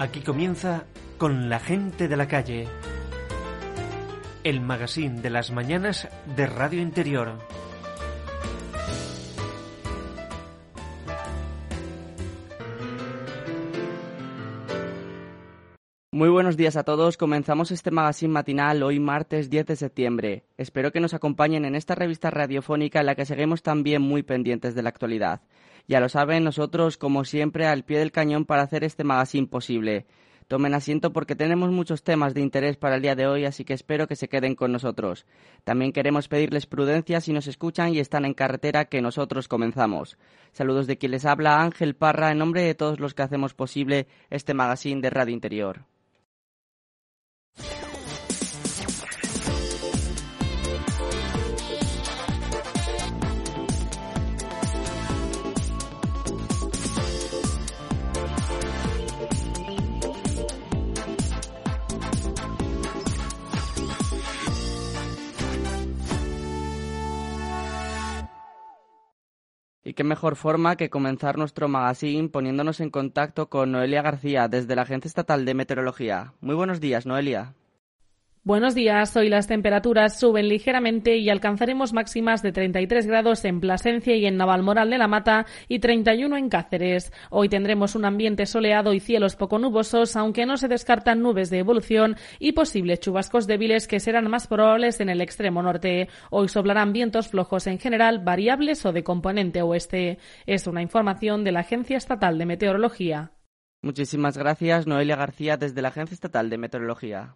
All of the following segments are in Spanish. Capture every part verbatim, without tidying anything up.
Aquí comienza Con la gente de la calle, el magazine de las mañanas de Radio Interior. Muy buenos días a todos, comenzamos este magazine matinal hoy martes diez de septiembre. Espero que nos acompañen en esta revista radiofónica en la que seguimos también muy pendientes de la actualidad. Ya lo saben, nosotros como siempre al pie del cañón para hacer este magazine posible. Tomen asiento porque tenemos muchos temas de interés para el día de hoy, así que espero que se queden con nosotros. También queremos pedirles prudencia si nos escuchan y están en carretera, que nosotros comenzamos. Saludos de quien les habla, Ángel Parra, en nombre de todos los que hacemos posible este magazine de Radio Interior. Y qué mejor forma que comenzar nuestro magazine poniéndonos en contacto con Noelia García desde la Agencia Estatal de Meteorología. Muy buenos días, Noelia. Buenos días, hoy las temperaturas suben ligeramente y alcanzaremos máximas de treinta y tres grados en Plasencia y en Navalmoral de la Mata y treinta y uno en Cáceres. Hoy tendremos un ambiente soleado y cielos poco nubosos, aunque no se descartan nubes de evolución y posibles chubascos débiles que serán más probables en el extremo norte. Hoy soplarán vientos flojos en general, variables o de componente oeste. Es una información de la Agencia Estatal de Meteorología. Muchísimas gracias, Noelia García, desde la Agencia Estatal de Meteorología.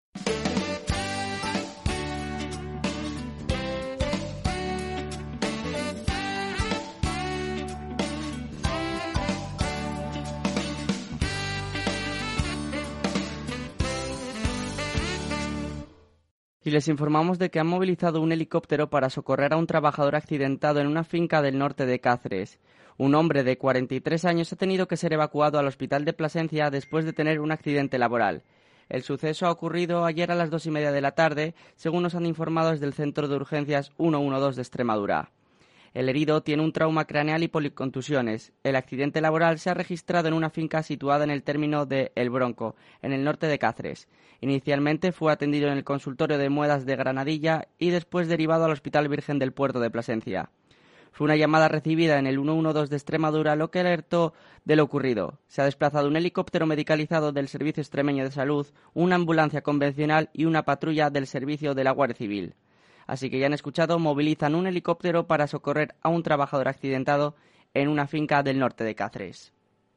Y les informamos de que han movilizado un helicóptero para socorrer a un trabajador accidentado en una finca del norte de Cáceres. Un hombre de cuarenta y tres años ha tenido que ser evacuado al hospital de Plasencia después de tener un accidente laboral. El suceso ha ocurrido ayer a las dos y media de la tarde, según nos han informado desde el Centro de Urgencias ciento doce de Extremadura. El herido tiene un trauma craneal y policontusiones. El accidente laboral se ha registrado en una finca situada en el término de El Bronco, en el norte de Cáceres. Inicialmente fue atendido en el consultorio de Muedas de Granadilla y después derivado al Hospital Virgen del Puerto de Plasencia. Fue una llamada recibida en el ciento doce de Extremadura lo que alertó de lo ocurrido. Se ha desplazado un helicóptero medicalizado del Servicio Extremeño de Salud, una ambulancia convencional y una patrulla del Servicio de la Guardia Civil. Así que ya han escuchado, movilizan un helicóptero para socorrer a un trabajador accidentado en una finca del norte de Cáceres.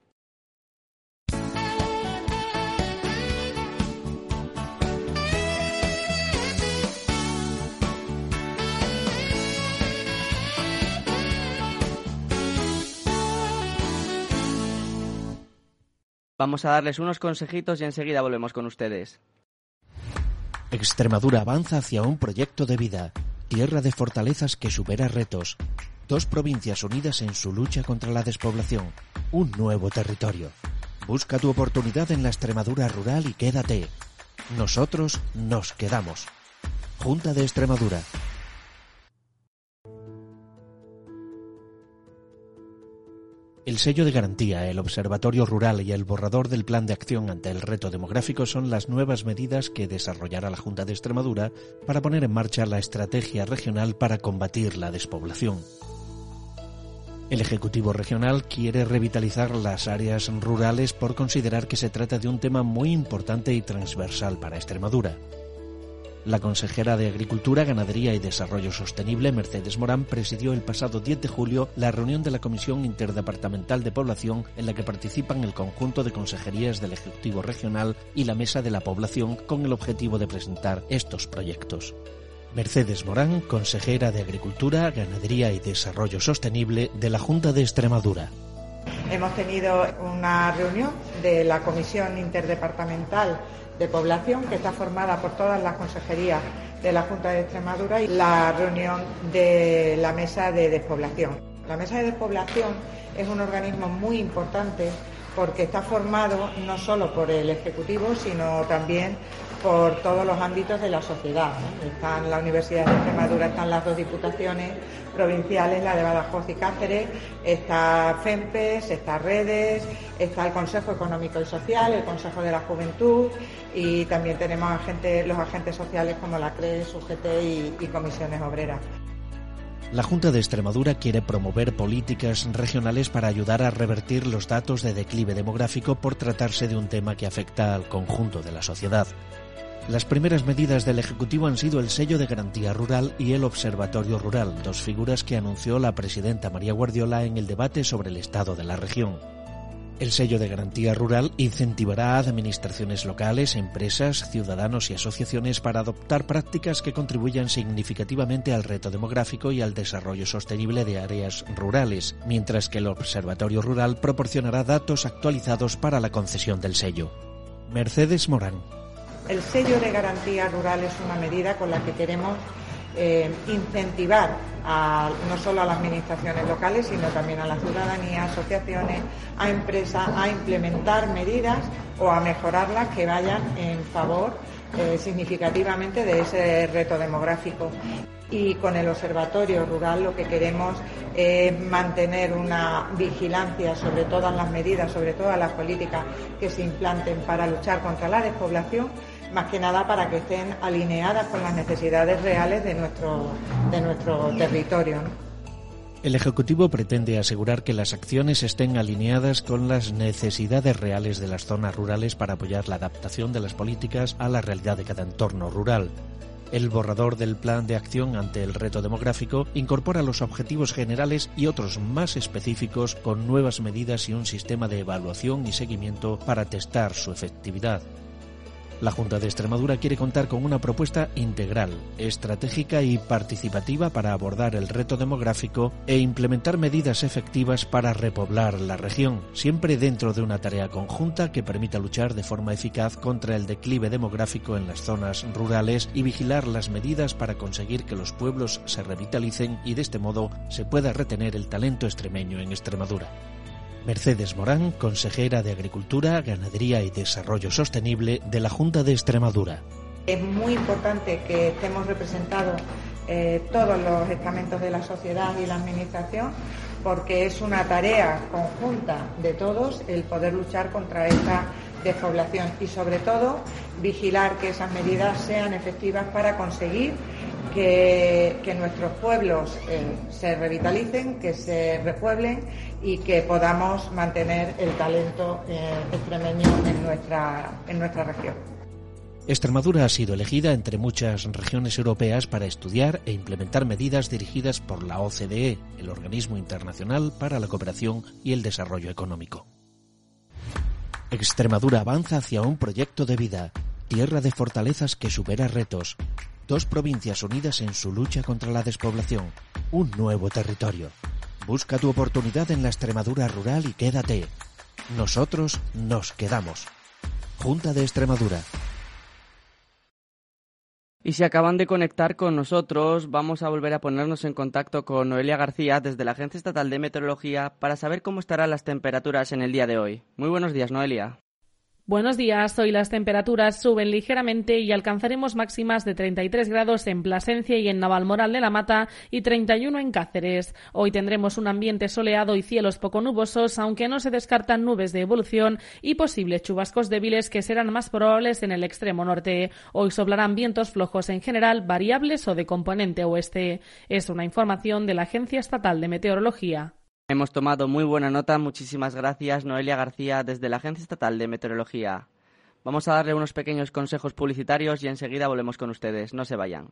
Vamos a darles unos consejitos y enseguida volvemos con ustedes. Extremadura avanza hacia un proyecto de vida, tierra de fortalezas que supera retos. Dos provincias unidas en su lucha contra la despoblación, un nuevo territorio. Busca tu oportunidad en la Extremadura rural y quédate. Nosotros nos quedamos. Junta de Extremadura. El sello de garantía, el Observatorio Rural y el borrador del Plan de Acción ante el Reto Demográfico son las nuevas medidas que desarrollará la Junta de Extremadura para poner en marcha la estrategia regional para combatir la despoblación. El Ejecutivo Regional quiere revitalizar las áreas rurales por considerar que se trata de un tema muy importante y transversal para Extremadura. La consejera de Agricultura, Ganadería y Desarrollo Sostenible, Mercedes Morán, presidió el pasado diez de julio la reunión de la Comisión Interdepartamental de Población en la que participan el conjunto de consejerías del Ejecutivo Regional y la Mesa de la Población con el objetivo de presentar estos proyectos. Mercedes Morán, consejera de Agricultura, Ganadería y Desarrollo Sostenible de la Junta de Extremadura. Hemos tenido una reunión de la Comisión Interdepartamental de Población, que está formada por todas las consejerías de la Junta de Extremadura, y la reunión de la Mesa de Despoblación. La Mesa de Despoblación es un organismo muy importante porque está formado no solo por el Ejecutivo, sino también por todos los ámbitos de la sociedad, ¿no? Está en la Universidad de Extremadura, están las dos diputaciones provinciales, la de Badajoz y Cáceres, está FEMPES, está Redes, está el Consejo Económico y Social, el Consejo de la Juventud, y también tenemos agentes, los agentes sociales como la CRES, U G T y, y comisiones obreras. La Junta de Extremadura quiere promover políticas regionales para ayudar a revertir los datos de declive demográfico por tratarse de un tema que afecta al conjunto de la sociedad. Las primeras medidas del Ejecutivo han sido el sello de garantía rural y el Observatorio Rural, dos figuras que anunció la presidenta María Guardiola en el debate sobre el estado de la región. El sello de garantía rural incentivará a administraciones locales, empresas, ciudadanos y asociaciones para adoptar prácticas que contribuyan significativamente al reto demográfico y al desarrollo sostenible de áreas rurales, mientras que el Observatorio Rural proporcionará datos actualizados para la concesión del sello. Mercedes Morán. El sello de garantía rural es una medida con la que queremos eh, incentivar a, no solo a las administraciones locales, sino también a la ciudadanía, asociaciones, a empresas, a implementar medidas o a mejorarlas que vayan en favor eh, significativamente de ese reto demográfico. Y con el Observatorio Rural lo que queremos es mantener una vigilancia sobre todas las medidas, sobre todas las políticas que se implanten para luchar contra la despoblación, más que nada para que estén alineadas con las necesidades reales de nuestro, de nuestro territorio, ¿no? El Ejecutivo pretende asegurar que las acciones estén alineadas con las necesidades reales de las zonas rurales para apoyar la adaptación de las políticas a la realidad de cada entorno rural. El borrador del Plan de Acción ante el Reto Demográfico incorpora los objetivos generales y otros más específicos con nuevas medidas y un sistema de evaluación y seguimiento para testar su efectividad. La Junta de Extremadura quiere contar con una propuesta integral, estratégica y participativa para abordar el reto demográfico e implementar medidas efectivas para repoblar la región, siempre dentro de una tarea conjunta que permita luchar de forma eficaz contra el declive demográfico en las zonas rurales y vigilar las medidas para conseguir que los pueblos se revitalicen y de este modo se pueda retener el talento extremeño en Extremadura. Mercedes Morán, consejera de Agricultura, Ganadería y Desarrollo Sostenible de la Junta de Extremadura. Es muy importante que estemos representados eh, todos los estamentos de la sociedad y la administración, porque es una tarea conjunta de todos el poder luchar contra esta despoblación y sobre todo vigilar que esas medidas sean efectivas para conseguir que, que nuestros pueblos eh, se revitalicen, que se repueblen y que podamos mantener el talento eh, extremeño en nuestra, en nuestra región. Extremadura ha sido elegida entre muchas regiones europeas para estudiar e implementar medidas dirigidas por la O C D E, el Organismo Internacional para la Cooperación y el Desarrollo Económico. Extremadura avanza hacia un proyecto de vida, tierra de fortalezas que supera retos, dos provincias unidas en su lucha contra la despoblación, un nuevo territorio. Busca tu oportunidad en la Extremadura rural y quédate. Nosotros nos quedamos. Junta de Extremadura. Y si acaban de conectar con nosotros, vamos a volver a ponernos en contacto con Noelia García desde la Agencia Estatal de Meteorología para saber cómo estarán las temperaturas en el día de hoy. Muy buenos días, Noelia. Buenos días, hoy las temperaturas suben ligeramente y alcanzaremos máximas de treinta y tres grados en Plasencia y en Navalmoral de la Mata y treinta y uno en Cáceres. Hoy tendremos un ambiente soleado y cielos poco nubosos, aunque no se descartan nubes de evolución y posibles chubascos débiles que serán más probables en el extremo norte. Hoy soplarán vientos flojos en general, variables o de componente oeste. Es una información de la Agencia Estatal de Meteorología. Hemos tomado muy buena nota, muchísimas gracias Noelia García desde la Agencia Estatal de Meteorología. Vamos a darle unos pequeños consejos publicitarios y enseguida volvemos con ustedes, no se vayan.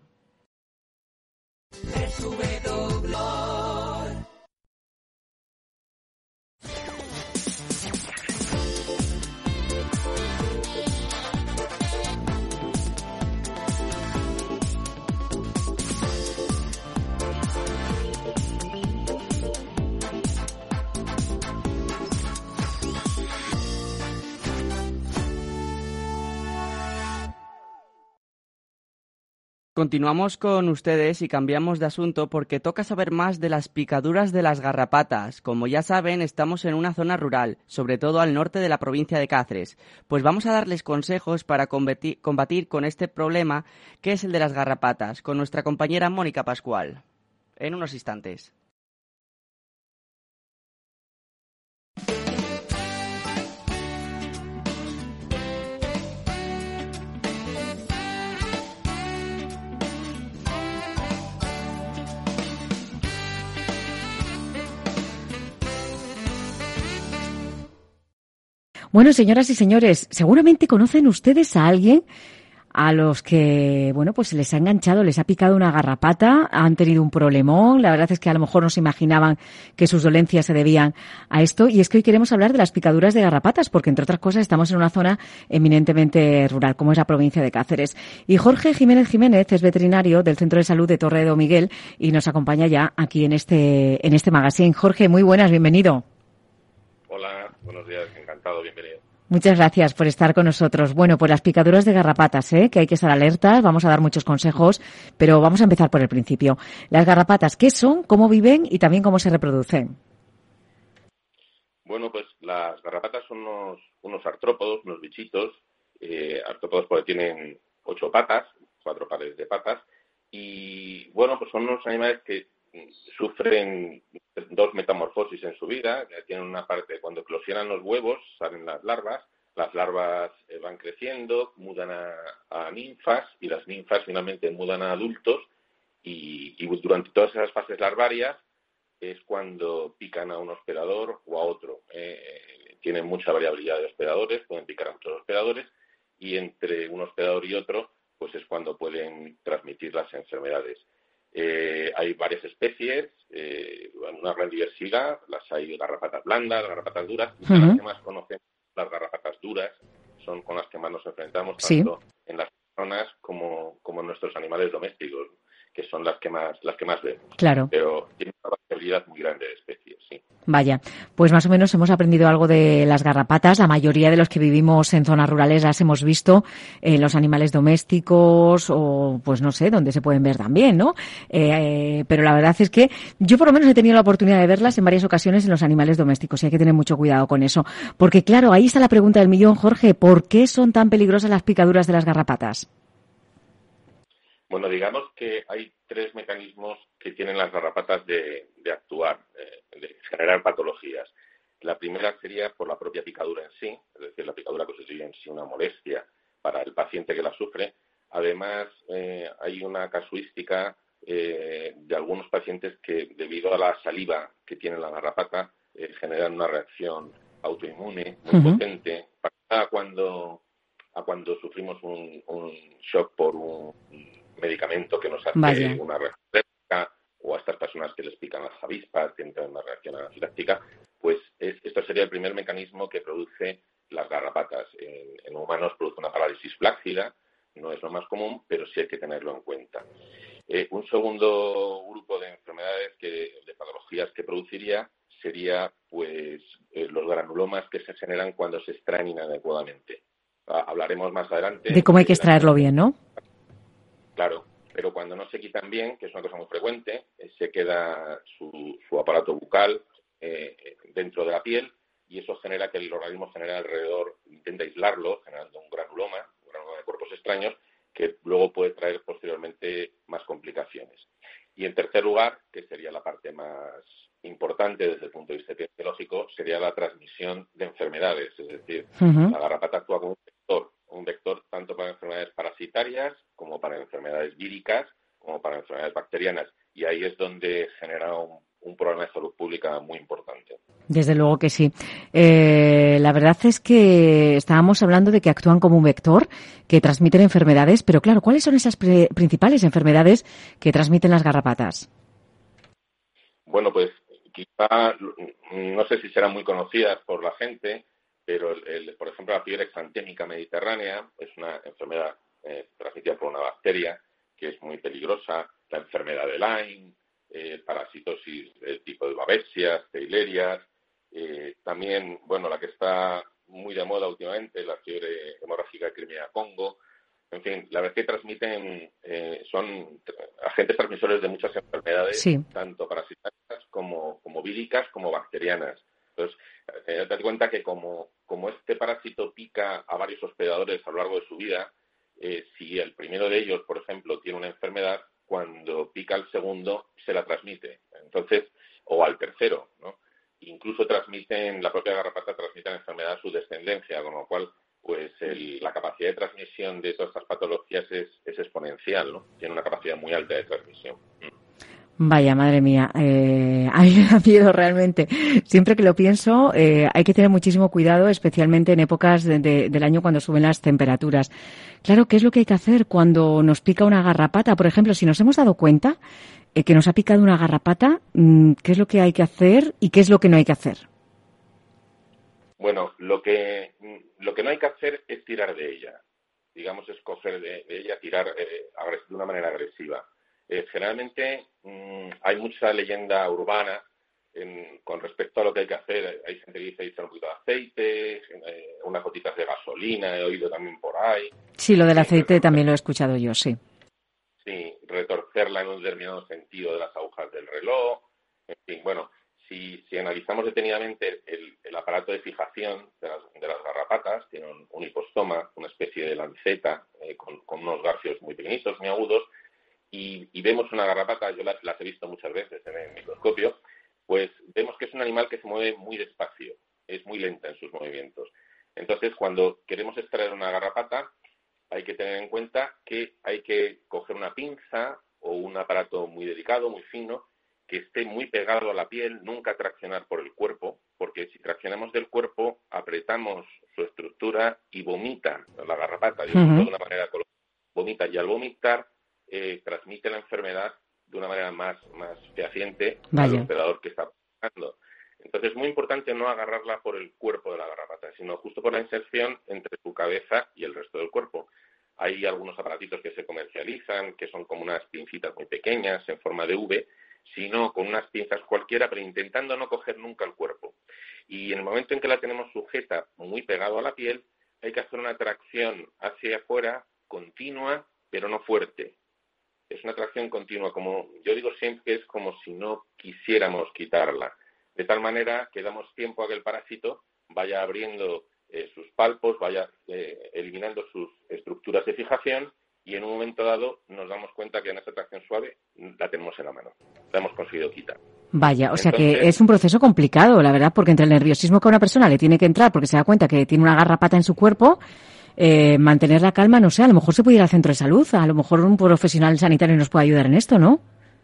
Continuamos con ustedes y cambiamos de asunto porque toca saber más de las picaduras de las garrapatas. Como ya saben, estamos en una zona rural, sobre todo al norte de la provincia de Cáceres. Pues vamos a darles consejos para combatir, combatir con este problema que es el de las garrapatas, con nuestra compañera Mónica Pascual. En unos instantes. Bueno, señoras y señores, seguramente conocen ustedes a alguien a los que, bueno, pues les ha enganchado, les ha picado una garrapata, han tenido un problemón. La verdad es que a lo mejor no se imaginaban que sus dolencias se debían a esto. Y es que hoy queremos hablar de las picaduras de garrapatas, porque entre otras cosas estamos en una zona eminentemente rural, como es la provincia de Cáceres. Y Jorge Jiménez Jiménez es veterinario del Centro de Salud de Torre de Don Miguel y nos acompaña ya aquí en este, en este magazine. Jorge, muy buenas, bienvenido. Hola, buenos días, encantado, bienvenido. Muchas gracias por estar con nosotros. Bueno, pues las picaduras de garrapatas, ¿eh? Que hay que estar alertas, vamos a dar muchos consejos, pero vamos a empezar por el principio. Las garrapatas, ¿qué son, cómo viven y también cómo se reproducen? Bueno, pues las garrapatas son unos, unos artrópodos, unos bichitos, eh, artrópodos porque tienen ocho patas, cuatro pares de patas, y bueno, pues son unos animales que sufren dos metamorfosis en su vida. Tienen una parte, cuando eclosionan los huevos, salen las larvas, las larvas eh, van creciendo, mudan a, a ninfas, y las ninfas finalmente mudan a adultos, y, y durante todas esas fases larvarias es cuando pican a un hospedador o a otro. Eh, tienen mucha variabilidad de hospedadores, pueden picar a muchos hospedadores, y entre un hospedador y otro, pues es cuando pueden transmitir las enfermedades. Eh, hay varias especies, eh, una gran diversidad, las hay garrapatas blandas, garrapatas duras, y uh-huh. Las que más conocen, las garrapatas duras, son con las que más nos enfrentamos, tanto sí. en las personas como, como en nuestros animales domésticos, que son las que más las que más vemos. Claro. Pero tiene una variabilidad muy grande de especies, sí. Vaya, pues más o menos hemos aprendido algo de las garrapatas. La mayoría de los que vivimos en zonas rurales las hemos visto en eh, los animales domésticos o, pues no sé, donde se pueden ver también, ¿no? Eh, pero la verdad es que yo por lo menos he tenido la oportunidad de verlas en varias ocasiones en los animales domésticos y hay que tener mucho cuidado con eso. Porque claro, ahí está la pregunta del millón, Jorge, ¿por qué son tan peligrosas las picaduras de las garrapatas? Bueno, digamos que hay tres mecanismos que tienen las garrapatas de, de actuar, eh, de generar patologías. La primera sería por la propia picadura en sí, es decir, la picadura constituye en sí una molestia para el paciente que la sufre. Además, eh, hay una casuística eh, de algunos pacientes que, debido a la saliva que tiene la garrapata, eh, generan una reacción autoinmune muy uh-huh. potente. A cuando, a cuando sufrimos un, un shock por un medicamento que nos hace Vaya. una reacción, o a estas personas que les pican las avispas, tienen una reacción anafiláctica, pues es, esto sería el primer mecanismo que produce las garrapatas. En, en humanos produce una parálisis flácida, no es lo más común, pero sí hay que tenerlo en cuenta. Eh, un segundo grupo de enfermedades, que, de patologías que produciría, sería pues eh, los granulomas que se generan cuando se extraen inadecuadamente. Ah, hablaremos más adelante. De cómo hay que extraerlo bien, ¿no? Claro, pero cuando no se quitan bien, que es una cosa muy frecuente, eh, se queda su, su aparato bucal eh, dentro de la piel, y eso genera que el organismo genera alrededor, intenta aislarlo, generando un granuloma, un granuloma de cuerpos extraños, que luego puede traer posteriormente más complicaciones. Y en tercer lugar, que sería la parte más importante desde el punto de vista epidemiológico, sería la transmisión de enfermedades, es decir, uh-huh. la garrapata actúa como un vector, un vector tanto para enfermedades parasitarias como para enfermedades víricas, como para enfermedades bacterianas, y ahí es donde genera un, un problema de salud pública muy importante. Desde luego que sí. Eh, la verdad es que estábamos hablando de que actúan como un vector, que transmiten enfermedades, pero claro, ¿cuáles son esas pre- principales enfermedades que transmiten las garrapatas? Bueno, pues quizá, no sé si serán muy conocidas por la gente, pero, el, el, por ejemplo, la fiebre exantémica mediterránea es una enfermedad eh, transmitida por una bacteria que es muy peligrosa. La enfermedad de Lyme, eh, parasitosis del tipo de babesias, teilerias. Eh, también, bueno, la que está muy de moda últimamente, la fiebre hemorrágica de Crimea-Congo. En fin, la verdad es que transmiten, eh, son agentes transmisores de muchas enfermedades, sí. tanto parasitarias como, como víricas como bacterianas. Entonces, eh, date cuenta que como, como este parásito pica a varios hospedadores a lo largo de su vida, eh, si el primero de ellos, por ejemplo, tiene una enfermedad, cuando pica al segundo se la transmite. Entonces, o al tercero, ¿no? Incluso transmiten, la propia garrapata transmite la enfermedad a su descendencia, con lo cual, pues el, la capacidad de transmisión de todas estas patologías es, es exponencial, ¿no? Tiene una capacidad muy alta de transmisión. Vaya, madre mía, eh, a mí me da miedo realmente. Siempre que lo pienso, eh, hay que tener muchísimo cuidado, especialmente en épocas de, de, del año cuando suben las temperaturas. Claro, ¿qué es lo que hay que hacer cuando nos pica una garrapata? Por ejemplo, si nos hemos dado cuenta eh, que nos ha picado una garrapata, ¿qué es lo que hay que hacer y qué es lo que no hay que hacer? Bueno, lo que lo que no hay que hacer es tirar de ella. Digamos, es coger de, de ella, tirar eh, de una manera agresiva. Eh, generalmente mmm, hay mucha leyenda urbana en, con respecto a lo que hay que hacer. Hay gente que dice echar un poquito de aceite, eh, unas gotitas de gasolina, he oído también por ahí. Sí, lo del aceite también lo he escuchado yo, sí. Sí, retorcerla en un determinado sentido de las agujas del reloj. En fin, bueno, si, si analizamos detenidamente el, el aparato de fijación de las, de las garrapatas, tiene un, un hipostoma, una especie de lanceta eh, con, con unos garfios muy pequeñitos, muy agudos, y, y vemos una garrapata, yo las, las he visto muchas veces en el microscopio, pues vemos que es un animal que se mueve muy despacio, es muy lenta en sus movimientos. Entonces, cuando queremos extraer una garrapata, hay que tener en cuenta que hay que coger una pinza o un aparato muy delicado, muy fino, que esté muy pegado a la piel, nunca traccionar por el cuerpo, porque si traccionamos del cuerpo, apretamos su estructura y vomita la garrapata, de uh-huh. una manera vomita, y al vomitar eh, transmite la enfermedad de una manera más, más fehaciente al hospedador que está pasando. Entonces es muy importante no agarrarla por el cuerpo de la garrapata, sino justo por la inserción entre su cabeza y el resto del cuerpo. Hay algunos aparatitos que se comercializan, que son como unas pincitas muy pequeñas en forma de V, sino con unas pinzas cualquiera, pero intentando no coger nunca el cuerpo. Y en el momento en que la tenemos sujeta muy pegado a la piel, hay que hacer una tracción hacia afuera, continua, pero no fuerte. Es una tracción continua, como yo digo siempre, que es como si no quisiéramos quitarla. De tal manera que damos tiempo a que el parásito vaya abriendo eh, sus palpos, vaya eh, eliminando sus estructuras de fijación, y en un momento dado nos damos cuenta que en esa tracción suave la tenemos en la mano, la hemos conseguido quitar. Vaya, o sea Entonces, que es un proceso complicado, la verdad, porque entre el nerviosismo que a una persona le tiene que entrar porque se da cuenta que tiene una garrapata en su cuerpo, eh, mantener la calma, no sé, a lo mejor se puede ir al centro de salud, a lo mejor un profesional sanitario nos puede ayudar en esto, ¿no?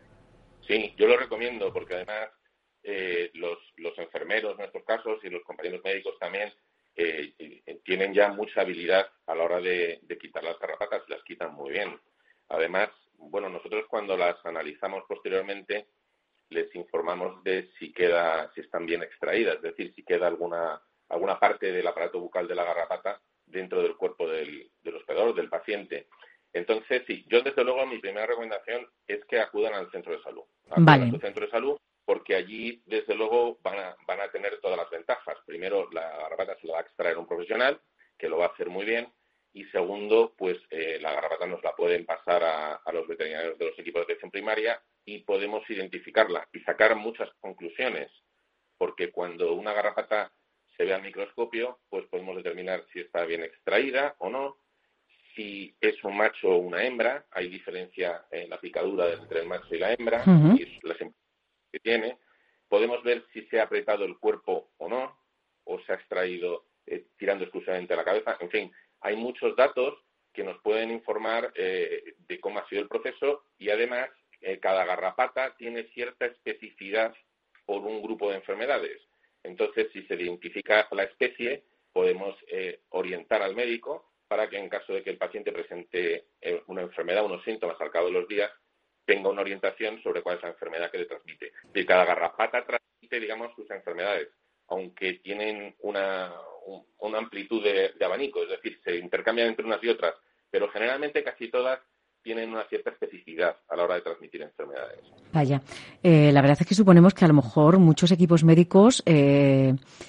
Sí, yo lo recomiendo porque además eh, los, los enfermeros en estos casos y los compañeros médicos también eh, tienen ya mucha habilidad a la hora de, de quitar las garrapatas, las quitan muy bien. Además, bueno, nosotros cuando las analizamos posteriormente les informamos de si queda, si están bien extraídas, es decir, si queda alguna alguna parte del aparato bucal de la garrapata dentro del cuerpo del, del hospedador, del paciente. Entonces, sí, yo desde luego mi primera recomendación es que acudan al centro de salud. Acudan vale. a su centro de salud porque allí, desde luego, van a, van a tener todas las ventajas. Primero, la garrapata se la va a extraer un profesional, que lo va a hacer muy bien. Y segundo, pues eh, la garrapata nos la pueden pasar a, a los veterinarios de los equipos de atención primaria y podemos identificarla y sacar muchas conclusiones. Porque cuando una garrapata se ve al microscopio, pues podemos determinar si está bien extraída o no, si es un macho o una hembra. Hay diferencia en la picadura entre el macho y la hembra, uh-huh. y las que tiene. Podemos ver si se ha apretado el cuerpo o no, o se ha extraído eh, tirando exclusivamente a la cabeza. En fin, hay muchos datos que nos pueden informar eh, de cómo ha sido el proceso, y además eh, cada garrapata tiene cierta especificidad por un grupo de enfermedades. Entonces, si se identifica la especie, podemos eh, orientar al médico para que en caso de que el paciente presente eh, una enfermedad, unos síntomas al cabo de los días, tenga una orientación sobre cuál es la enfermedad que le transmite. Y cada garrapata transmite, digamos, sus enfermedades, aunque tienen una, un, una amplitud de, de abanico, es decir, se intercambian entre unas y otras, pero generalmente casi todas tienen una cierta especificidad a la hora de transmitir enfermedades. Vaya, eh, la verdad es que suponemos que a lo mejor muchos equipos médicos eh,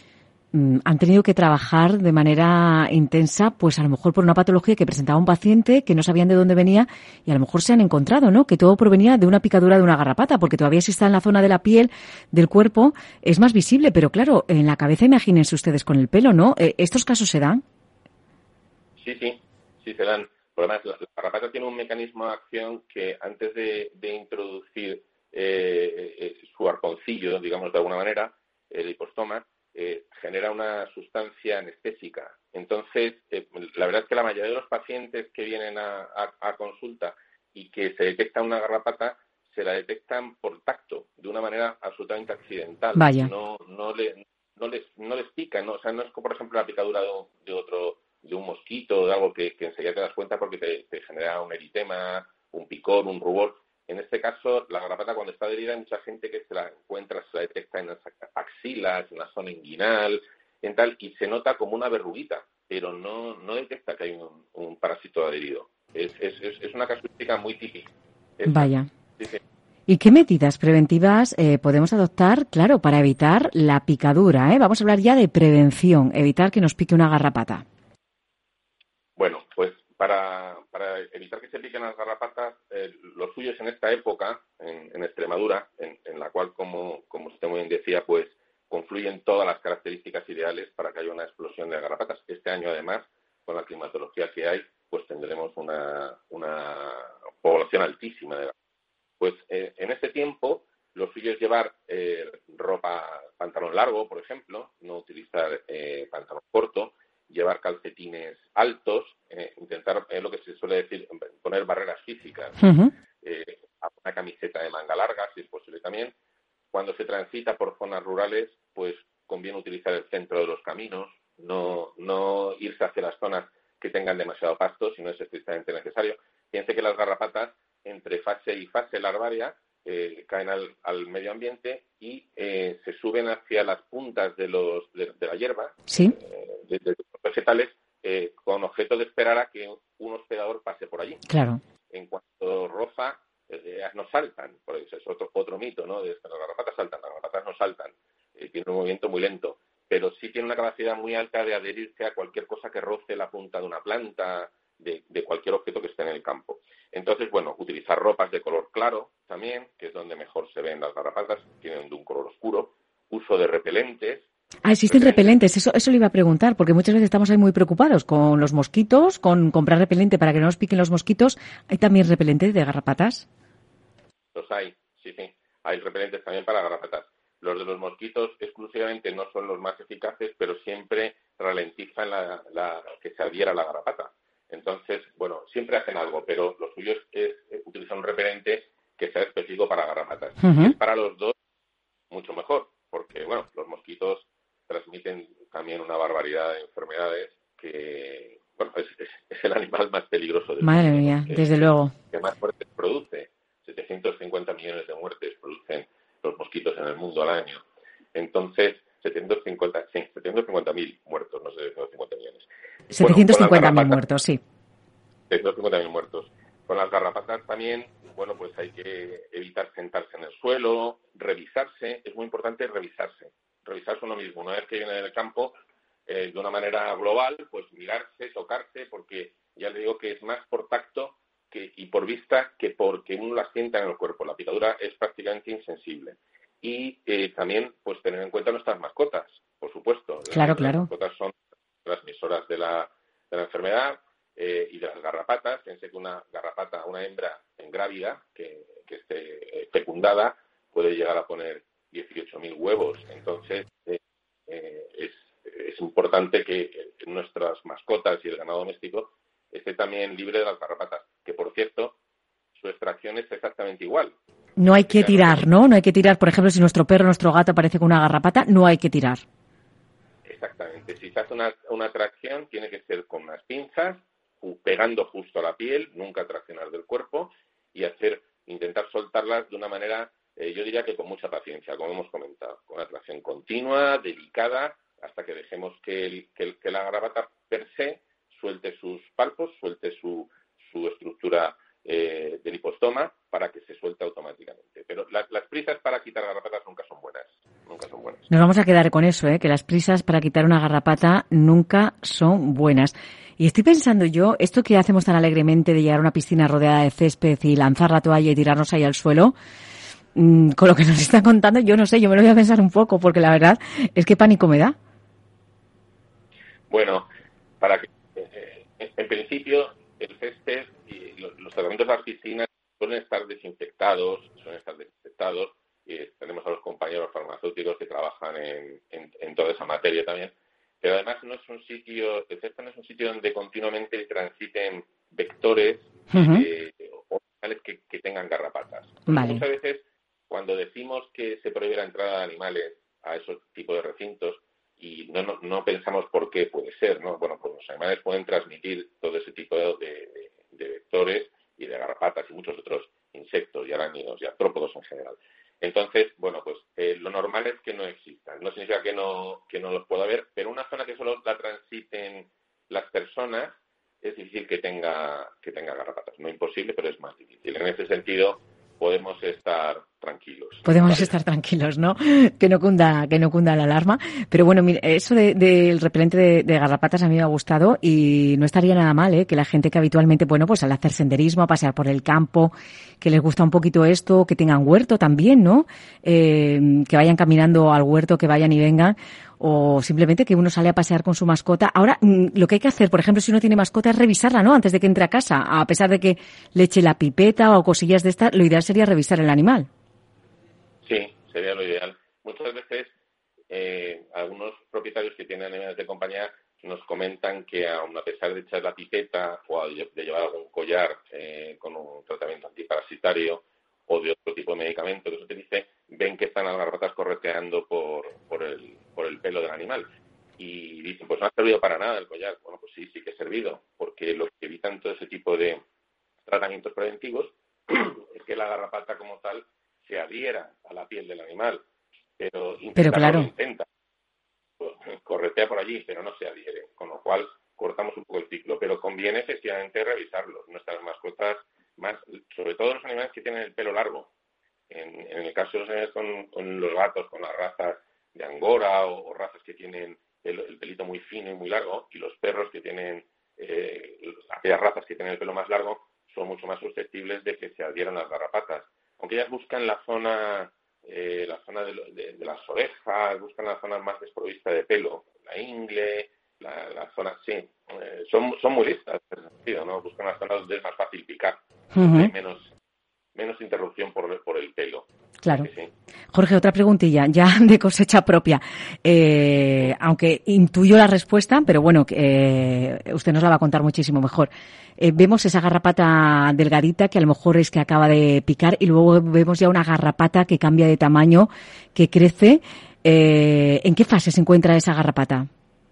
mm, han tenido que trabajar de manera intensa, pues a lo mejor por una patología que presentaba un paciente, que no sabían de dónde venía y a lo mejor se han encontrado, ¿no? Que todo provenía de una picadura de una garrapata, porque todavía si está en la zona de la piel, del cuerpo, es más visible, pero claro, en la cabeza imagínense ustedes con el pelo, ¿no? Eh, ¿Estos casos se dan? Sí, sí, sí se dan. Por además, la, la garrapata tiene un mecanismo de acción que antes de, de introducir eh, eh, su arponcillo, digamos de alguna manera, el hipostoma, eh, genera una sustancia anestésica. Entonces, eh, la verdad es que la mayoría de los pacientes que vienen a, a, a consulta y que se detecta una garrapata, se la detectan por tacto, de una manera absolutamente accidental. Vaya. No, no, le, no, les, no les pica, ¿no? O sea, no es como, por ejemplo, la picadura de, de otro... de un mosquito o de algo que, que enseguida te das cuenta porque te, te genera un eritema, un picor, un rubor. En este caso, la garrapata cuando está adherida hay mucha gente que se la encuentra, se la detecta en las axilas, en la zona inguinal, en tal, y se nota como una verruguita, pero no, no detecta que hay un, un parásito adherido. Es, es, es una casuística muy típica. Esa. Vaya. Sí, sí. ¿Y qué medidas preventivas eh, podemos adoptar, claro, para evitar la picadura? ¿eh? Vamos a hablar ya de prevención, evitar que nos pique una garrapata. Bueno, pues para, para evitar que se piquen las garrapatas, eh, lo suyo es en esta época, en, en Extremadura, en, en la cual, como, como usted muy bien decía, pues confluyen todas las características ideales para que haya una explosión de garrapatas. Este año, además, con la climatología que hay, pues tendremos una, una población altísima de garrapatas. Pues eh, en este tiempo, lo suyo es llevar eh, ropa, pantalón largo, por ejemplo, no utilizar eh, pantalón corto, llevar calcetines altos, eh, intentar, eh, lo que se suele decir, poner barreras físicas, Uh-huh. eh, una camiseta de manga larga, si es posible también. Cuando se transita por zonas rurales, pues conviene utilizar el centro de los caminos, no, no irse hacia las zonas que tengan demasiado pasto, si no es estrictamente necesario. Piense que las garrapatas, entre fase y fase larvaria, eh, caen al, al medio ambiente y eh, se suben hacia las puntas de, los, de, de la hierba, Sí. eh, de, de los vegetales, eh, con objeto de esperar a que un hospedador pase por allí. Claro. En cuanto roza, eh, no saltan, por eso es otro, otro mito, ¿no? De, las garrapatas saltan, las garrapatas no saltan, eh, tienen un movimiento muy lento, pero sí tienen una capacidad muy alta de adherirse a cualquier cosa que roce la punta de una planta, de, de cualquier objeto que esté en el campo. Entonces, bueno, utilizar ropas de color claro también, que es donde mejor se ven las garrapatas, tienen de un color oscuro, uso de repelentes. Ah, existen repelentes, eso, eso le iba a preguntar, porque muchas veces estamos ahí muy preocupados con los mosquitos, con comprar repelente para que no nos piquen los mosquitos. ¿Hay también repelentes de garrapatas? Los hay, sí, sí. Hay repelentes también para garrapatas. Los de los mosquitos exclusivamente no son los más eficaces, pero siempre ralentizan la, la, que se adhiera la garrapata. Entonces, bueno, siempre hacen algo, pero lo suyo es, es utilizar un repelente que sea específico para garrapatas. Uh-huh. Si es para los dos, mucho mejor, porque, bueno, los mosquitos transmiten también una barbaridad de enfermedades que, bueno, es, es, es el animal más peligroso del Madre mundo, mía, que, desde luego. que más muertes produce. setecientos cincuenta millones de muertes producen los mosquitos en el mundo al año. Entonces, setecientos cincuenta, sí, setecientos cincuenta mil muertos, no sé, setecientos cincuenta millones. setecientos cincuenta mil bueno, muertos, sí. setecientos cincuenta mil muertos. Con las garrapatas también, bueno, pues hay que evitar sentarse en el suelo, revisarse, es muy importante revisarse, revisarse uno mismo. Una vez que viene del campo, eh, de una manera global, pues mirarse, tocarse, porque ya le digo que es más por tacto que, y por vista que porque uno la sienta en el cuerpo. La picadura es prácticamente insensible. Y eh, también, pues tener en cuenta nuestras mascotas, por supuesto. Claro, las, claro. Las mascotas son transmisoras de la, de la enfermedad. Eh, y de las garrapatas, pensé que una garrapata, una hembra en grávida que, que esté eh, fecundada, puede llegar a poner dieciocho mil huevos. Entonces, eh, eh, es, es importante que nuestras mascotas y el ganado doméstico esté también libre de las garrapatas, que por cierto, su extracción es exactamente igual. No hay que tirar, ¿no? No hay que tirar, por ejemplo, si nuestro perro, nuestro gato aparece con una garrapata, no hay que tirar. Exactamente. Si se hace una, una tracción, tiene que ser con unas pinzas, pegando justo a la piel, nunca traccionar del cuerpo y hacer, intentar soltarlas de una manera, eh, yo diría que con mucha paciencia, como hemos comentado, con una tracción continua, delicada, hasta que dejemos que, el, que, el, que la garrapata per se suelte sus palpos, suelte su, su estructura eh, del hipostoma para que se suelte automáticamente. Pero la, las prisas para quitar garrapatas nunca son buenas, nunca son buenas. Nos vamos a quedar con eso, ¿eh? Que las prisas para quitar una garrapata nunca son buenas. Y estoy pensando yo, esto que hacemos tan alegremente de llegar a una piscina rodeada de césped y lanzar la toalla y tirarnos ahí al suelo, mmm, con lo que nos están contando, yo no sé, yo me lo voy a pensar un poco, porque la verdad es que pánico me da. Bueno, para que, eh, en principio, el césped y los, los tratamientos de las piscinas suelen estar desinfectados, suelen estar desinfectados, y tenemos a los compañeros farmacéuticos que trabajan en, en, en toda esa materia también, pero además no es un sitio, el césped no es un sitio donde continuamente transiten vectores uh-huh. eh, o animales que, que tengan garrapatas. Vale. Muchas veces, cuando decimos que se prohíbe la entrada de animales a esos tipos de recintos, y no, no, no pensamos por qué puede ser, ¿no? Bueno, pues los animales pueden transmitir todo ese tipo de, de, de vectores y de garrapatas y muchos otros insectos y arácnidos y artrópodos en general. Entonces, bueno, pues eh, lo normal es que no existan. No significa que no que no los pueda haber, pero una zona que solo la transiten las personas es difícil que tenga que tenga garrapatas. No imposible, pero es más difícil. En ese sentido, podemos estar tranquilos. Podemos ¿vale? estar tranquilos, ¿no? Que no cunda, que no cunda la alarma. Pero bueno, mire, eso del de, de repelente de, de garrapatas a mí me ha gustado y no estaría nada mal, ¿eh? Que la gente que habitualmente, bueno, pues al hacer senderismo, a pasear por el campo, que les gusta un poquito esto, que tengan huerto también, ¿no? Eh, que vayan caminando al huerto, que vayan y vengan. O simplemente que uno sale a pasear con su mascota. Ahora, lo que hay que hacer, por ejemplo, si uno tiene mascota, es revisarla, ¿no? Antes de que entre a casa. A pesar de que le eche la pipeta o cosillas de estas, lo ideal sería revisar el animal. Sí, sería lo ideal. Muchas veces, eh, algunos propietarios que tienen animales de compañía nos comentan que, aun a pesar de echar la pipeta o de llevar algún collar eh, con un tratamiento antiparasitario o de otro tipo de medicamento que se utilice, ven que están las garrapatas correteando por, por, el, por el pelo del animal. Y dicen, pues no ha servido para nada el collar. Bueno, pues sí, sí que ha servido, porque lo que evitan todo ese tipo de tratamientos preventivos es que la garrapata como tal se adhiera a la piel del animal. Pero, pero claro, lo intenta. Pues, corretea por allí, pero no se adhiere. Con lo cual, cortamos un poco el ciclo. Pero conviene efectivamente revisarlos. Nuestras mascotas, más, sobre todo los animales que tienen el pelo largo. En, en el caso de los animales con, con los gatos, con las razas de Angora o, o razas que tienen el, el pelito muy fino y muy largo, y los perros que tienen, eh, aquellas razas que tienen el pelo más largo, son mucho más susceptibles de que se adhieran las garrapatas. Aunque ellas buscan la zona, eh, la zona de, de, de las orejas, buscan la zona más desprovista de pelo, la ingle, la, la zona, sí, eh, son, son muy listas en ese sentido, ¿no? Buscan las zonas donde es más fácil picar, uh-huh. donde hay menos, menos interrupción por, por el pelo. Claro. Sí. Jorge, otra preguntilla, ya de cosecha propia. Eh, aunque intuyo la respuesta, pero bueno, eh, usted nos la va a contar muchísimo mejor. Eh, vemos esa garrapata delgadita que a lo mejor es que acaba de picar y luego vemos ya una garrapata que cambia de tamaño, que crece. Eh, ¿En qué fase se encuentra esa garrapata?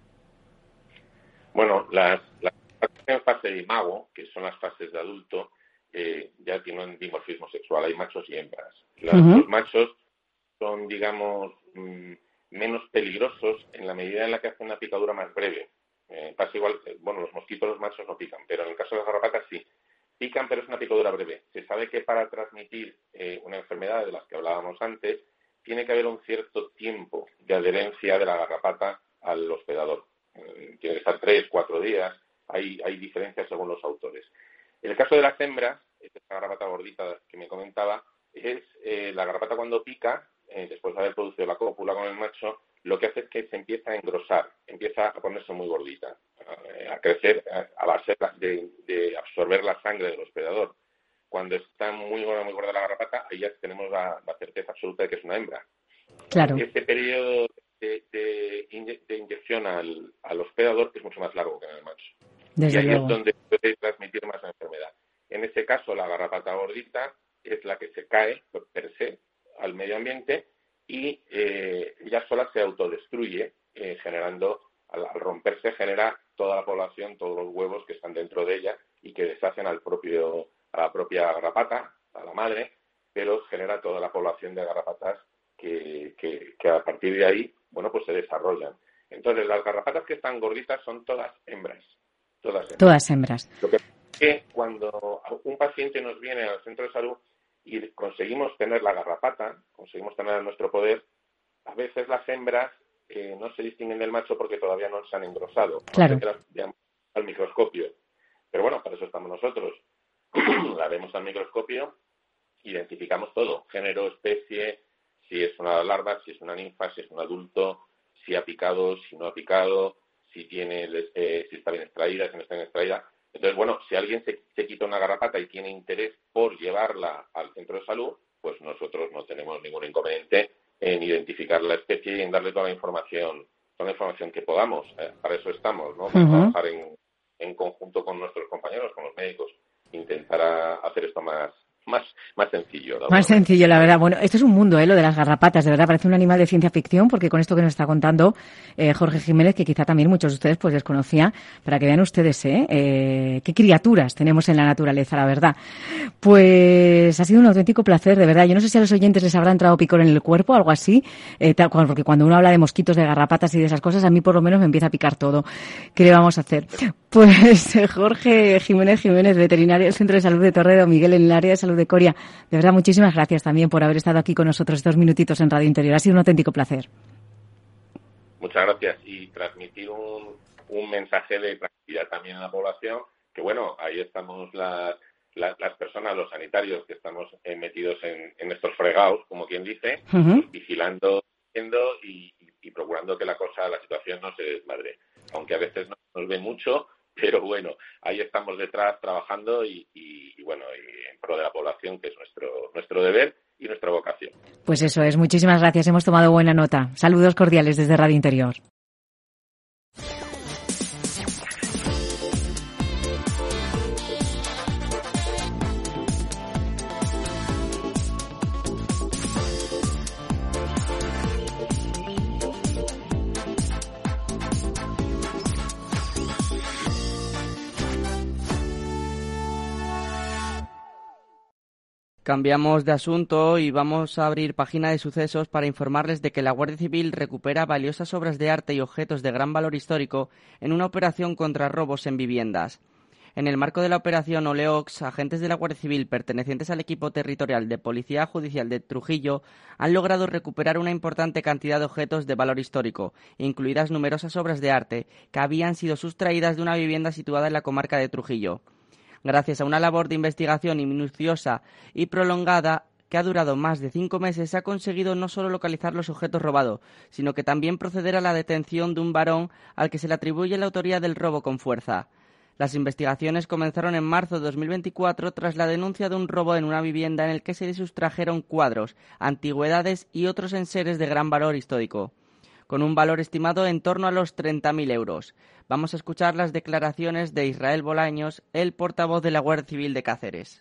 Bueno, las, las en fase de imago, que son las fases de adulto, eh, ya tienen dimorfismo sexual, hay machos y hembras. Las, uh-huh. Los machos son, digamos, mmm, menos peligrosos en la medida en la que hacen una picadura más breve. Eh, pasa igual, bueno, los mosquitos, los machos no pican, pero en el caso de las garrapatas sí. Pican, pero es una picadura breve. Se sabe que para transmitir eh, una enfermedad de las que hablábamos antes, tiene que haber un cierto tiempo de adherencia de la garrapata al hospedador. Eh, tiene que estar tres, cuatro días. Hay, hay diferencias según los autores. En el caso de las hembras, esta garrapata gordita que me comentaba, es eh, la garrapata cuando pica, eh, después de haber producido la cópula con el macho, lo que hace es que se empieza a engrosar, empieza a ponerse muy gordita, a, a crecer a, a base de, de absorber la sangre del hospedador. Cuando está muy gorda, muy gorda la garrapata, ahí ya tenemos la, la certeza absoluta de que es una hembra. Claro. Este periodo de, de, inye- de inyección al, al hospedador es mucho más largo que en el macho. Desde y ahí luego. es donde puede transmitir más la enfermedad. En este caso, la garrapata gordita es la que se cae per se al medio ambiente y eh, ella sola se autodestruye, eh, generando, al, al romperse, genera toda la población, todos los huevos que están dentro de ella y que deshacen al propio, a la propia garrapata, a la madre, pero genera toda la población de garrapatas que, que, que a partir de ahí, bueno, pues se desarrollan. Entonces, las garrapatas que están gorditas son todas hembras. Todas hembras. Todas hembras. Lo que pasa es que cuando un paciente nos viene al centro de salud y conseguimos tener la garrapata, conseguimos tener en nuestro poder, a veces las hembras eh, no se distinguen del macho porque todavía no se han engrosado. Claro. No se las veamos al microscopio. Pero bueno, para eso estamos nosotros. La vemos al microscopio, identificamos todo, género, especie, si es una larva, si es una ninfa, si es un adulto, si ha picado, si no ha picado, si tiene, eh, si está bien extraída, si no está bien extraída. Entonces, bueno, si alguien se, se quita una garrapata y tiene interés por llevarla al centro de salud, pues nosotros no tenemos ningún inconveniente en identificar la especie y en darle toda la información, toda la información que podamos. Eh, para eso estamos, ¿no? Para uh-huh. trabajar en, en conjunto con nuestros compañeros, con los médicos, intentar a, hacer esto más más más sencillo. Más sencillo, la verdad. Bueno, esto es un mundo, ¿eh? Lo de las garrapatas, de verdad parece un animal de ciencia ficción, porque con esto que nos está contando eh, Jorge Jiménez, que quizá también muchos de ustedes pues desconocía, para que vean ustedes ¿eh? Eh, qué criaturas tenemos en la naturaleza, la verdad. Pues ha sido un auténtico placer, de verdad. Yo no sé si a los oyentes les habrá entrado picor en el cuerpo, algo así, eh, tal, porque cuando uno habla de mosquitos, de garrapatas y de esas cosas, a mí por lo menos me empieza a picar todo. ¿Qué le vamos a hacer? Pues eh, Jorge Jiménez Jiménez, veterinario del Centro de Salud de Torredo, Miguel en el área de salud de Coria. De verdad, muchísimas gracias también por haber estado aquí con nosotros estos minutitos en Radio Interior. Ha sido un auténtico placer. Muchas gracias. Y transmitir un, un mensaje de tranquilidad también a la población, que bueno, ahí estamos las, las, las personas, los sanitarios, que estamos eh, metidos en, en estos fregados, como quien dice, uh-huh. pues, vigilando viendo y, y, y procurando que la cosa, la situación no se desmadre. Aunque a veces no nos ve mucho, pero bueno, ahí estamos detrás trabajando y, y, y bueno, y en pro de la población, que es nuestro nuestro deber y nuestra vocación. Pues eso es, muchísimas gracias, hemos tomado buena nota. Saludos cordiales desde Radio Interior. Cambiamos de asunto y vamos a abrir página de sucesos para informarles de que la Guardia Civil recupera valiosas obras de arte y objetos de gran valor histórico en una operación contra robos en viviendas. En el marco de la operación Oleox, agentes de la Guardia Civil pertenecientes al equipo territorial de Policía Judicial de Trujillo han logrado recuperar una importante cantidad de objetos de valor histórico, incluidas numerosas obras de arte que habían sido sustraídas de una vivienda situada en la comarca de Trujillo. Gracias a una labor de investigación minuciosa y prolongada que ha durado más de cinco meses, se ha conseguido no solo localizar los objetos robados, sino que también proceder a la detención de un varón al que se le atribuye la autoría del robo con fuerza. Las investigaciones comenzaron en marzo de dos mil veinticuatro tras la denuncia de un robo en una vivienda en el que se sustrajeron cuadros, antigüedades y otros enseres de gran valor histórico, con un valor estimado en torno a los treinta mil euros. Vamos a escuchar las declaraciones de Israel Bolaños, el portavoz de la Guardia Civil de Cáceres.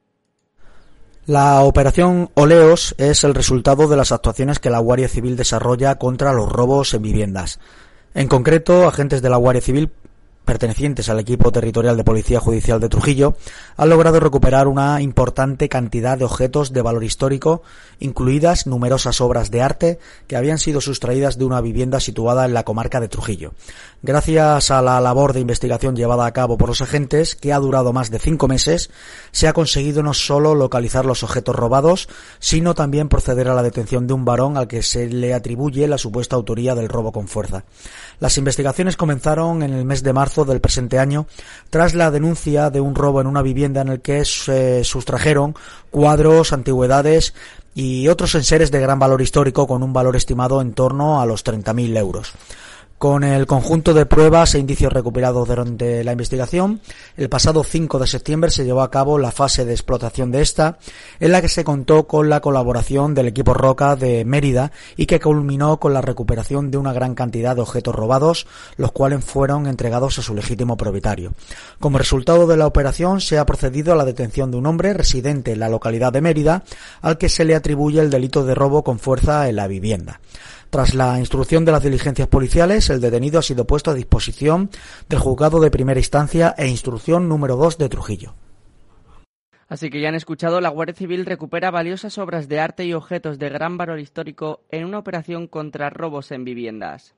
La operación Oleos es el resultado de las actuaciones que la Guardia Civil desarrolla contra los robos en viviendas. En concreto, agentes de la Guardia Civil pertenecientes al equipo territorial de Policía Judicial de Trujillo han logrado recuperar una importante cantidad de objetos de valor histórico, incluidas numerosas obras de arte que habían sido sustraídas de una vivienda situada en la comarca de Trujillo. Gracias a la labor de investigación llevada a cabo por los agentes, que ha durado más de cinco meses, se ha conseguido no solo localizar los objetos robados, sino también proceder a la detención de un varón al que se le atribuye la supuesta autoría del robo con fuerza. Las investigaciones comenzaron en el mes de marzo del presente año, tras la denuncia de un robo en una vivienda en el que se sustrajeron cuadros, antigüedades y otros enseres de gran valor histórico con un valor estimado en torno a los treinta mil euros. Con el conjunto de pruebas e indicios recuperados durante la investigación, el pasado cinco de septiembre se llevó a cabo la fase de explotación de esta, en la que se contó con la colaboración del equipo Roca de Mérida y que culminó con la recuperación de una gran cantidad de objetos robados, los cuales fueron entregados a su legítimo propietario. Como resultado de la operación, se ha procedido a la detención de un hombre residente en la localidad de Mérida, al que se le atribuye el delito de robo con fuerza en la vivienda. Tras la instrucción de las diligencias policiales, el detenido ha sido puesto a disposición del juzgado de primera instancia e instrucción número dos de Trujillo. Así que ya han escuchado, la Guardia Civil recupera valiosas obras de arte y objetos de gran valor histórico en una operación contra robos en viviendas.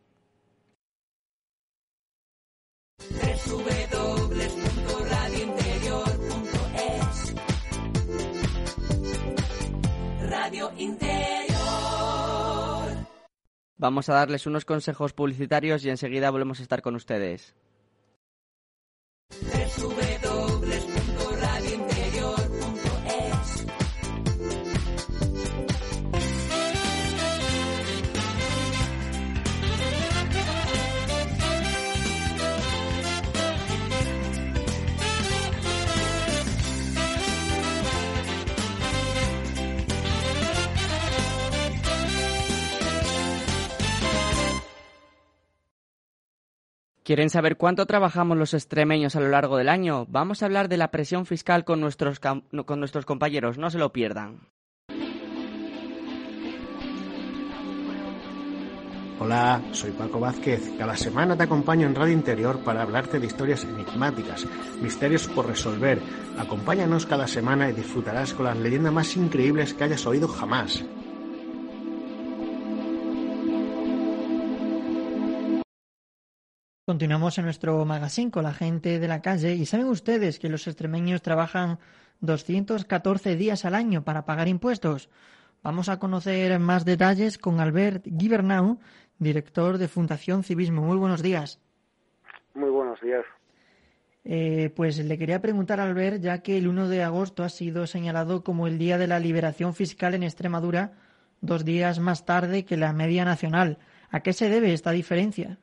w w w punto radio interior punto es Radio Interior. Vamos a darles unos consejos publicitarios y enseguida volvemos a estar con ustedes. ¿Quieren saber cuánto trabajamos los extremeños a lo largo del año? Vamos a hablar de la presión fiscal con nuestros, con nuestros compañeros, no se lo pierdan. Hola, soy Paco Vázquez. Cada semana te acompaño en Radio Interior para hablarte de historias enigmáticas, misterios por resolver. Acompáñanos cada semana y disfrutarás con las leyendas más increíbles que hayas oído jamás. Continuamos en nuestro magazine con la gente de la calle y ¿saben ustedes que los extremeños trabajan doscientos catorce días al año para pagar impuestos? Vamos a conocer más detalles con Albert Gibernau, director de Fundación Civismo. Muy buenos días. Muy buenos días. Eh, pues le quería preguntar a Albert, ya que el uno de agosto ha sido señalado como el Día de la Liberación Fiscal en Extremadura, dos días más tarde que la media nacional. ¿A qué se debe esta diferencia?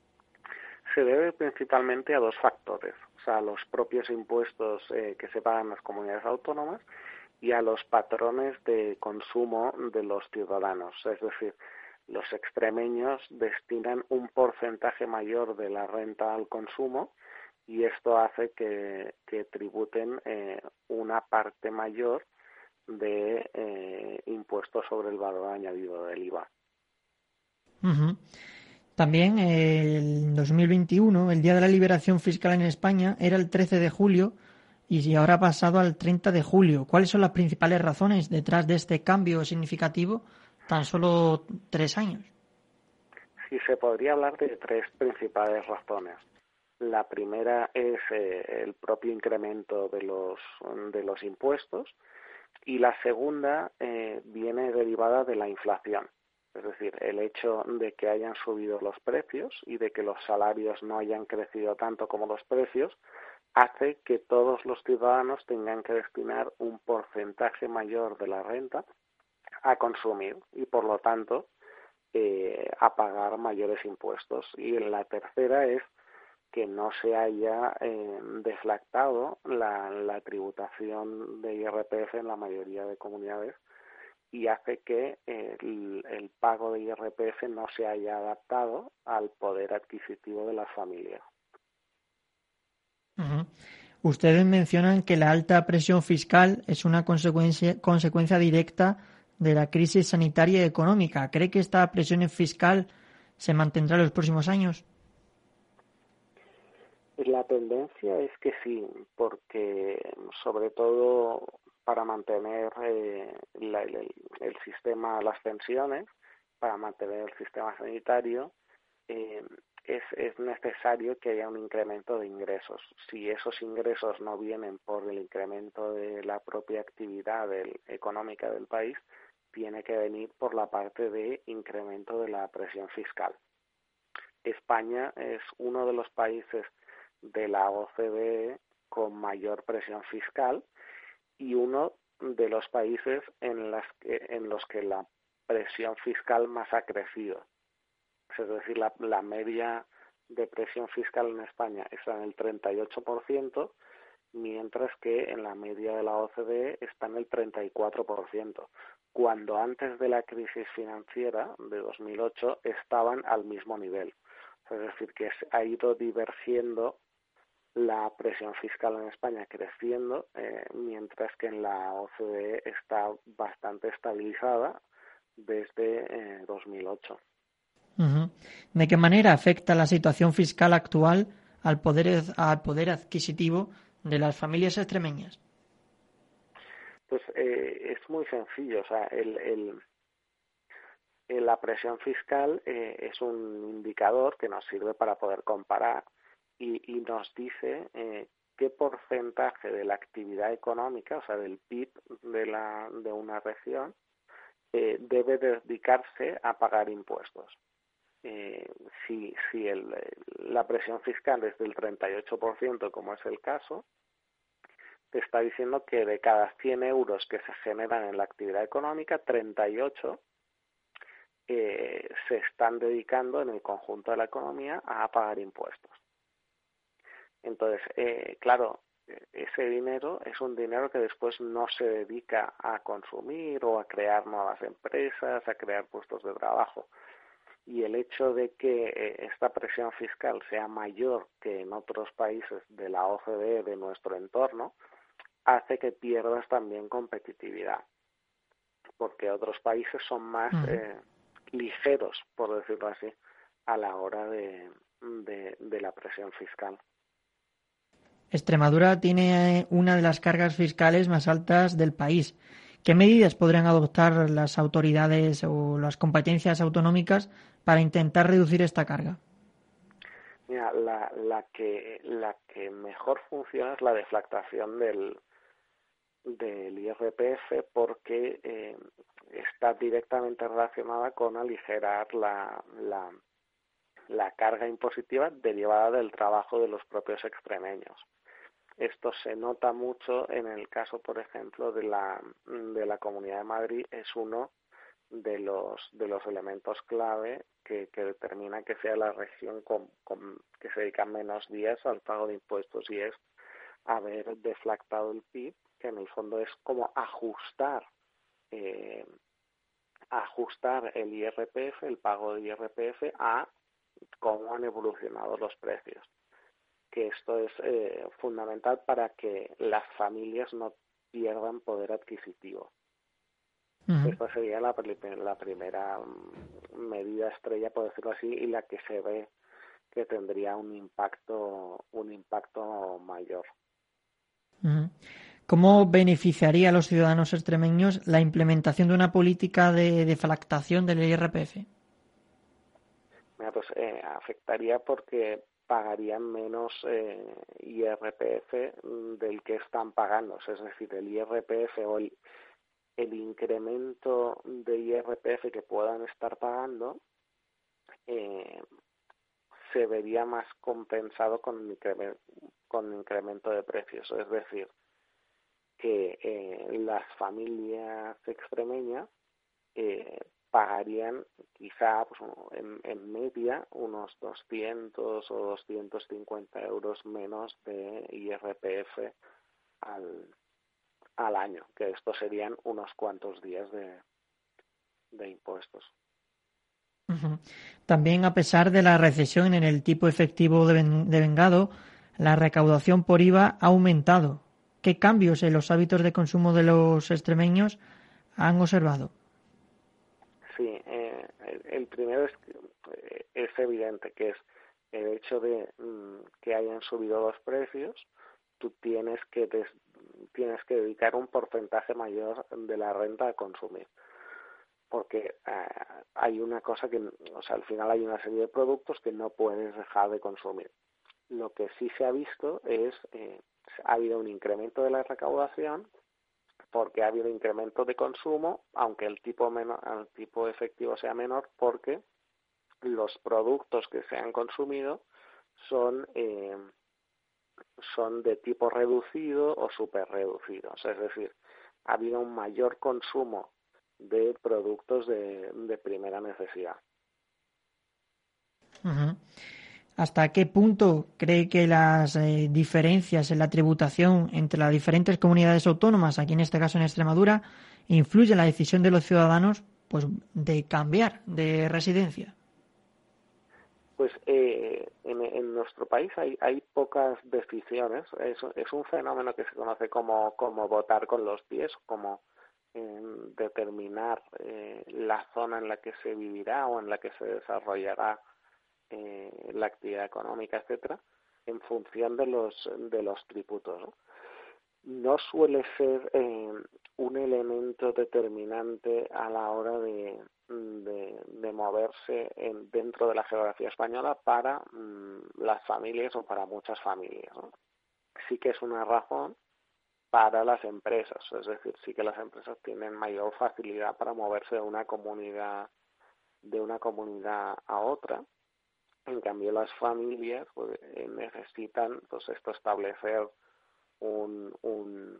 Se debe principalmente a dos factores, o sea, a los propios impuestos eh, que se pagan en las comunidades autónomas y a los patrones de consumo de los ciudadanos. Es decir, los extremeños destinan un porcentaje mayor de la renta al consumo y esto hace que, que tributen eh, una parte mayor de eh, impuestos sobre el valor añadido del I V A. Uh-huh. También el dos mil veintiuno, el Día de la Liberación Fiscal en España, era el trece de julio y ahora ha pasado al treinta de julio. ¿Cuáles son las principales razones detrás de este cambio significativo tan solo tres años? Sí, se podría hablar de tres principales razones. La primera es eh, el propio incremento de los, de los impuestos y la segunda eh, viene derivada de la inflación. Es decir, el hecho de que hayan subido los precios y de que los salarios no hayan crecido tanto como los precios hace que todos los ciudadanos tengan que destinar un porcentaje mayor de la renta a consumir y, por lo tanto, eh, a pagar mayores impuestos. Y la tercera es que no se haya eh, deflactado la, la tributación de I R P F en la mayoría de comunidades y hace que el, el pago de I R P F no se haya adaptado al poder adquisitivo de las familias. Uh-huh. Ustedes mencionan que la alta presión fiscal es una consecuencia, consecuencia directa de la crisis sanitaria y económica. ¿Cree que esta presión fiscal se mantendrá en los próximos años? La tendencia es que sí, porque sobre todo para mantener eh, la, el, el sistema, las pensiones, para mantener el sistema sanitario, eh, es, es necesario que haya un incremento de ingresos. Si esos ingresos no vienen por el incremento de la propia actividad del, económica del país, tiene que venir por la parte de incremento de la presión fiscal. España es uno de los países de la O C D E con mayor presión fiscal y uno de los países en, las que, en los que la presión fiscal más ha crecido. Es decir, la, la media de presión fiscal en España está en el treinta y ocho por ciento, mientras que en la media de la O C D E está en el treinta y cuatro por ciento, cuando antes de la crisis financiera de dos mil ocho estaban al mismo nivel. Es decir, que ha ido divergiendo la presión fiscal en España creciendo, eh, mientras que en la O C D E está bastante estabilizada desde eh, dos mil ocho. Uh-huh. ¿De qué manera afecta la situación fiscal actual al poder, al poder adquisitivo de las familias extremeñas? Pues eh, es muy sencillo, o sea, el, el, el la presión fiscal eh, es un indicador que nos sirve para poder comparar y, y nos dice eh, qué porcentaje de la actividad económica, o sea, del P I B de la de una región, eh, debe dedicarse a pagar impuestos. Eh, si si el, la presión fiscal es del treinta y ocho por ciento, como es el caso, te está diciendo que de cada cien euros que se generan en la actividad económica, treinta y ocho eh, se están dedicando en el conjunto de la economía a pagar impuestos. Entonces, eh, claro, ese dinero es un dinero que después no se dedica a consumir o a crear nuevas empresas, a crear puestos de trabajo. Y el hecho de que eh, esta presión fiscal sea mayor que en otros países de la O C D E, de nuestro entorno, hace que pierdas también competitividad, porque otros países son más eh, ligeros, por decirlo así, a la hora de, de, de la presión fiscal. Extremadura tiene una de las cargas fiscales más altas del país. ¿Qué medidas podrían adoptar las autoridades o las competencias autonómicas para intentar reducir esta carga? Mira, la, la que la que mejor funciona es la deflactación del del I R P F, porque eh, está directamente relacionada con aligerar la, la la carga impositiva derivada del trabajo de los propios extremeños. Esto se nota mucho en el caso, por ejemplo, de la de la Comunidad de Madrid. Es uno de los de los elementos clave que, que determina que sea la región con, con, que se dedica menos días al pago de impuestos, y es haber deflactado el P I B, que en el fondo es como ajustar eh, ajustar el I R P F, el pago de I R P F, a cómo han evolucionado los precios. Que esto es eh, fundamental para que las familias no pierdan poder adquisitivo. Uh-huh. Esta sería la, la primera medida estrella, por decirlo así, y la que se ve que tendría un impacto un impacto mayor. Uh-huh. ¿Cómo beneficiaría a los ciudadanos extremeños la implementación de una política de deflactación del I R P F? Mira, pues eh, afectaría porque pagarían menos eh, I R P F del que están pagando. Es decir, el I R P F o el, el incremento de I R P F que puedan estar pagando eh, se vería más compensado con un incremento, con un incremento de precios. Es decir, que eh, las familias extremeñas eh, pagarían quizá pues, en, en media unos doscientos o doscientos cincuenta euros menos de I R P F al, al año, que estos serían unos cuantos días de, de impuestos. Uh-huh. También, a pesar de la recesión en el tipo efectivo de, ven, de vengado, la recaudación por I V A ha aumentado. ¿Qué cambios en los hábitos de consumo de los extremeños han observado? Sí, eh, el, el primero es, eh, es evidente, que es el hecho de mm, que hayan subido los precios. Tú tienes que des, tienes que dedicar un porcentaje mayor de la renta a consumir, porque eh, hay una cosa que, o sea, al final hay una serie de productos que no puedes dejar de consumir. Lo que sí se ha visto es eh, ha habido un incremento de la recaudación, porque ha habido incremento de consumo, aunque el tipo menor, el tipo efectivo sea menor, porque los productos que se han consumido son eh, son de tipo reducido o súper reducidos. Es decir, ha habido un mayor consumo de productos de, de primera necesidad. Uh-huh. ¿Hasta qué punto cree que las eh, diferencias en la tributación entre las diferentes comunidades autónomas, aquí en este caso en Extremadura, influyen en la decisión de los ciudadanos pues de cambiar de residencia? Pues eh, en, en nuestro país hay, hay pocas decisiones. Es, es un fenómeno que se conoce como, como votar con los pies, como eh, determinar eh, la zona en la que se vivirá o en la que se desarrollará Eh, la actividad económica, etcétera, en función de los de los tributos, ¿no? No suele ser eh, un elemento determinante a la hora de, de, de moverse en, dentro de la geografía española para mm, las familias o para muchas familias, ¿no? Sí que es una razón para las empresas. Es decir, sí que las empresas tienen mayor facilidad para moverse de una comunidad de una comunidad a otra. En cambio, las familias pues, eh, necesitan pues esto establecer un, un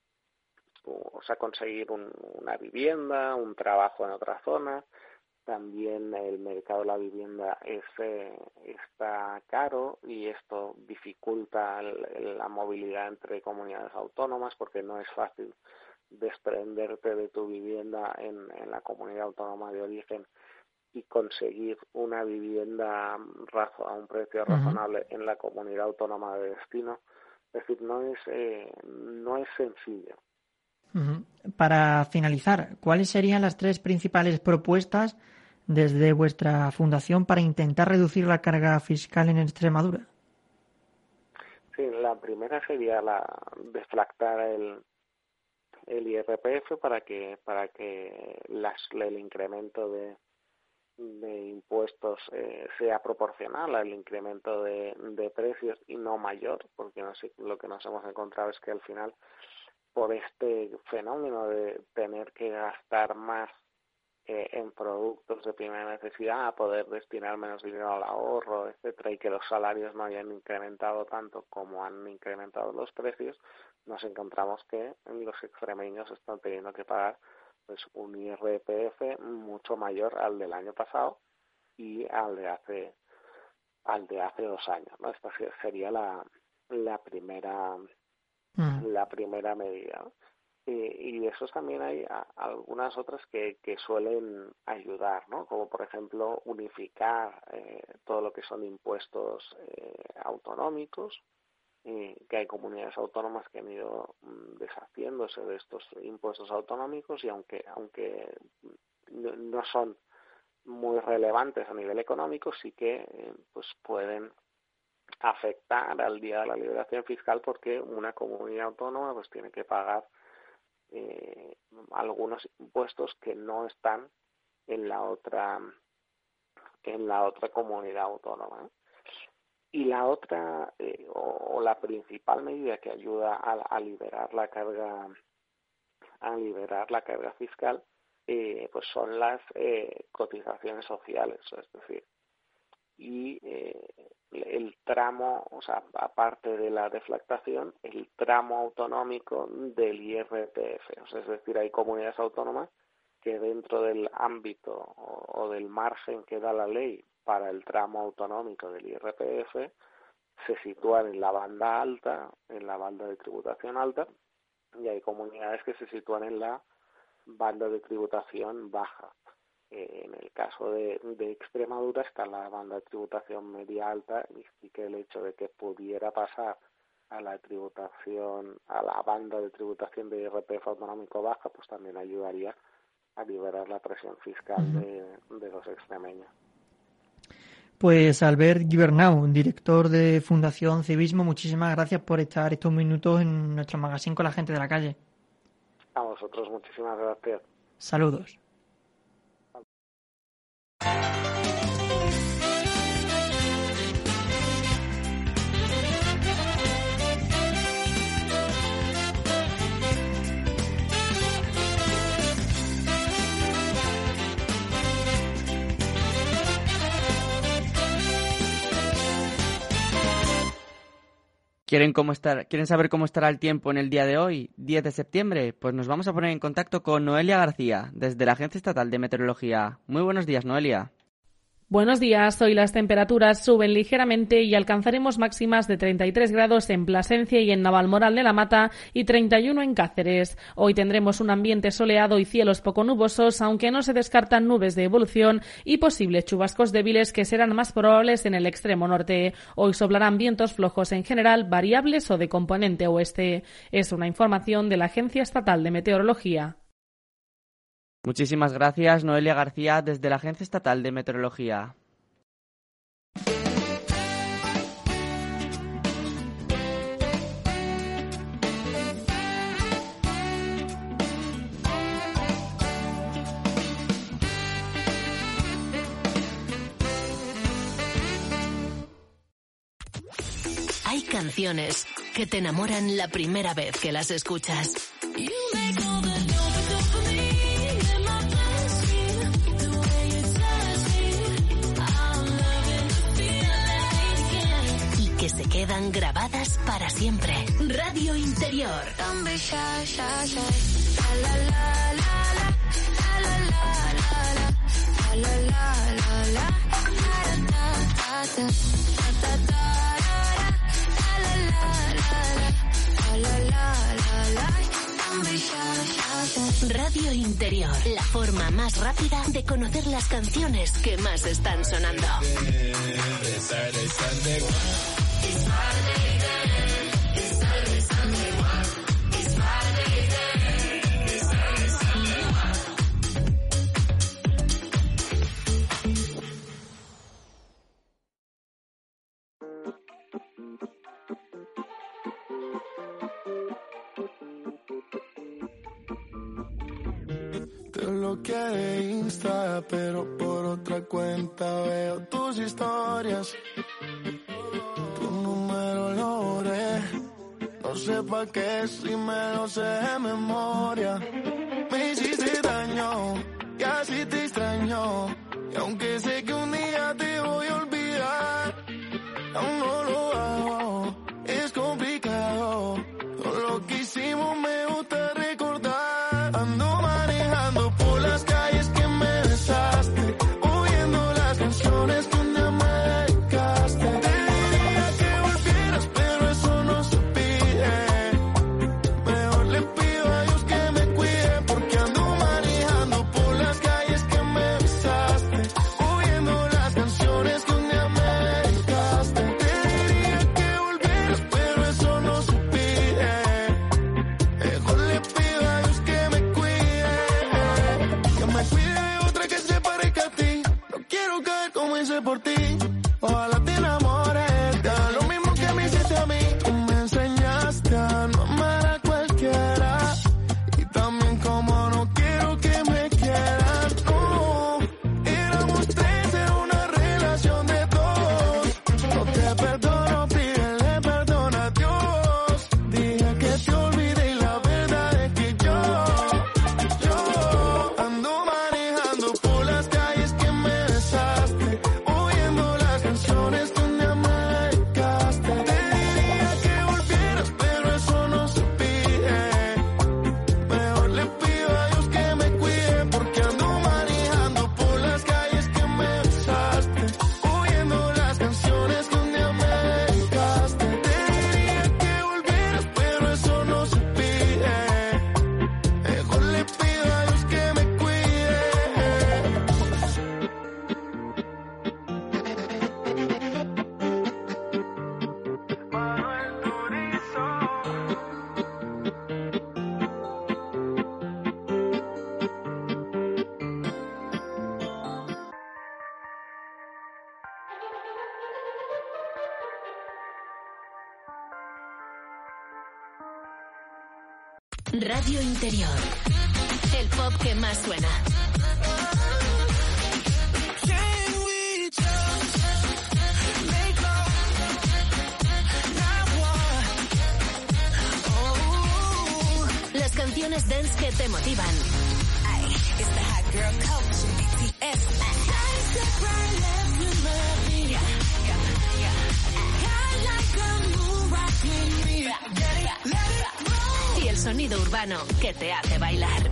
o sea, conseguir un, una vivienda, un trabajo en otra zona. También el mercado de la vivienda es, eh, está caro y esto dificulta el, la movilidad entre comunidades autónomas porque no es fácil desprenderte de tu vivienda en, en la comunidad autónoma de origen y conseguir una vivienda razo, a un precio razonable uh-huh. en la comunidad autónoma de destino. Es decir, no es, eh, no es sencillo. Uh-huh. Para finalizar, ¿cuáles serían las tres principales propuestas desde vuestra fundación para intentar reducir la carga fiscal en Extremadura? Sí, la primera sería la deflactar el, el I R P F para que para que las, el incremento de, de impuestos eh, sea proporcional al incremento de, de precios y no mayor, porque no sé, lo que nos hemos encontrado es que al final, por este fenómeno de tener que gastar más eh, en productos de primera necesidad, a poder destinar menos dinero al ahorro, etcétera, y que los salarios no hayan incrementado tanto como han incrementado los precios, nos encontramos que los extremeños están teniendo que pagar pues un I R P F mucho mayor al del año pasado y al de hace al de hace dos años, ¿no? Esta sería la la primera mm. la primera medida, ¿no? Y, y de esos también hay a, algunas otras que, que suelen ayudar, ¿no? Como por ejemplo unificar eh, todo lo que son impuestos eh, autonómicos, eh, que hay comunidades autónomas que han ido mm, deshaciéndose de estos impuestos autonómicos y aunque aunque no, no son muy relevantes a nivel económico, sí que eh, pues pueden afectar al día de la liberación fiscal porque una comunidad autónoma pues tiene que pagar Eh, algunos impuestos que no están en la otra en la otra comunidad autónoma, ¿no? Y la otra eh, o, o la principal medida que ayuda a, a liberar la carga a liberar la carga fiscal eh, pues son las eh, cotizaciones sociales, es decir, y eh, el tramo, o sea, aparte de la deflactación, el tramo autonómico del I R P F. O sea, es decir, hay comunidades autónomas que dentro del ámbito o, o del margen que da la ley para el tramo autonómico del I R P F se sitúan en la banda alta, en la banda de tributación alta, y hay comunidades que se sitúan en la banda de tributación baja. En el caso de, de Extremadura está la banda de tributación media alta y sí que el hecho de que pudiera pasar a la tributación, a la banda de tributación de I R P F autonómico baja, pues también ayudaría a liberar la presión fiscal uh-huh. de, de los extremeños. Pues Albert Gibernau, director de Fundación Civismo, muchísimas gracias por estar estos minutos en nuestro magazine con la gente de la calle. A vosotros muchísimas gracias. Saludos. ¿Quieren, cómo estar, ¿Quieren saber cómo estará el tiempo en el día de hoy, diez de septiembre? Pues nos vamos a poner en contacto con Noelia García, desde la Agencia Estatal de Meteorología. Muy buenos días, Noelia. Buenos días. Hoy las temperaturas suben ligeramente y alcanzaremos máximas de treinta y tres grados en Plasencia y en Navalmoral de la Mata y treinta y uno en Cáceres. Hoy tendremos un ambiente soleado y cielos poco nubosos, aunque no se descartan nubes de evolución y posibles chubascos débiles que serán más probables en el extremo norte. Hoy soplarán vientos flojos en general, variables o de componente oeste. Es una información de la Agencia Estatal de Meteorología. Muchísimas gracias, Noelia García, desde la Agencia Estatal de Meteorología. Hay canciones que te enamoran la primera vez que las escuchas. Y que se quedan grabadas para siempre. Radio Interior. Radio Interior, la forma más rápida de conocer las canciones que más están sonando. Te bloqueé de Insta, pero por otra cuenta veo tus historias. Tu número lo borré, no sé pa' qué si me lo sé de memoria. Me hiciste daño y así te extraño, y aunque sé que un día te voy a olvidar, aún no lo hago, es complicado. Todo lo que hicimos me gusta recordar. Ando manejando por las calles que me besaste, oyendo las canciones que un día me dedicaste. Te diría que volvieras, pero eso no se pide. Mejor le pido a Dios que me cuide, porque ando manejando por las calles que me besaste, oyendo las canciones que un día me dedicaste. Te diría que volvieras, pero eso no se pide. Mejor le pido a Dios que me cuide, que me cuide de otra que se parezca a ti. No quiero caer como hice por ti. Ojalá te enamores, te haga lo mismo que me hiciste a mí. Tú me enseñaste a no amar a cualquiera, y también como no quiero que me quieras. No, éramos tres en una relación de dos. No te perdono, pídele perdón a Dios. Dije que te olvidé y la verdad es que yo, yo ando manejando por las calles que me besaste, oyendo las canciones que un día me dedicaste. Te diría que volvieras, pero eso no se pide. Mejor le pido a Dios que me cuide, porque ando manejando por las calles que me besaste, oyendo las canciones que un día me dedicaste. Te diría que volvieras, pero eso no se pide. Mejor le pido a Dios que me cuide. Manuel Turizo. Radio Interior, el pop que más suena. Las canciones dance que te motivan. Y el sonido urbano que te hace bailar.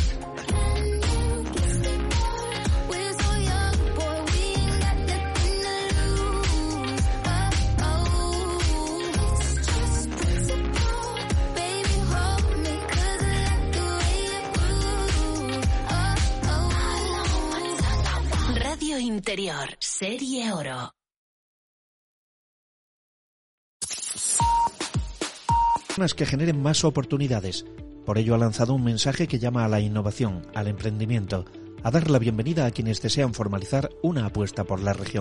Radio Interior, Serie Oro. Que generen más oportunidades. Por ello ha lanzado un mensaje que llama a la innovación, al emprendimiento, a dar la bienvenida a quienes desean formalizar una apuesta por la región.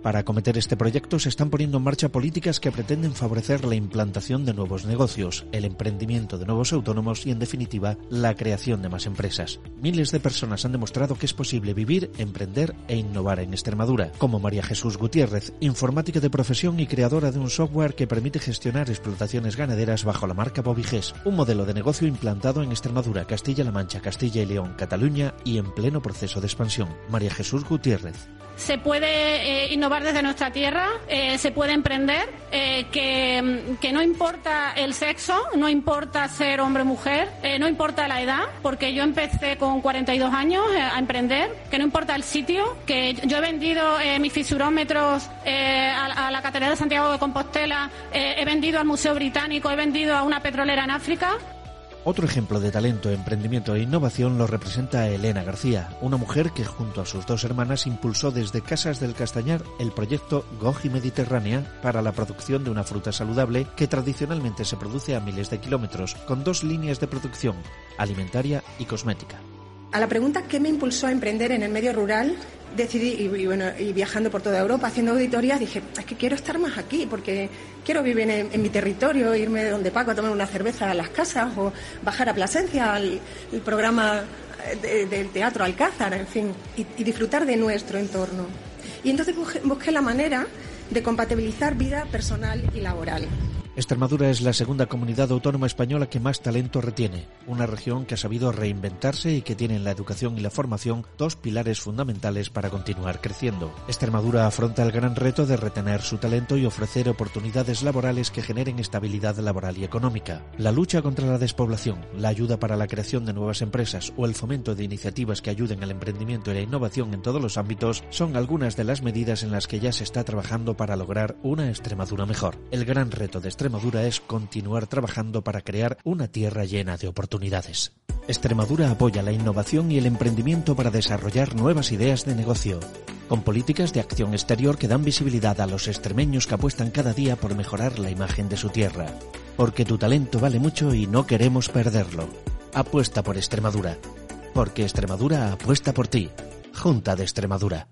Para acometer este proyecto se están poniendo en marcha políticas que pretenden favorecer la implantación de nuevos negocios, el emprendimiento de nuevos autónomos y, en definitiva, la creación de más empresas. Miles de personas han demostrado que es posible vivir, emprender e innovar en Extremadura, como María Jesús Gutiérrez, informática de profesión y creadora de un software que permite gestionar explotaciones ganaderas bajo la marca Bovigés, un modelo de negocio implantado en Extremadura, Castilla-La Mancha, Castilla y León, Cataluña y en pleno proceso de expansión. María Jesús Gutiérrez. Se puede eh, innovar desde nuestra tierra, eh, se puede emprender, eh, que, que no importa el sexo, no importa ser hombre o mujer, eh, no importa la edad, porque yo empecé con cuarenta y dos años eh, a emprender, que no importa el sitio, que yo he vendido eh, mis fisurómetros eh, a, a la Catedral de Santiago de Compostela, eh, he vendido al Museo Británico, he vendido a una petrolera en África. Otro ejemplo de talento, emprendimiento e innovación lo representa Elena García, una mujer que junto a sus dos hermanas impulsó desde Casas del Castañar el proyecto Goji Mediterránea para la producción de una fruta saludable que tradicionalmente se produce a miles de kilómetros, con dos líneas de producción, alimentaria y cosmética. A la pregunta ¿qué me impulsó a emprender en el medio rural? Decidí, y, y, bueno, y viajando por toda Europa, haciendo auditorías, dije, es que quiero estar más aquí, porque quiero vivir en, en mi territorio, irme de donde Paco a tomar una cerveza a las casas, o bajar a Plasencia, al el programa de, del Teatro Alcázar, en fin, y, y disfrutar de nuestro entorno. Y entonces busqué, busqué la manera de compatibilizar vida personal y laboral. Extremadura es la segunda comunidad autónoma española que más talento retiene, una región que ha sabido reinventarse y que tiene en la educación y la formación dos pilares fundamentales para continuar creciendo. Extremadura afronta el gran reto de retener su talento y ofrecer oportunidades laborales que generen estabilidad laboral y económica. La lucha contra la despoblación, la ayuda para la creación de nuevas empresas o el fomento de iniciativas que ayuden al emprendimiento y la innovación en todos los ámbitos son algunas de las medidas en las que ya se está trabajando para lograr una Extremadura mejor. El gran reto de Extremadura Extremadura es continuar trabajando para crear una tierra llena de oportunidades. Extremadura apoya la innovación y el emprendimiento para desarrollar nuevas ideas de negocio, con políticas de acción exterior que dan visibilidad a los extremeños que apuestan cada día por mejorar la imagen de su tierra. Porque tu talento vale mucho y no queremos perderlo. Apuesta por Extremadura. Porque Extremadura apuesta por ti. Junta de Extremadura.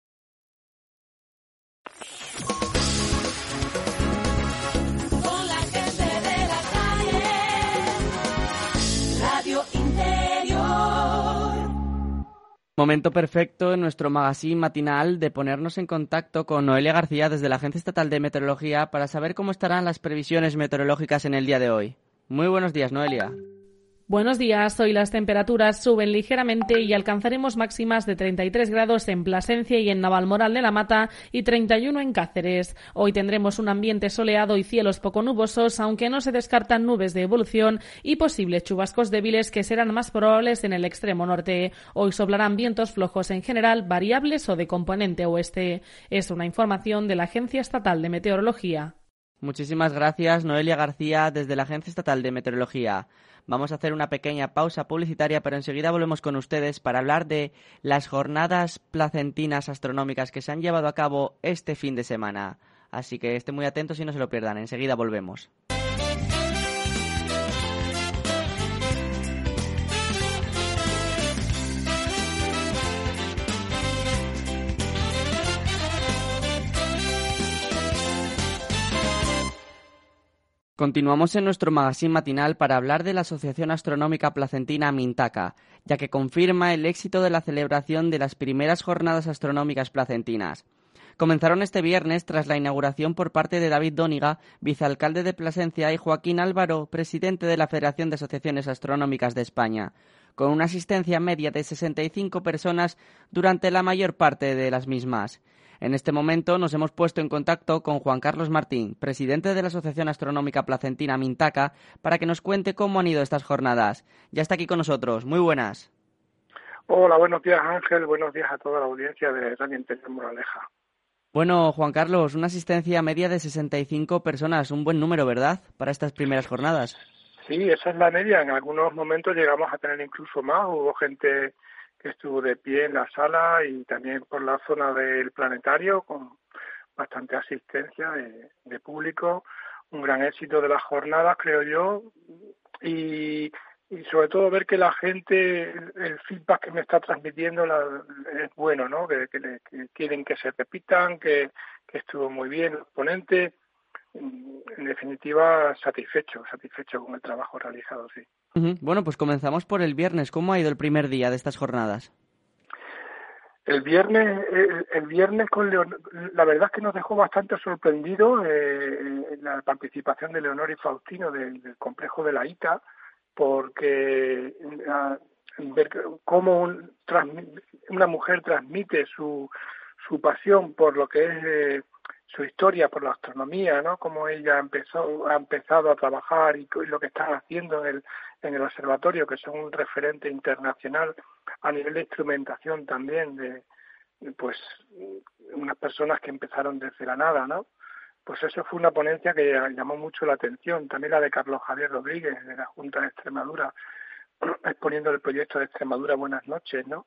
Momento perfecto en nuestro magazine matinal de ponernos en contacto con Noelia García desde la Agencia Estatal de Meteorología para saber cómo estarán las previsiones meteorológicas en el día de hoy. Muy buenos días, Noelia. Buenos días, hoy las temperaturas suben ligeramente y alcanzaremos máximas de treinta y tres grados en Plasencia y en Navalmoral de la Mata y treinta y uno en Cáceres. Hoy tendremos un ambiente soleado y cielos poco nubosos, aunque no se descartan nubes de evolución y posibles chubascos débiles que serán más probables en el extremo norte. Hoy soplarán vientos flojos en general, variables o de componente oeste. Es una información de la Agencia Estatal de Meteorología. Muchísimas gracias, Noelia García, desde la Agencia Estatal de Meteorología. Vamos a hacer una pequeña pausa publicitaria, pero enseguida volvemos con ustedes para hablar de las jornadas placentinas astronómicas que se han llevado a cabo este fin de semana. Así que estén muy atentos y no se lo pierdan. Enseguida volvemos. Continuamos en nuestro magazine matinal para hablar de la Asociación Astronómica Placentina Mintaca, ya que confirma el éxito de la celebración de las primeras jornadas astronómicas placentinas. Comenzaron este viernes tras la inauguración por parte de David Dóniga, vicealcalde de Plasencia, y Joaquín Álvaro, presidente de la Federación de Asociaciones Astronómicas de España, con una asistencia media de sesenta y cinco personas durante la mayor parte de las mismas. En este momento nos hemos puesto en contacto con Juan Carlos Martín, presidente de la Asociación Astronómica Placentina Mintaca, para que nos cuente cómo han ido estas jornadas. Ya está aquí con nosotros. Muy buenas. Hola, buenos días Ángel, buenos días a toda la audiencia de Radio Interior Moraleja. Bueno, Juan Carlos, una asistencia media de sesenta y cinco personas, un buen número, ¿verdad?, para estas primeras jornadas. Sí, esa es la media. En algunos momentos llegamos a tener incluso más. Hubo gente que estuvo de pie en la sala y también por la zona del planetario con bastante asistencia de, de público, un gran éxito de las jornadas, creo yo, y y sobre todo ver que la gente, el, el feedback que me está transmitiendo la, es bueno, ¿no? Que, que, le, que quieren que se repitan, que, que estuvo muy bien los ponentes. En definitiva, satisfecho, satisfecho con el trabajo realizado, sí. Uh-huh. Bueno, pues comenzamos por el viernes. ¿Cómo ha ido el primer día de estas jornadas? El viernes, el, el viernes con Leonor, la verdad es que nos dejó bastante sorprendido eh, la participación de Leonor y Faustino del, del complejo de la I T A, porque a, ver cómo un, una mujer transmite su, su pasión por lo que es eh, su historia, por la astronomía, ¿no? Cómo ella empezó, ha empezado a trabajar y, y lo que están haciendo en el, en el observatorio, que son un referente internacional a nivel de instrumentación también, de pues unas personas que empezaron desde la nada, ¿no? Pues eso fue una ponencia que llamó mucho la atención. También la de Carlos Javier Rodríguez, de la Junta de Extremadura, exponiendo el proyecto de Extremadura Buenas Noches, ¿no?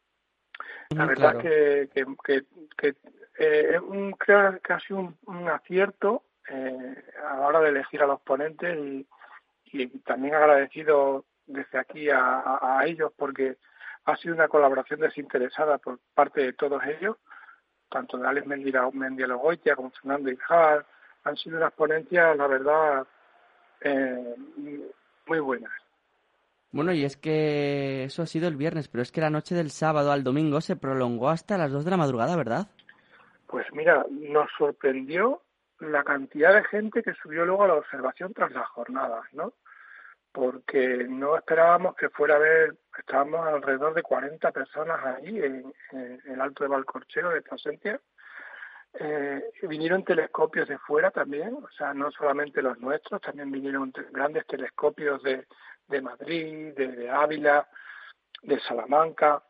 La Mm, verdad claro. que, que, que, que eh, un, creo que ha sido un, un acierto eh, a la hora de elegir a los ponentes y, y también agradecido desde aquí a, a, a ellos porque ha sido una colaboración desinteresada por parte de todos ellos, tanto de Alex Mendialogoitia como Fernando Hijal. Han sido unas ponencias, la verdad, eh, muy buenas. Bueno, y es que eso ha sido el viernes, pero es que la noche del sábado al domingo se prolongó hasta las dos de la madrugada, ¿verdad? Pues mira, nos sorprendió la cantidad de gente que subió luego a la observación tras las jornadas, ¿no? Porque no esperábamos que fuera a ver, estábamos alrededor de cuarenta personas allí en, en el Alto de Valcorchero de Plasencia. Eh, vinieron telescopios de fuera también, o sea, no solamente los nuestros, también vinieron te- grandes telescopios de, de Madrid, de, de Ávila, de Salamanca,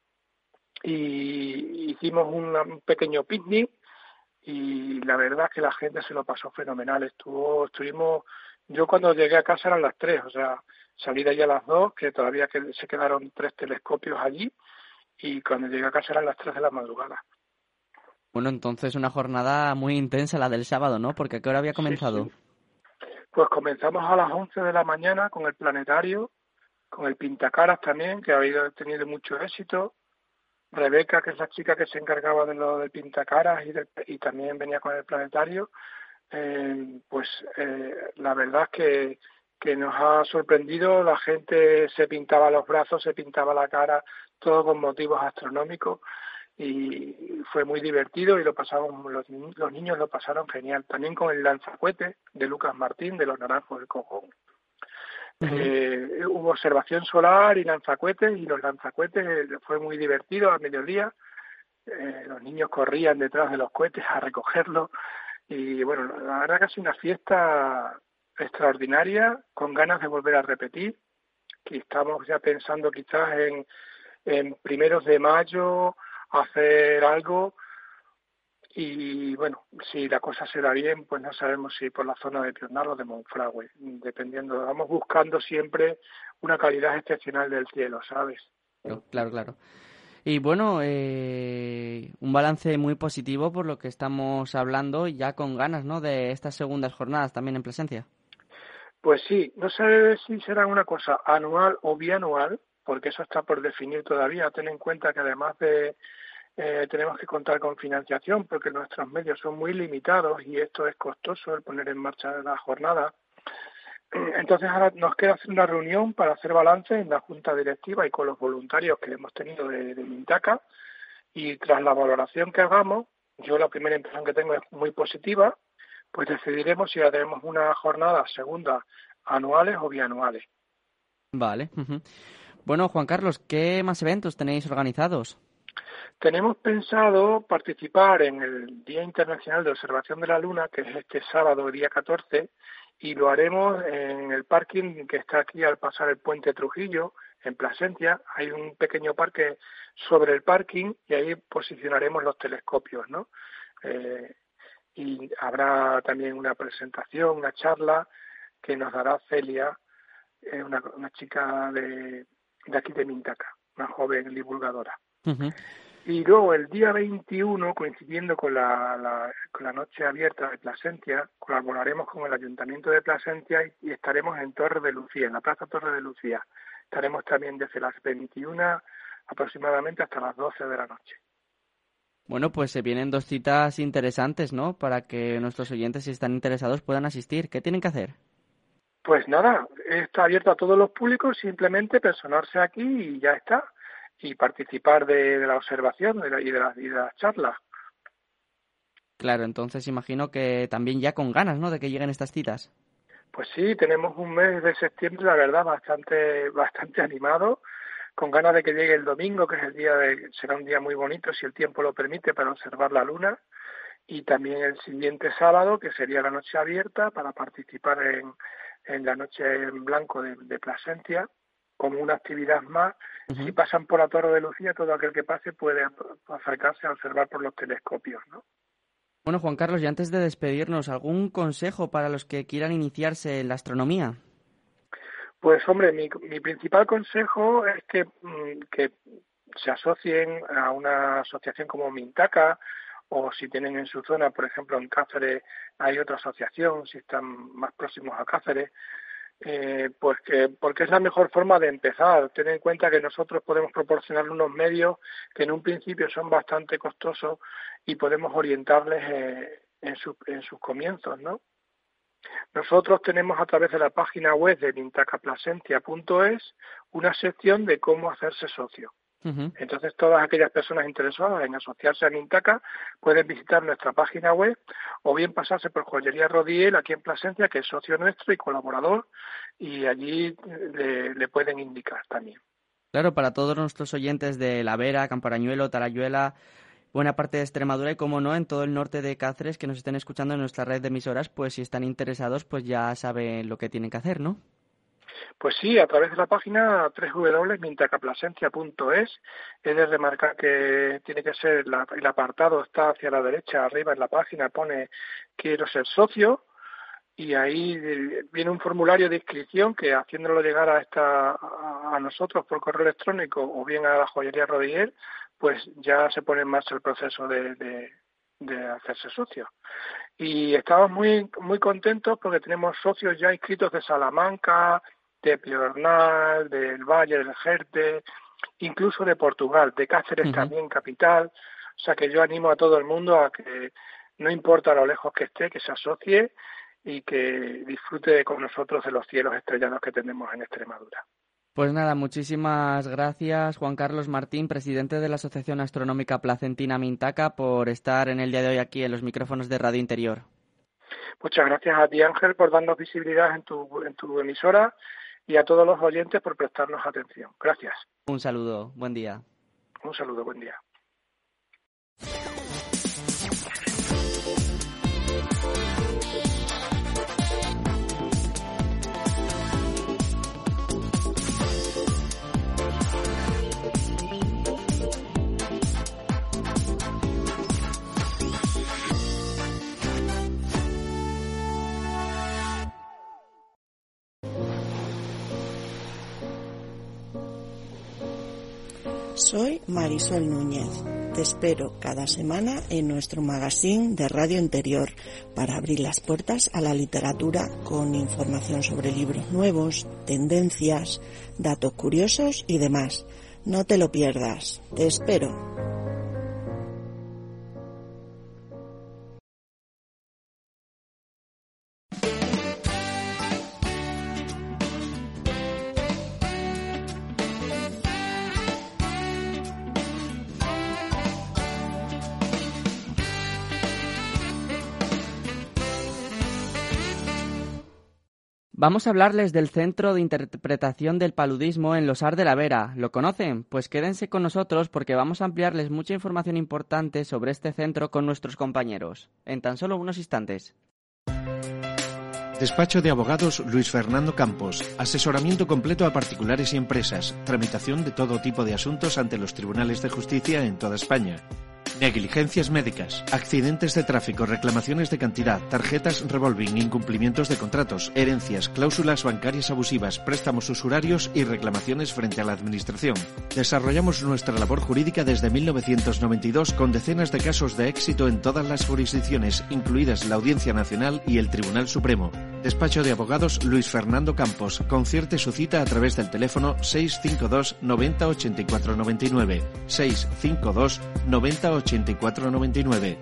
y hicimos una- un pequeño picnic y la verdad es que la gente se lo pasó fenomenal. Estuvo, estuvimos, yo cuando llegué a casa eran las tres, o sea, salí de allí a las dos, que todavía que, se quedaron tres telescopios allí, y cuando llegué a casa eran las tres de la madrugada. Bueno, entonces una jornada muy intensa la del sábado, ¿no? Porque ¿a qué hora había comenzado? Sí, sí. Pues comenzamos a las once de la mañana con el planetario, con el pintacaras también, que ha tenido mucho éxito. Rebeca, que es la chica que se encargaba de lo del pintacaras y, del, y también venía con el planetario, eh, pues eh, la verdad es que, que nos ha sorprendido. La gente se pintaba los brazos, se pintaba la cara, todo con motivos astronómicos, y fue muy divertido y lo pasamos, los, los niños lo pasaron genial. También con el lanzacohetes de Lucas Martín, de los Naranjos del Cojón. Uh-huh. Eh, hubo observación solar y lanzacohetes, y los lanzacohetes fue muy divertido a mediodía. Eh, los niños corrían detrás de los cohetes a recogerlos, y bueno, la verdad que ha sido una fiesta extraordinaria, con ganas de volver a repetir, que estamos ya pensando quizás en, en primeros de mayo hacer algo. Y bueno, si la cosa se da bien, pues no sabemos si por la zona de Piornal o de Monfragüe, dependiendo. Vamos buscando siempre una calidad excepcional del cielo, ¿sabes? Claro, claro. Y bueno, eh, un balance muy positivo por lo que estamos hablando, ya con ganas, ¿no?, de estas segundas jornadas también en Plasencia. Pues sí, no sé si será una cosa anual o bianual, porque eso está por definir todavía. Ten en cuenta que además de Eh, tenemos que contar con financiación porque nuestros medios son muy limitados y esto es costoso, el poner en marcha la jornada. Entonces ahora nos queda hacer una reunión para hacer balance en la junta directiva y con los voluntarios que hemos tenido de, de Mintaca, y tras la valoración que hagamos, yo la primera impresión que tengo es muy positiva, pues decidiremos si haremos una jornada segunda anuales o bianuales. Vale. Uh-huh. Bueno, Juan Carlos, ¿qué más eventos tenéis organizados? Tenemos pensado participar en el Día Internacional de Observación de la Luna, que es este sábado, día catorce, y lo haremos en el parking que está aquí al pasar el puente Trujillo, en Plasencia. Hay un pequeño parque sobre el parking y ahí posicionaremos los telescopios, ¿no? Eh, y habrá también una presentación, una charla que nos dará Celia, eh, una, una chica de, de aquí de Mintaca, una joven divulgadora. Uh-huh. Y luego el día veintiuno, coincidiendo con la, la, con la noche abierta de Plasencia, colaboraremos con el Ayuntamiento de Plasencia y, y estaremos en Torre de Lucía, en la Plaza Torre de Lucía. Estaremos también desde las veintiuna aproximadamente hasta las doce de la noche. Bueno, pues se vienen dos citas interesantes, ¿no? Para que nuestros oyentes, si están interesados, puedan asistir. ¿Qué tienen que hacer? Pues nada, está abierto a todos los públicos, simplemente personarse aquí y ya está. Y participar de, de la observación de la, y, de la, y de las charlas. Claro, entonces imagino que también ya con ganas, ¿no?, de que lleguen estas citas. Pues sí, tenemos un mes de septiembre, la verdad, bastante bastante animado, con ganas de que llegue el domingo, que es el día de, será un día muy bonito, si el tiempo lo permite, para observar la luna, y también el siguiente sábado, que sería la noche abierta, para participar en, en la noche en blanco de, de Plasencia, como una actividad más. Uh-huh. Si pasan por la Torre de Lucía, todo aquel que pase puede acercarse a observar por los telescopios, ¿no? Bueno, Juan Carlos, y antes de despedirnos, ¿algún consejo para los que quieran iniciarse en la astronomía? Pues, hombre, mi, mi principal consejo es que, que se asocien a una asociación como Mintaca, o si tienen en su zona, por ejemplo, en Cáceres hay otra asociación, si están más próximos a Cáceres, eh, pues que porque es la mejor forma de empezar. Ten en cuenta que nosotros podemos proporcionar unos medios que en un principio son bastante costosos y podemos orientarles eh, en, su, en sus comienzos, ¿no? Nosotros tenemos a través de la página web de mintacaplasencia punto es una sección de cómo hacerse socio. Uh-huh. Entonces, todas aquellas personas interesadas en asociarse a Mintaca pueden visitar nuestra página web o bien pasarse por Joyería Rodiel aquí en Plasencia, que es socio nuestro y colaborador, y allí le, le pueden indicar también. Claro, para todos nuestros oyentes de La Vera, Camparañuelo, Tarayuela, buena parte de Extremadura y, como no, en todo el norte de Cáceres, que nos estén escuchando en nuestra red de emisoras, pues si están interesados, pues ya saben lo que tienen que hacer, ¿no? Pues sí, a través de la página doble u doble u doble u punto mintacaplasencia punto es. He de remarcar que tiene que ser, la, el apartado está hacia la derecha, arriba en la página pone quiero ser socio, y ahí viene un formulario de inscripción que, haciéndolo llegar a esta a, a nosotros por correo electrónico o bien a la Joyería Rodier, pues ya se pone en marcha el proceso de, de, de hacerse socio. Y estamos muy muy contentos porque tenemos socios ya inscritos de Salamanca, de Piornal, del Valle del Jerte, incluso de Portugal, de Cáceres uh-huh. también, capital. O sea que yo animo a todo el mundo a que, no importa lo lejos que esté, que se asocie y que disfrute con nosotros de los cielos estrellados que tenemos en Extremadura. Pues nada, muchísimas gracias, Juan Carlos Martín, presidente de la Asociación Astronómica Placentina Mintaca, por estar en el día de hoy aquí en los micrófonos de Radio Interior. Muchas gracias a ti, Ángel, por darnos visibilidad en tu, en tu emisora, y a todos los oyentes por prestarnos atención. Gracias. Un saludo, buen día. Un saludo, buen día. Soy Marisol Núñez. Te espero cada semana en nuestro magazine de Radio Interior para abrir las puertas a la literatura con información sobre libros nuevos, tendencias, datos curiosos y demás. No te lo pierdas. Te espero. Vamos a hablarles del Centro de Interpretación del Paludismo en Losar de la Vera. ¿Lo conocen? Pues quédense con nosotros porque vamos a ampliarles mucha información importante sobre este centro con nuestros compañeros. En tan solo unos instantes. Despacho de Abogados Luis Fernando Campos. Asesoramiento completo a particulares y empresas. Tramitación de todo tipo de asuntos ante los tribunales de justicia en toda España. Negligencias médicas, accidentes de tráfico, reclamaciones de cantidad, tarjetas revolving, incumplimientos de contratos, herencias, cláusulas bancarias abusivas, préstamos usurarios y reclamaciones frente a la Administración. Desarrollamos nuestra labor jurídica desde mil novecientos noventa y dos con decenas de casos de éxito en todas las jurisdicciones, incluidas la Audiencia Nacional y el Tribunal Supremo. Despacho de Abogados Luis Fernando Campos. Concierte su cita a través del teléfono seis cinco dos noventa ochenta y cuatro noventa y nueve, seis cinco dos noventa ochenta y cuatro noventa y nueve.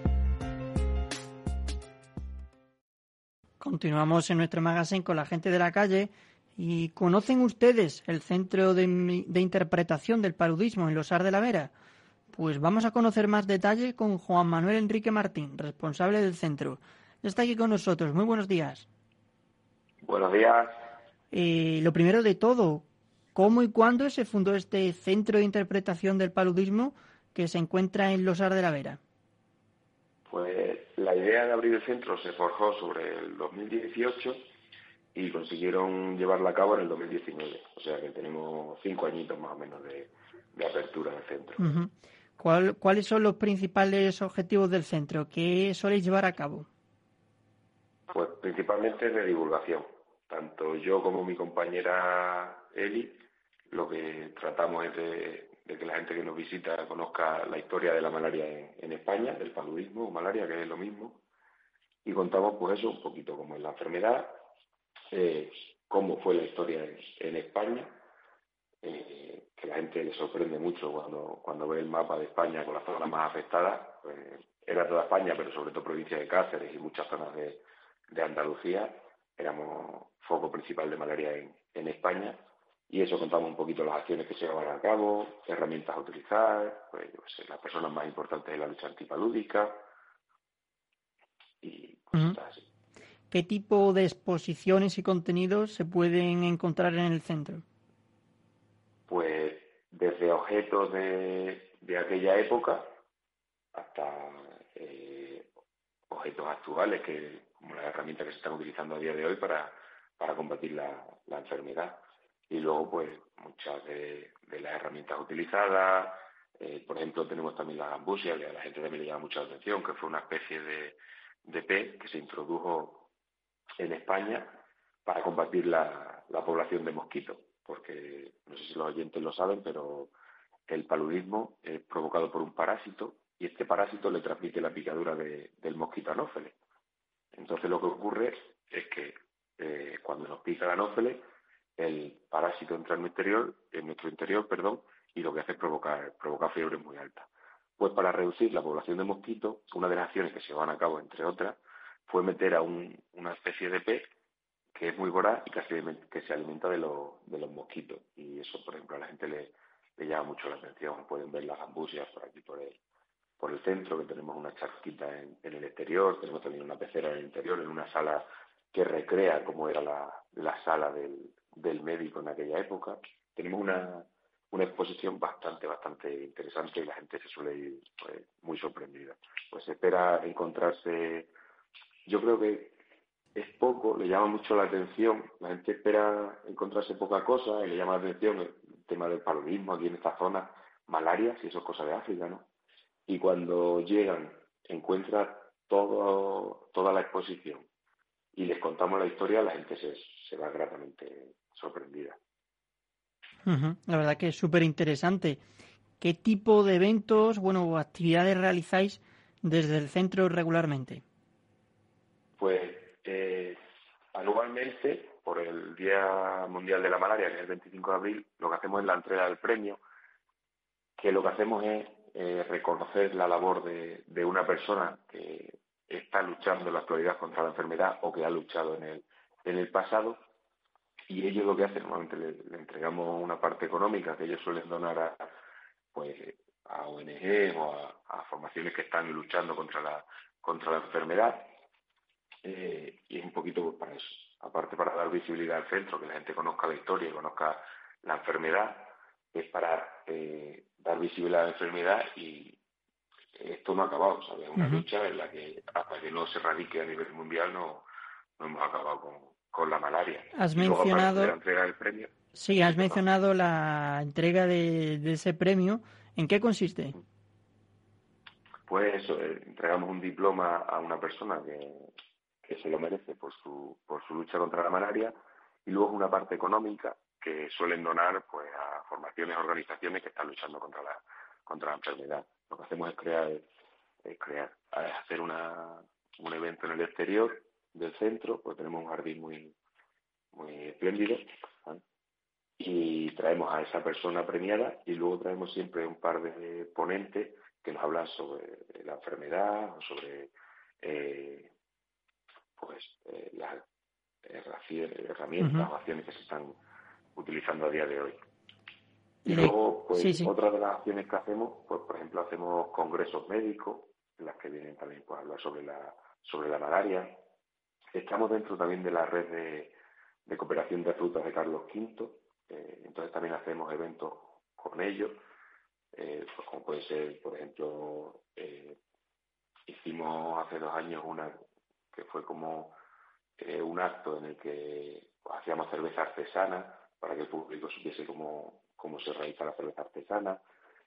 Continuamos en nuestro magazine con la gente de la calle. ¿Y conocen ustedes el Centro de, de Interpretación del Paludismo en Losar de la Vera? Pues vamos a conocer más detalle con Juan Manuel Enrique Martín, responsable del centro. Está aquí con nosotros. Muy buenos días. Buenos días. Eh, lo primero de todo, ¿cómo y cuándo se fundó este Centro de Interpretación del Paludismo que se encuentra en Losar de la Vera? Pues la idea de abrir el centro se forjó sobre el dos mil dieciocho y consiguieron llevarla a cabo en el dos mil diecinueve. O sea que tenemos cinco añitos más o menos de, de apertura del centro. Uh-huh. ¿Cuál, ¿Cuáles son los principales objetivos del centro? ¿Qué soléis llevar a cabo? Pues principalmente de divulgación. Tanto yo como mi compañera Eli, lo que tratamos es de, de que la gente que nos visita conozca la historia de la malaria en, en España, del paludismo o malaria, que es lo mismo, y contamos pues eso, un poquito cómo es la enfermedad, eh, cómo fue la historia en, en España, eh, que la gente le sorprende mucho cuando, cuando ve el mapa de España con las zonas más afectadas. Pues, era toda España, pero sobre todo provincia de Cáceres y muchas zonas de, de Andalucía, éramos foco principal de malaria en, en España, y eso contamos un poquito las acciones que se llevan a cabo, herramientas a utilizar, pues yo sé, las personas más importantes de la lucha antipalúdica y cosas Uh-huh. así. ¿Qué tipo de exposiciones y contenidos se pueden encontrar en el centro? Pues desde objetos de, de aquella época hasta eh, objetos actuales, que como las herramientas que se están utilizando a día de hoy para, para combatir la, la enfermedad. Y luego, pues, muchas de, de las herramientas utilizadas. Eh, por ejemplo, tenemos también la gambusia, que a la gente también le llama mucha atención, que fue una especie de, de pez que se introdujo en España para combatir la, la población de mosquitos. Porque, no sé si los oyentes lo saben, pero el paludismo es provocado por un parásito, y este parásito le transmite la picadura de, del mosquito anófeles. Entonces lo que ocurre es que eh, cuando nos pica el anófeles, el parásito entra en nuestro interior, en nuestro interior, perdón, y lo que hace es provocar, provocar fiebre muy alta. Pues para reducir la población de mosquitos, una de las acciones que se llevan a cabo, entre otras, fue meter a un, una especie de pez que es muy voraz y que se, que se alimenta de, lo, de los mosquitos. Y eso, por ejemplo, a la gente le, le llama mucho la atención. Pueden ver las gambusias por aquí, por el, por el centro, que tenemos una charquita en, en el exterior, tenemos también una pecera en el interior, en una sala que recrea cómo era la, la sala del, del médico en aquella época. Tenemos una, una exposición bastante, bastante interesante, y la gente se suele ir pues, muy sorprendida. Pues se espera encontrarse, yo creo que es poco, le llama mucho la atención, la gente espera encontrarse poca cosa, y le llama la atención el tema del paludismo aquí en esta zona, malaria, si eso es cosa de África, ¿no? Y cuando llegan, encuentran todo, toda la exposición y les contamos la historia, la gente se, se va gratamente sorprendida. Uh-huh. La verdad que es súper interesante. ¿Qué tipo de eventos, bueno, o actividades realizáis desde el centro regularmente? Pues eh, anualmente, por el Día Mundial de la Malaria, que es el veinticinco de abril, lo que hacemos es la entrega del premio, que lo que hacemos es eh, reconocer la labor de, de una persona que está luchando en la actualidad contra la enfermedad o que ha luchado en el, en el pasado, y ellos lo que hacen, normalmente le, le entregamos una parte económica que ellos suelen donar a, pues, a O N G o a, a formaciones que están luchando contra la, contra la enfermedad, eh, y es un poquito pues, para eso, aparte para dar visibilidad al centro, que la gente conozca la historia y conozca la enfermedad, es para eh, dar visibilidad a la enfermedad, y esto no ha acabado, ¿sabes? Es una uh-huh. lucha en la que hasta que no se erradique a nivel mundial no, no hemos acabado con, con la malaria. Has y luego, mencionado la entrega del premio. Sí, has mencionado la entrega de, de ese premio. ¿En qué consiste? Pues eso, eh, entregamos un diploma a una persona que, que se lo merece por su, por su lucha contra la malaria, y luego una parte económica que suelen donar pues a formaciones, organizaciones que están luchando contra la, contra la enfermedad. Lo que hacemos es crear, es crear, es hacer una, un evento en el exterior del centro, pues tenemos un jardín muy, muy espléndido, ¿vale? Y traemos a esa persona premiada, y luego traemos siempre un par de ponentes que nos hablan sobre la enfermedad o sobre eh, pues eh, las herramientas uh-huh. o acciones que se están utilizando a día de hoy. Y luego, pues, sí, sí. otra de las acciones que hacemos, pues, por ejemplo, hacemos congresos médicos, en las que vienen también pues, a hablar sobre la, sobre la malaria. Estamos dentro también de la red de, de cooperación de rutas de Carlos quinto, eh, entonces también hacemos eventos con ellos, eh, pues, como puede ser, por ejemplo, eh, hicimos hace dos años una que fue como eh, un acto en el que pues, hacíamos cerveza artesana para que el público supiese cómo, cómo se realiza la cerveza artesana.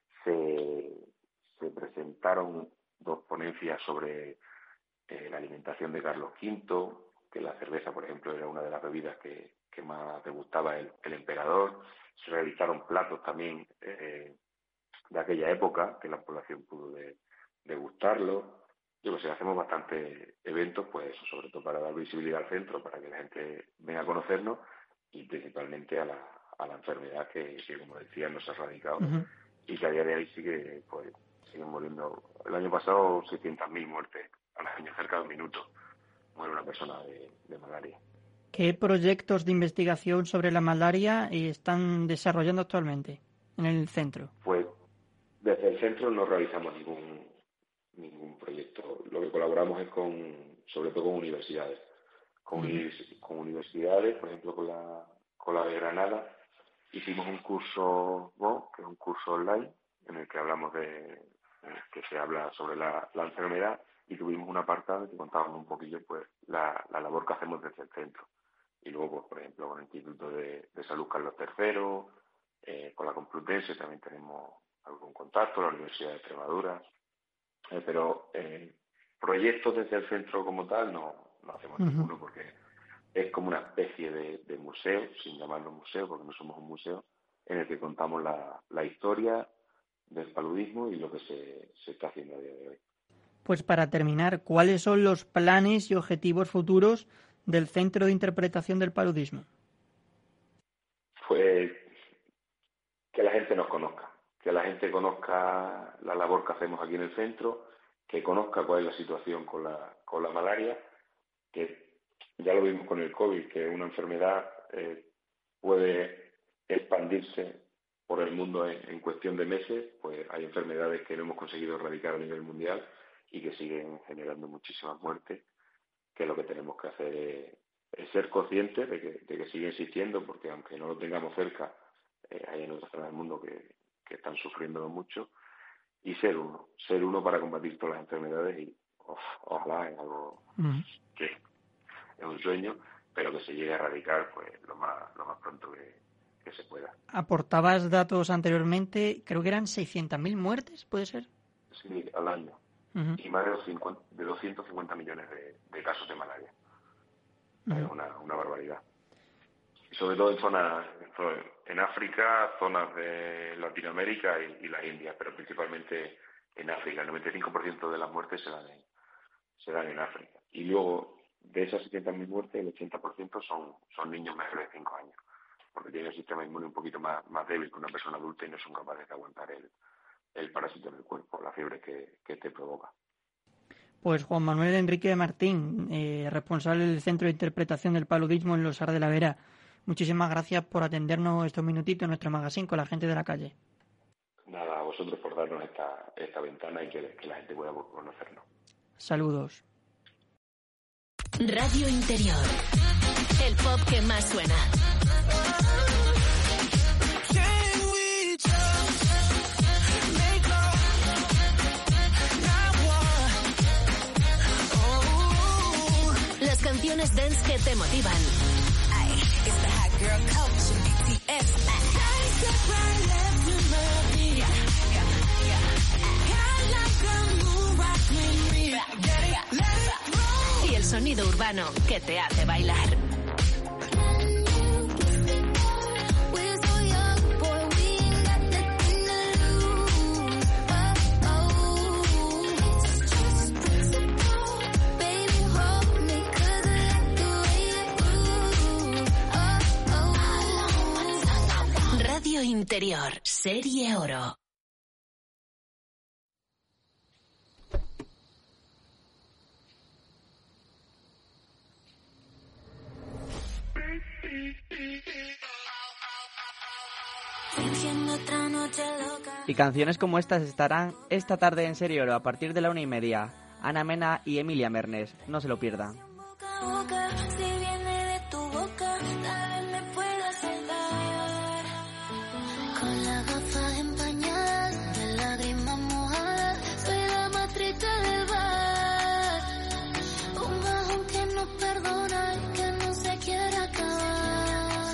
Se, se presentaron dos ponencias sobre eh, la alimentación de Carlos quinto, que la cerveza, por ejemplo, era una de las bebidas que, que más degustaba el, el emperador. Se realizaron platos también eh, de aquella época, que la población pudo de, degustarlo. Yo que sé, hacemos bastantes eventos, pues eso, sobre todo para dar visibilidad al centro, para que la gente venga a conocernos, y principalmente a la, a la enfermedad que, que, como decía, no se ha erradicado uh-huh. y que a día de hoy sigue, pues, siguen muriendo. El año pasado seiscientas mil muertes al año, cerca de un minuto muere una persona de, de malaria. ¿Qué proyectos de investigación sobre la malaria están desarrollando actualmente en el centro? Pues desde el centro no realizamos ningún ningún proyecto. Lo que colaboramos es con, sobre todo con universidades. Con, uh-huh. con universidades, por ejemplo, con la, con la de Granada, hicimos un curso, bueno, que es un curso online, en el que hablamos de, en el que se habla sobre la, la enfermedad, y tuvimos un apartado en que contábamos un poquillo, pues, la, la labor que hacemos desde el centro. Y luego, pues, por ejemplo, con el Instituto de, de Salud Carlos tercero, eh, con la Complutense también tenemos algún contacto, la Universidad de Extremadura, eh, pero eh, proyectos desde el centro como tal no, no hacemos uh-huh. ninguno, porque es como una especie de, de museo, sin llamarlo museo, porque no somos un museo, en el que contamos la, la historia del paludismo y lo que se, se está haciendo a día de hoy. Pues para terminar, ¿cuáles son los planes y objetivos futuros del Centro de Interpretación del Paludismo? Pues que la gente nos conozca, que la gente conozca la labor que hacemos aquí en el centro, que conozca cuál es la situación con la, con la malaria, que ya lo vimos con el COVID, que una enfermedad eh, puede expandirse por el mundo en, en cuestión de meses. Pues hay enfermedades que no hemos conseguido erradicar a nivel mundial y que siguen generando muchísimas muertes, que lo que tenemos que hacer es, es ser conscientes de que, de que sigue existiendo, porque aunque no lo tengamos cerca, eh, hay en otras zonas del mundo que, que están sufriendo mucho, y ser uno, ser uno para combatir todas las enfermedades, y oh, ojalá es algo uh-huh. que es un sueño, pero que se llegue a erradicar pues lo más, lo más pronto que, que se pueda. Aportabas datos anteriormente, creo que eran seiscientas mil muertes, ¿puede ser? Sí, al año. Uh-huh. Y más de, los cincuenta, de doscientos cincuenta millones de, de casos de malaria. Uh-huh. Es una, una barbaridad. Y sobre todo en zonas, en África, zonas de Latinoamérica y, y la India, pero principalmente en África. El noventa y cinco por ciento de las muertes se dan en, se dan en África. Y luego, de esas setenta mil muertes, el ochenta por ciento son, son niños menores de cinco años, porque tienen el sistema inmune un poquito más, más débil que una persona adulta y no son capaces de aguantar el, el parásito en el cuerpo, la fiebre que, que te provoca. Pues Juan Manuel Enrique Martín, eh, responsable del Centro de Interpretación del Paludismo en Los Ar de la Vera, muchísimas gracias por atendernos estos minutitos en nuestro magazine con la gente de la calle. Nada, a vosotros por darnos esta, esta ventana y que, que la gente pueda conocernos. Saludos. Radio Interior, el pop que más suena. Las canciones dance que te motivan. Ay, it's the hot girl culture, B T S. I sonido urbano que te hace bailar. Radio Interior, Serie Oro. Y canciones como estas estarán esta tarde en Serie Oro a partir de la una y media. Ana Mena y Emilia Mernes, no se lo pierdan. Si viene de tu boca, tal vez me pueda salvar. Con las gafas empañadas, de lágrimas mojadas, soy la más triste del bar. Un bajón que no perdona y que no se quiere acabar.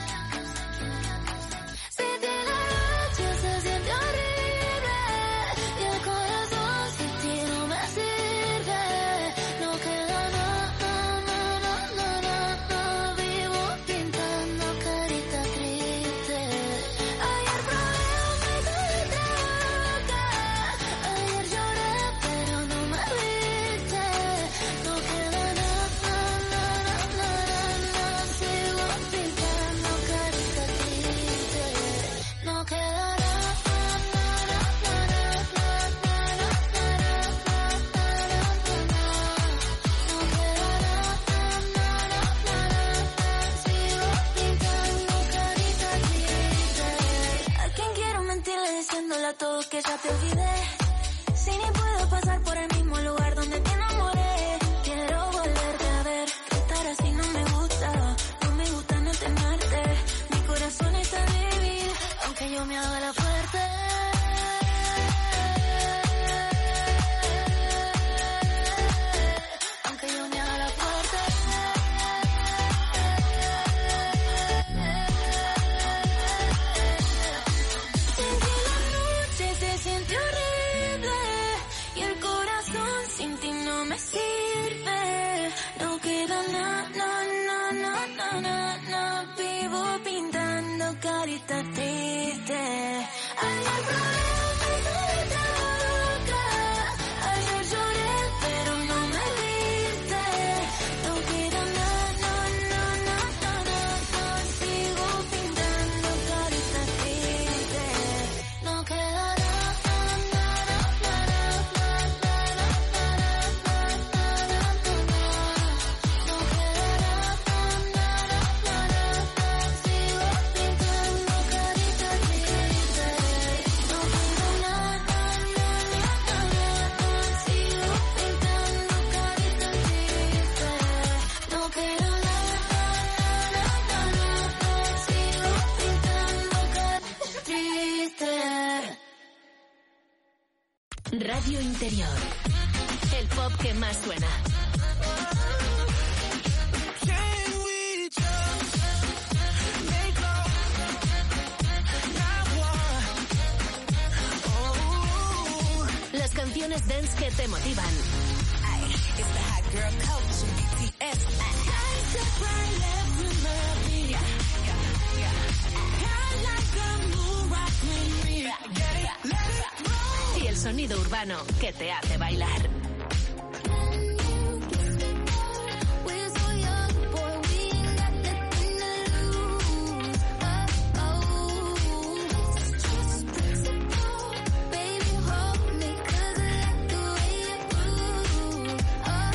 Si tiene noche se siente horrible y el corazón sin ti no me sirve. No queda nada, nada, nada, nada, vivo pintando caritas tristes. Ayer probé una carita loca, ayer lloré pero no me viste. No queda nada, nada, nada, nada, sigo pintando caritas tristes. No queda nada, nada, nada, nada, no queda nada, nada, nada, sigo pintando caritas tristes. ¿A quién quiero mentirle diciéndole a todos que ya te olvidé? Si ni puedo pasar por el mismo lugar donde te enamoré. Quiero volverte a ver, estar así no me gusta. No me gusta no tenerte. Mi corazón está débil, aunque yo me haga la fuerte. Aunque yo me haga la fuerte. Sin ti la noche se siente horrible y el corazón sin ti no me sirve. No queda nada, na, na, na, na, na, vivo pintando caritas tristes. Ayer probé una carita loca, ayer lloré pero no me viste. No queda nada, na, na, na, na, na, sigo pintando caritas tristes. No queda nada, nada, nada, nada, nada, nada, nada, no queda nada, nada, nada, sigo pintando caritas tristes. No queda nada, nada, nada, sigo pintando caritas tristes. No queda nada, nada, nada, sigo pintando caritas tristes. Radio Interior, el pop que más suena. Las canciones dance que te motivan. Y el sonido urbano que te hace bailar. We're so young, boy, we ain't got nothing to lose. Oh, oh, baby, hold me 'cause I like the way you move.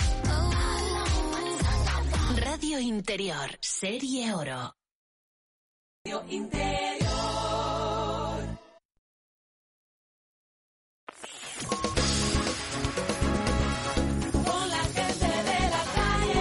Oh, oh. Radio Interior, Serie Oro. Radio Interior. Con la gente de la calle.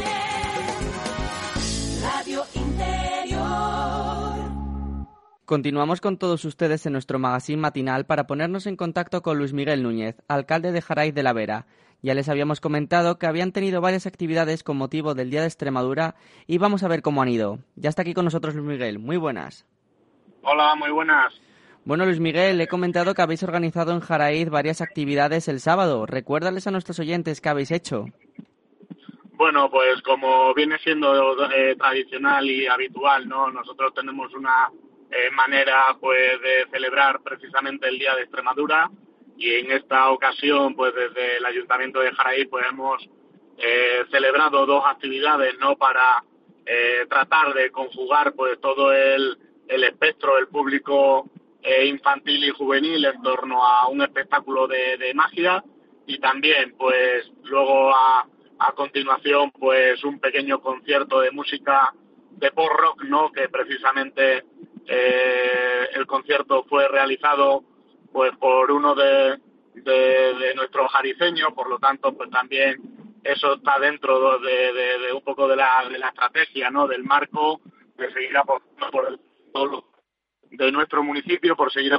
Radio Interior. Continuamos con todos ustedes en nuestro magazine matinal para ponernos en contacto con Luis Miguel Núñez, alcalde de Jaraiz de la Vera. Ya les habíamos comentado que habían tenido varias actividades con motivo del Día de Extremadura y vamos a ver cómo han ido. Ya está aquí con nosotros Luis Miguel. Muy buenas. Hola, muy buenas. Bueno, Luis Miguel, he comentado que habéis organizado en Jaraiz varias actividades el sábado. Recuérdales a nuestros oyentes qué habéis hecho. Bueno, pues como viene siendo eh, tradicional y habitual, ¿no? Nosotros tenemos una eh, manera, pues, de celebrar precisamente el Día de Extremadura, y en esta ocasión, pues, desde el Ayuntamiento de Jaraíz, pues, hemos eh, celebrado dos actividades, ¿no? Para eh, tratar de conjugar, pues, todo el, el espectro, el público eh, infantil y juvenil en torno a un espectáculo de, de magia, y también, pues, luego a A continuación, pues un pequeño concierto de música de pop rock, ¿no? Que precisamente eh, el concierto fue realizado, pues, por uno de, de, de nuestros jariceños, por lo tanto, pues también eso está dentro de, de, de un poco de la, de la estrategia, ¿no? Del marco de seguir apostando por el todo de nuestro municipio, por seguir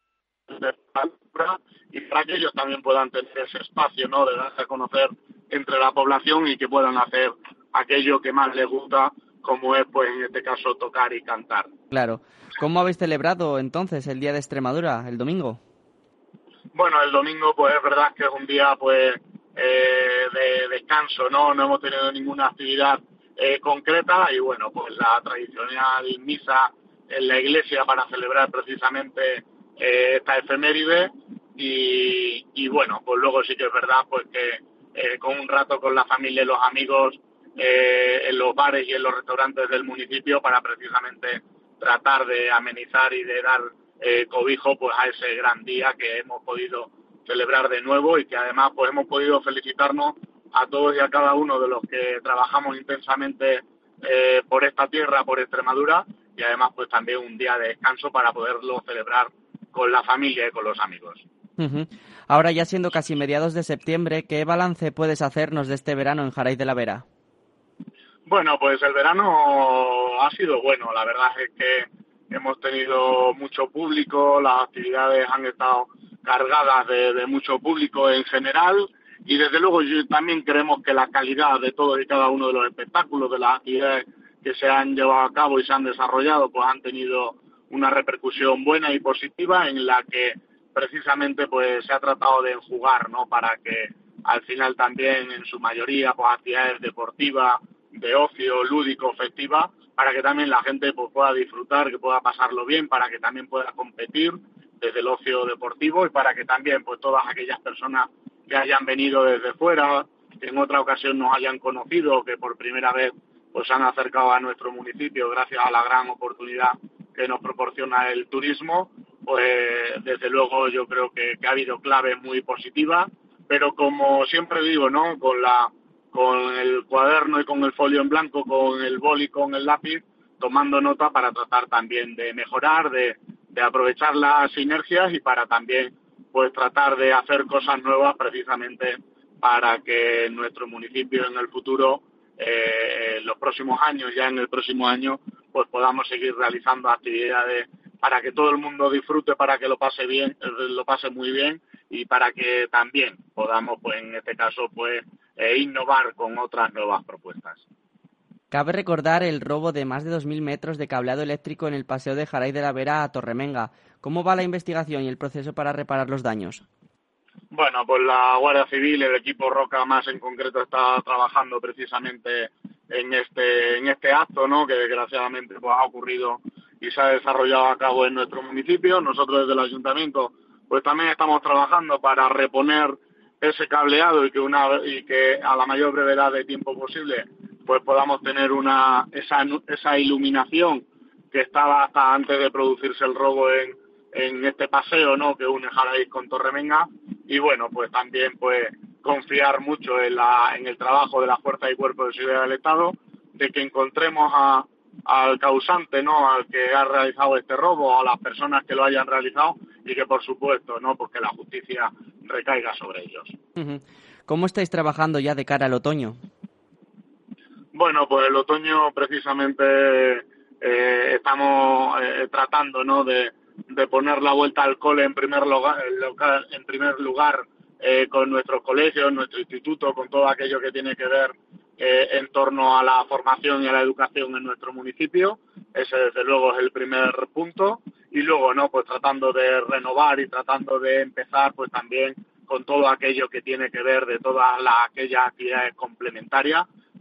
y para que ellos también puedan tener ese espacio, ¿no? De darse a conocer entre la población y que puedan hacer aquello que más les gusta, como es, pues, en este caso, tocar y cantar. Claro. ¿Cómo habéis celebrado entonces el Día de Extremadura, el domingo? Bueno, el domingo, pues, es verdad que es un día, pues, eh, de descanso, ¿no? No hemos tenido ninguna actividad eh, concreta y, bueno, pues la tradicional misa en la iglesia para celebrar precisamente eh, esta efeméride y, y, bueno, pues luego sí que es verdad, pues, que Eh, con un rato con la familia y los amigos eh, en los bares y en los restaurantes del municipio para precisamente tratar de amenizar y de dar eh, cobijo, pues, a ese gran día que hemos podido celebrar de nuevo y que además, pues, hemos podido felicitarnos a todos y a cada uno de los que trabajamos intensamente eh, por esta tierra, por Extremadura, y además, pues, también un día de descanso para poderlo celebrar con la familia y con los amigos. Uh-huh. Ahora, ya siendo casi mediados de septiembre, ¿qué balance puedes hacernos de este verano en Jaraíz de la Vera? Bueno, pues el verano ha sido bueno. La verdad es que hemos tenido mucho público, las actividades han estado cargadas de, de mucho público en general y desde luego yo también creemos que la calidad de todos y cada uno de los espectáculos, de las actividades que se han llevado a cabo y se han desarrollado, pues han tenido una repercusión buena y positiva en la que precisamente, pues, se ha tratado de enjugar, ¿no? Para que al final también en su mayoría, pues, actividades deportivas, de ocio, lúdico, festiva, para que también la gente, pues, pueda disfrutar, que pueda pasarlo bien, para que también pueda competir desde el ocio deportivo y para que también, pues, todas aquellas personas que hayan venido desde fuera, que en otra ocasión nos hayan conocido, que por primera vez, pues, se han acercado a nuestro municipio gracias a la gran oportunidad que nos proporciona el turismo, pues desde luego yo creo que, que ha habido claves muy positivas, pero como siempre digo, ¿no? Con la con el cuaderno y con el folio en blanco, con el boli, con el lápiz, tomando nota para tratar también de mejorar, de, de aprovechar las sinergias y para también, pues, tratar de hacer cosas nuevas precisamente para que nuestro municipio en el futuro, eh, en los próximos años, ya en el próximo año, pues podamos seguir realizando actividades para que todo el mundo disfrute, para que lo pase bien, lo pase muy bien y para que también podamos, pues, en este caso, pues, eh, innovar con otras nuevas propuestas. Cabe recordar el robo de más de dos mil metros de cableado eléctrico en el paseo de Jaraíz de la Vera a Torremenga. ¿Cómo va la investigación y el proceso para reparar los daños? Bueno, pues la Guardia Civil, el equipo Roca más en concreto, está trabajando precisamente en este en este acto, ¿no? Que desgraciadamente, pues, ha ocurrido y se ha desarrollado a cabo en nuestro municipio. Nosotros desde el ayuntamiento, pues, también estamos trabajando para reponer ese cableado y que una y que a la mayor brevedad de tiempo posible, pues, podamos tener una esa esa iluminación que estaba hasta antes de producirse el robo en en este paseo, ¿no? Que une Jaraíz con Torremenga y bueno, pues también, pues, confiar mucho en la en el trabajo de las fuerzas y cuerpos de seguridad del Estado, de que encontremos a al causante, ¿no? Al que ha realizado este robo, a las personas que lo hayan realizado y que, por supuesto, ¿no? Pues que la justicia recaiga sobre ellos. ¿Cómo estáis trabajando ya de cara al otoño? Bueno, pues el otoño precisamente eh, estamos eh, tratando, ¿no? De, de poner la vuelta al cole en primer lugar, en primer lugar eh, con nuestros colegios, nuestro instituto, con todo aquello que tiene que ver eh, en torno a la formación y a la educación en nuestro municipio. Ese, desde luego, es el primer punto. Y luego, ¿no? Pues tratando de renovar y tratando de empezar, pues también con todo aquello que tiene que ver de todas las aquellas actividades complementarias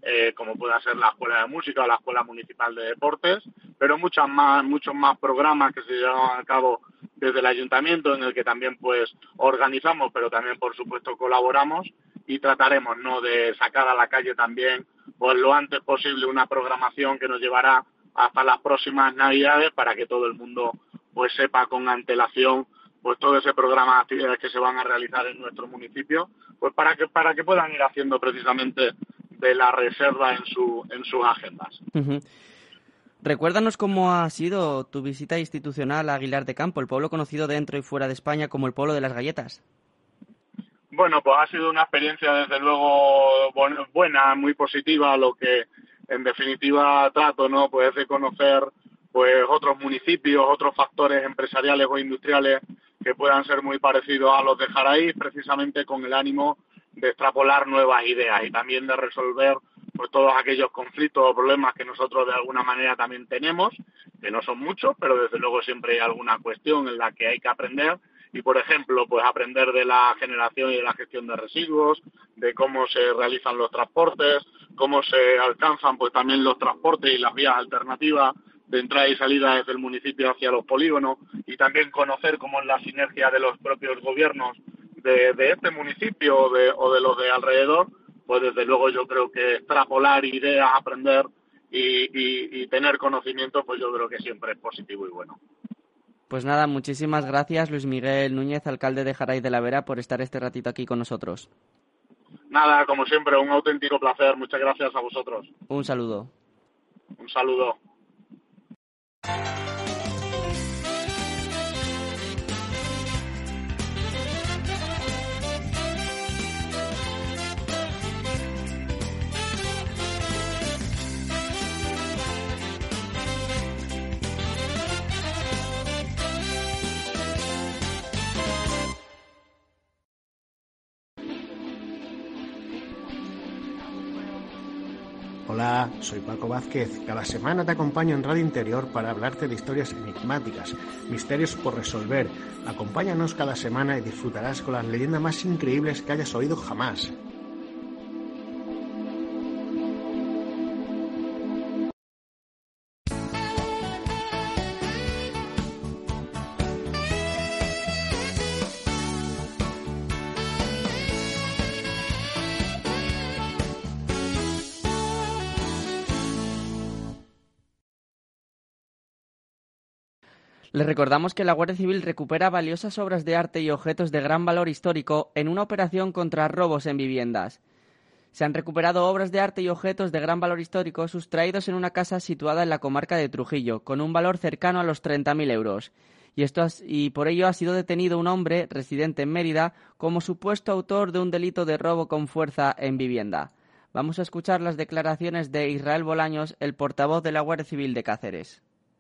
eh, como pueda ser la Escuela de Música o la Escuela Municipal de Deportes, pero muchas más, muchos más programas que se llevan a cabo desde el Ayuntamiento, en el que también pues organizamos, pero también por supuesto colaboramos, y trataremos, ¿no?, de sacar a la calle también pues lo antes posible una programación que nos llevará hasta las próximas Navidades, para que todo el mundo pues sepa con antelación pues todo ese programa de actividades que se van a realizar en nuestro municipio, pues para que para que puedan ir haciendo precisamente de la reserva en su en sus agendas. Uh-huh. Recuérdanos cómo ha sido tu visita institucional a Aguilar de Campo, el pueblo conocido dentro y fuera de España como el pueblo de las galletas. Bueno, pues ha sido una experiencia desde luego buena, muy positiva, lo que en definitiva trato, ¿no?, pues de conocer pues otros municipios, otros factores empresariales o industriales que puedan ser muy parecidos a los de Jaraíz, precisamente con el ánimo de extrapolar nuevas ideas y también de resolver pues todos aquellos conflictos o problemas que nosotros de alguna manera también tenemos, que no son muchos, pero desde luego siempre hay alguna cuestión en la que hay que aprender. Y, por ejemplo, pues aprender de la generación y de la gestión de residuos, de cómo se realizan los transportes, cómo se alcanzan pues también los transportes y las vías alternativas de entrada y salida desde el municipio hacia los polígonos, y también conocer cómo es la sinergia de los propios gobiernos de, de este municipio o de, o de los de alrededor. Pues desde luego yo creo que extrapolar ideas, aprender y, y, y tener conocimiento, pues yo creo que siempre es positivo y bueno. Pues nada, muchísimas gracias Luis Miguel Núñez, alcalde de Jaraíz de la Vera, por estar este ratito aquí con nosotros. Nada, como siempre, un auténtico placer. Muchas gracias a vosotros. Un saludo. Un saludo. Hola, soy Paco Vázquez. Cada semana te acompaño en Radio Interior para hablarte de historias enigmáticas, misterios por resolver. Acompáñanos cada semana y disfrutarás con las leyendas más increíbles que hayas oído jamás. Les recordamos que la Guardia Civil recupera valiosas obras de arte y objetos de gran valor histórico en una operación contra robos en viviendas. Se han recuperado obras de arte y objetos de gran valor histórico sustraídos en una casa situada en la comarca de Trujillo, con un valor cercano a los treinta mil euros. Y, esto ha, y por ello ha sido detenido un hombre residente en Mérida como supuesto autor de un delito de robo con fuerza en vivienda. Vamos a escuchar las declaraciones de Israel Bolaños, el portavoz de la Guardia Civil de Cáceres.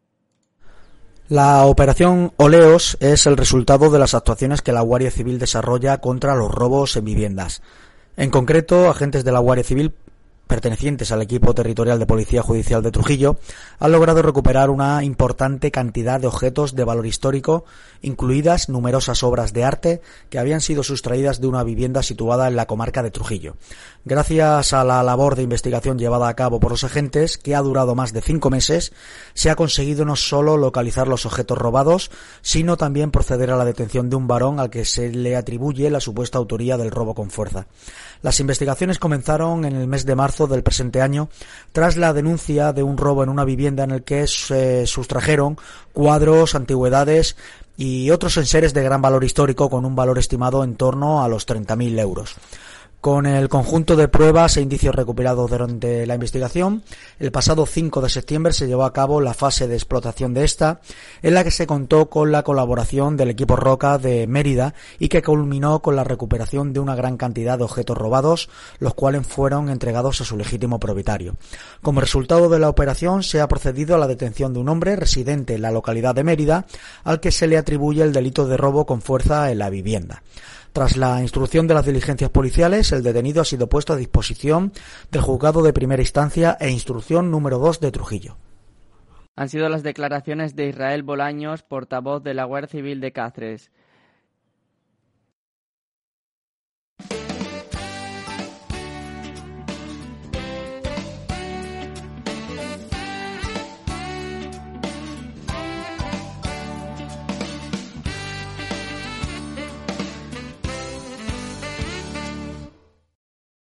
La operación Oleos es el resultado de las actuaciones que la Guardia Civil desarrolla contra los robos en viviendas. En concreto, agentes de la Guardia Civil pertenecientes al equipo territorial de Policía Judicial de Trujillo han logrado recuperar una importante cantidad de objetos de valor histórico, incluidas numerosas obras de arte que habían sido sustraídas de una vivienda situada en la comarca de Trujillo. Gracias a la labor de investigación llevada a cabo por los agentes, que ha durado más de cinco meses, se ha conseguido no solo localizar los objetos robados, sino también proceder a la detención de un varón al que se le atribuye la supuesta autoría del robo con fuerza. Las investigaciones comenzaron en el mes de marzo del presente año, tras la denuncia de un robo en una vivienda en el que se sustrajeron cuadros, antigüedades y otros enseres de gran valor histórico con un valor estimado en torno a los treinta mil euros. Con el conjunto de pruebas e indicios recuperados durante la investigación, el pasado cinco de septiembre se llevó a cabo la fase de explotación de esta, en la que se contó con la colaboración del equipo Roca de Mérida y que culminó con la recuperación de una gran cantidad de objetos robados, los cuales fueron entregados a su legítimo propietario. Como resultado de la operación, se ha procedido a la detención de un hombre residente en la localidad de Mérida, al que se le atribuye el delito de robo con fuerza en la vivienda. Tras la instrucción de las diligencias policiales, el detenido ha sido puesto a disposición del juzgado de primera instancia e instrucción número dos de Trujillo. Han sido las declaraciones de Israel Bolaños, portavoz de la Guardia Civil de Cáceres.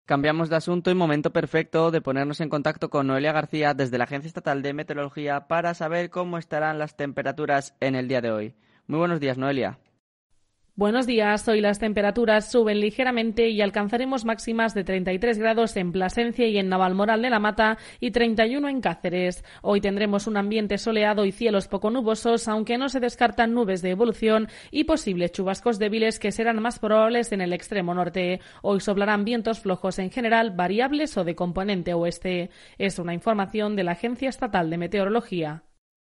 Cambiamos de asunto y momento perfecto de ponernos en contacto con Noelia García desde la Agencia Estatal de Meteorología para saber cómo estarán las temperaturas en el día de hoy. Muy buenos días, Noelia. Buenos días. Hoy las temperaturas suben ligeramente y alcanzaremos máximas de treinta y tres grados en Plasencia y en Navalmoral de la Mata y treinta y uno en Cáceres. Hoy tendremos un ambiente soleado y cielos poco nubosos, aunque no se descartan nubes de evolución y posibles chubascos débiles que serán más probables en el extremo norte. Hoy soplarán vientos flojos en general, variables o de componente oeste. Es una información de la Agencia Estatal de Meteorología.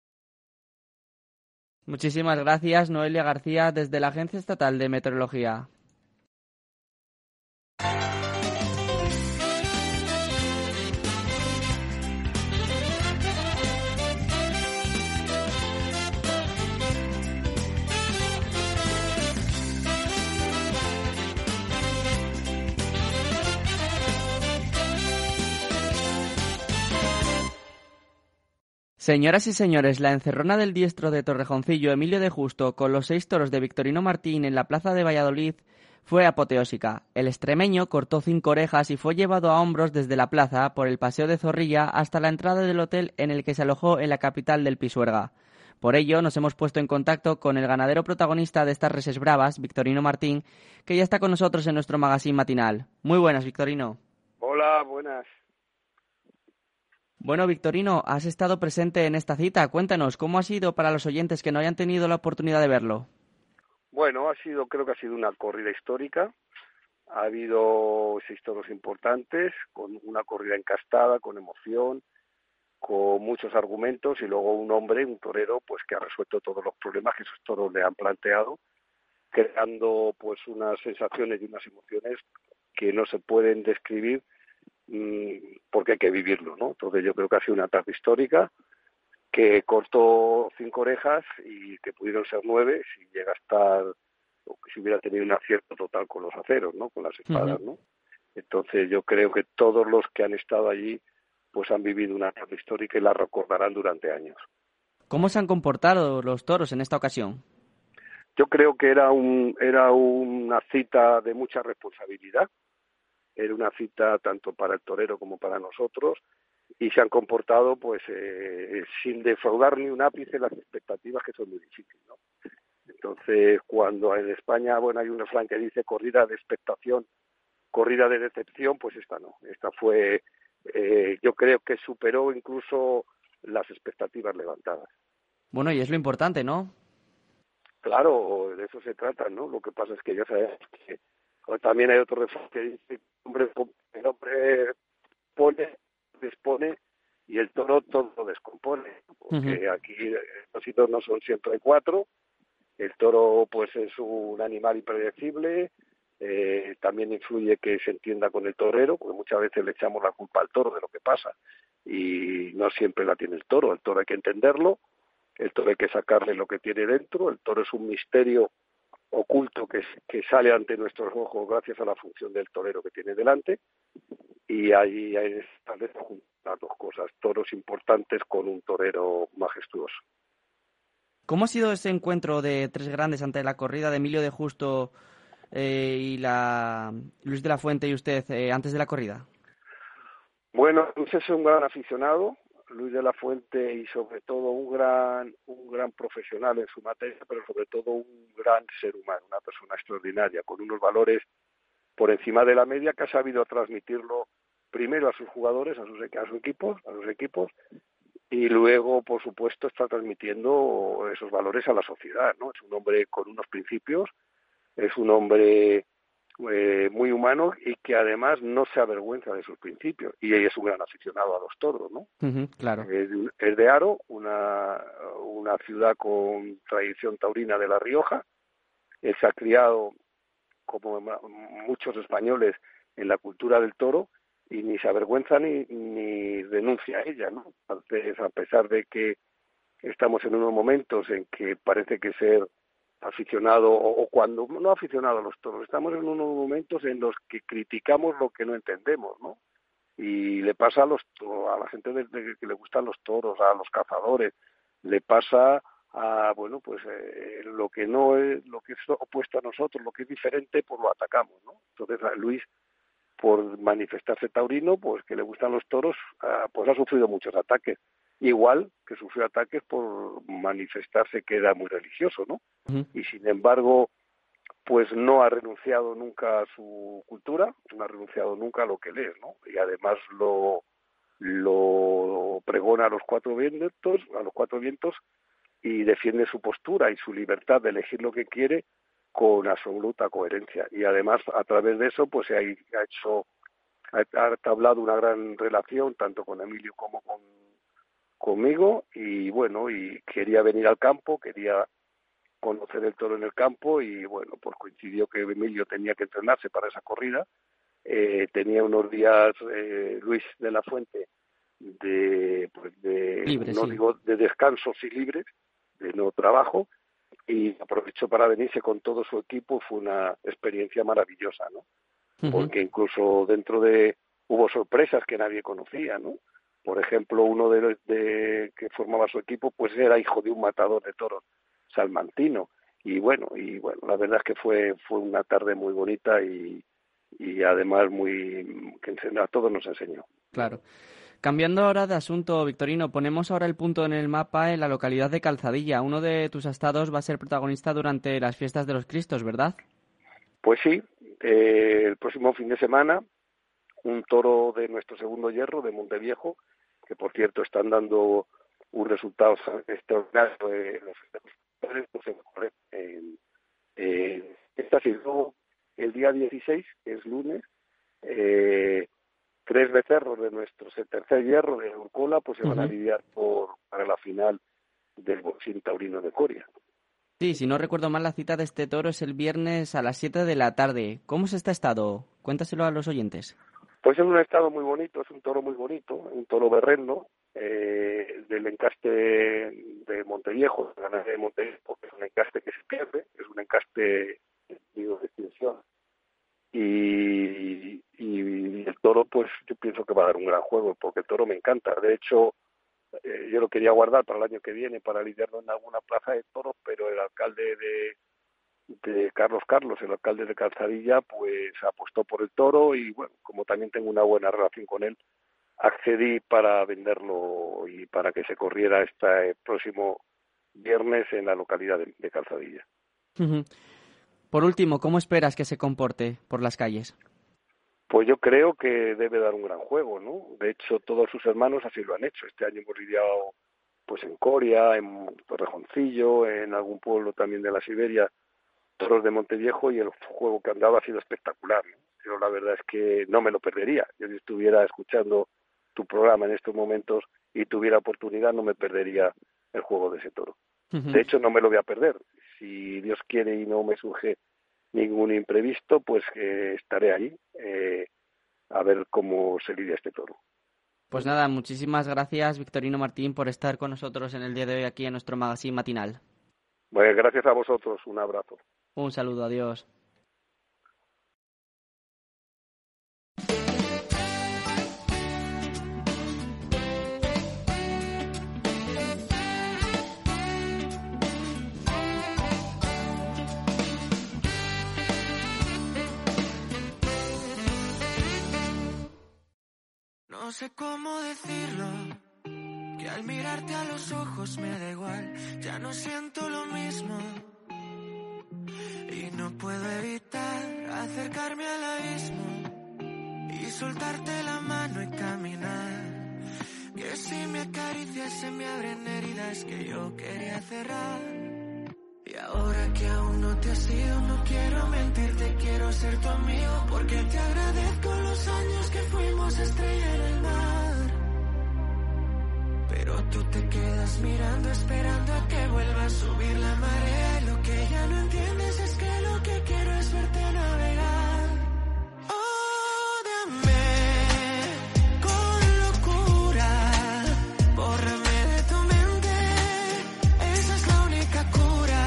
Muchísimas gracias, Noelia García, desde la Agencia Estatal de Meteorología. Señoras y señores, la encerrona del diestro de Torrejoncillo, Emilio de Justo, con los seis toros de Victorino Martín en la plaza de Valladolid, fue apoteósica. El extremeño cortó cinco orejas y fue llevado a hombros desde la plaza por el Paseo de Zorrilla hasta la entrada del hotel en el que se alojó en la capital del Pisuerga. Por ello, nos hemos puesto en contacto con el ganadero protagonista de estas reses bravas, Victorino Martín, que ya está con nosotros en nuestro magazín matinal. Muy buenas, Victorino. Hola, buenas. Bueno, Victorino, has estado presente en esta cita. Cuéntanos, ¿cómo ha sido para los oyentes que no hayan tenido la oportunidad de verlo? Bueno, ha sido, creo que ha sido una corrida histórica. Ha habido seis toros importantes, con una corrida encastada, con emoción, con muchos argumentos, y luego un hombre, un torero, pues que ha resuelto todos los problemas que esos toros le han planteado, creando pues unas sensaciones y unas emociones que no se pueden describir porque hay que vivirlo, ¿no? Entonces yo creo que ha sido una tarde histórica, que cortó cinco orejas y que pudieron ser nueve si llega a estar, o que si hubiera tenido un acierto total con los aceros, ¿no? Con las espadas, uh-huh. ¿no? Entonces yo creo que todos los que han estado allí pues han vivido una tarde histórica y la recordarán durante años. ¿Cómo se han comportado los toros en esta ocasión? Yo creo que era un era una cita de mucha responsabilidad. Era una cita tanto para el torero como para nosotros, y se han comportado pues eh, sin defraudar ni un ápice las expectativas, que son muy difíciles, ¿no? Entonces, cuando en España, bueno, hay un refrán que dice corrida de expectación, corrida de decepción, pues esta no. Esta fue, eh, yo creo que superó incluso las expectativas levantadas. Bueno, y es lo importante, ¿no? Claro, de eso se trata, ¿no? Lo que pasa es que ya sabes que también hay otro refrán que dice hombre, el hombre pone, dispone, y el toro todo lo descompone, porque uh-huh. aquí los hitos no son siempre cuatro. El toro pues es un animal impredecible, eh, también influye que se entienda con el torero, porque muchas veces le echamos la culpa al toro de lo que pasa, y no siempre la tiene el toro. El toro hay que entenderlo, el toro hay que sacarle lo que tiene dentro. El toro es un misterio oculto que, que sale ante nuestros ojos gracias a la función del torero que tiene delante, y ahí hay que juntar las dos cosas, toros importantes con un torero majestuoso. ¿Cómo ha sido ese encuentro de tres grandes ante la corrida de Emilio de Justo eh, y la Luis de la Fuente y usted eh, antes de la corrida? Bueno, Luis es un gran aficionado, Luis de la Fuente, y sobre todo un gran un gran profesional en su materia, pero sobre todo un gran ser humano, una persona extraordinaria, con unos valores por encima de la media, que ha sabido transmitirlo primero a sus jugadores, a sus, a sus equipos, a sus equipos, y luego, por supuesto, está transmitiendo esos valores a la sociedad, ¿no? Es un hombre con unos principios, es un hombre eh, muy humano, y que además no se avergüenza de sus principios, y es un gran aficionado a los toros, ¿no? Uh-huh, claro. Es de, es de Haro, una, una ciudad con tradición taurina de La Rioja. Él se ha criado, como muchos españoles, en la cultura del toro, y ni se avergüenza ni, ni renuncia a ella, ¿no? Entonces, a pesar de que estamos en unos momentos en que parece que ser aficionado, o, o cuando no aficionado a los toros, estamos en unos momentos en los que criticamos lo que no entendemos, ¿no? Y le pasa a los a la gente de, de, que le gustan los toros, a los cazadores, le pasa a, bueno, pues eh, lo que no es, lo que es opuesto a nosotros, lo que es diferente, pues lo atacamos, ¿no? Entonces, a Luis por manifestarse taurino, pues que le gustan los toros, pues ha sufrido muchos ataques. Igual que sufrió ataques por manifestarse que era muy religioso, ¿no? Uh-huh. Y sin embargo, pues no ha renunciado nunca a su cultura, no ha renunciado nunca a lo que lee, ¿no? Y además lo lo pregona a los cuatro vientos, a los cuatro vientos y defiende su postura y su libertad de elegir lo que quiere con absoluta coherencia. Y además, a través de eso, pues se ha, ha hecho, ha, ha entablado una gran relación tanto con Emilio como con conmigo, y bueno, y quería venir al campo, quería conocer el toro en el campo, y bueno, pues coincidió que Emilio tenía que entrenarse para esa corrida. Eh, tenía unos días eh, Luis de la Fuente de, pues de Libre, no sí. digo de descansos y libres, de no trabajo, y aprovechó para venirse con todo su equipo. Fue una experiencia maravillosa, ¿no? Uh-huh. Porque incluso dentro de hubo sorpresas que nadie conocía, ¿no? Por ejemplo, uno de, de que formaba su equipo, pues era hijo de un matador de toros salmantino, y bueno, y bueno, la verdad es que fue fue una tarde muy bonita y y además muy que a todos nos enseñó. Claro. Cambiando ahora de asunto, Victorino, ponemos ahora el punto en el mapa en la localidad de Calzadilla. Uno de tus astados va a ser protagonista durante las fiestas de los Cristos, ¿verdad? Pues sí, eh, el próximo fin de semana, un toro de nuestro segundo hierro, de Monteviejo, que por cierto están dando un resultado extraordinario de los en, en esta luego el día dieciséis, que es lunes, eh, tres becerros de nuestro tercer hierro de Urcola pues se uh-huh. van a lidiar por, para la final del boxing taurino de Coria. Sí, si no recuerdo mal, la cita de este toro es el viernes a las siete de la tarde. ¿Cómo es este estado? Cuéntaselo a los oyentes. Pues es un estado muy bonito, es un toro muy bonito, un toro berrendo, eh, del encaste de Monteviejo, de la ganadería de Monteviejo, que es un encaste que se pierde, es un encaste, digo, de extinción. Y, y, y el toro, pues yo pienso que va a dar un gran juego, porque el toro me encanta. De hecho, eh, yo lo quería guardar para el año que viene, para lidiarlo en alguna plaza de toros, pero el alcalde de de Carlos Carlos, el alcalde de Calzadilla, pues apostó por el toro y bueno, como también tengo una buena relación con él, accedí para venderlo y para que se corriera este próximo viernes en la localidad de, de Calzadilla. Uh-huh. Por último, ¿cómo esperas que se comporte por las calles? Pues yo creo que debe dar un gran juego, ¿no? De hecho, todos sus hermanos así lo han hecho. Este año hemos lidiado pues en Coria, en Torrejoncillo, en algún pueblo también de la Siberia, toros de Monteviejo, y el juego que han dado ha sido espectacular, ¿no? Pero la verdad es que no me lo perdería. Yo si estuviera escuchando tu programa en estos momentos y tuviera oportunidad, no me perdería el juego de ese toro. Uh-huh. De hecho, no me lo voy a perder. Si Dios quiere y no me surge ningún imprevisto, pues eh, estaré ahí eh, a ver cómo se lidia este toro. Pues nada, muchísimas gracias, Victorino Martín, por estar con nosotros en el día de hoy aquí en nuestro magazine matinal. Bueno, gracias a vosotros. Un abrazo. Un saludo, adiós. No sé cómo decirlo, que al mirarte a los ojos me da igual, ya no siento lo mismo. Y no puedo evitar acercarme al abismo y soltarte la mano y caminar. Que si me acaricias se me abren heridas que yo quería cerrar. Y ahora que aún no te has ido, no quiero mentirte, quiero ser tu amigo, porque te agradezco los años que fuimos estrella en el mar. Pero tú te quedas mirando, esperando a que vuelva a subir la marea. Y lo que ya no entiendes es que lo que quiero es verte navegar. Ódiame con locura, bórrame de tu mente, esa es la única cura.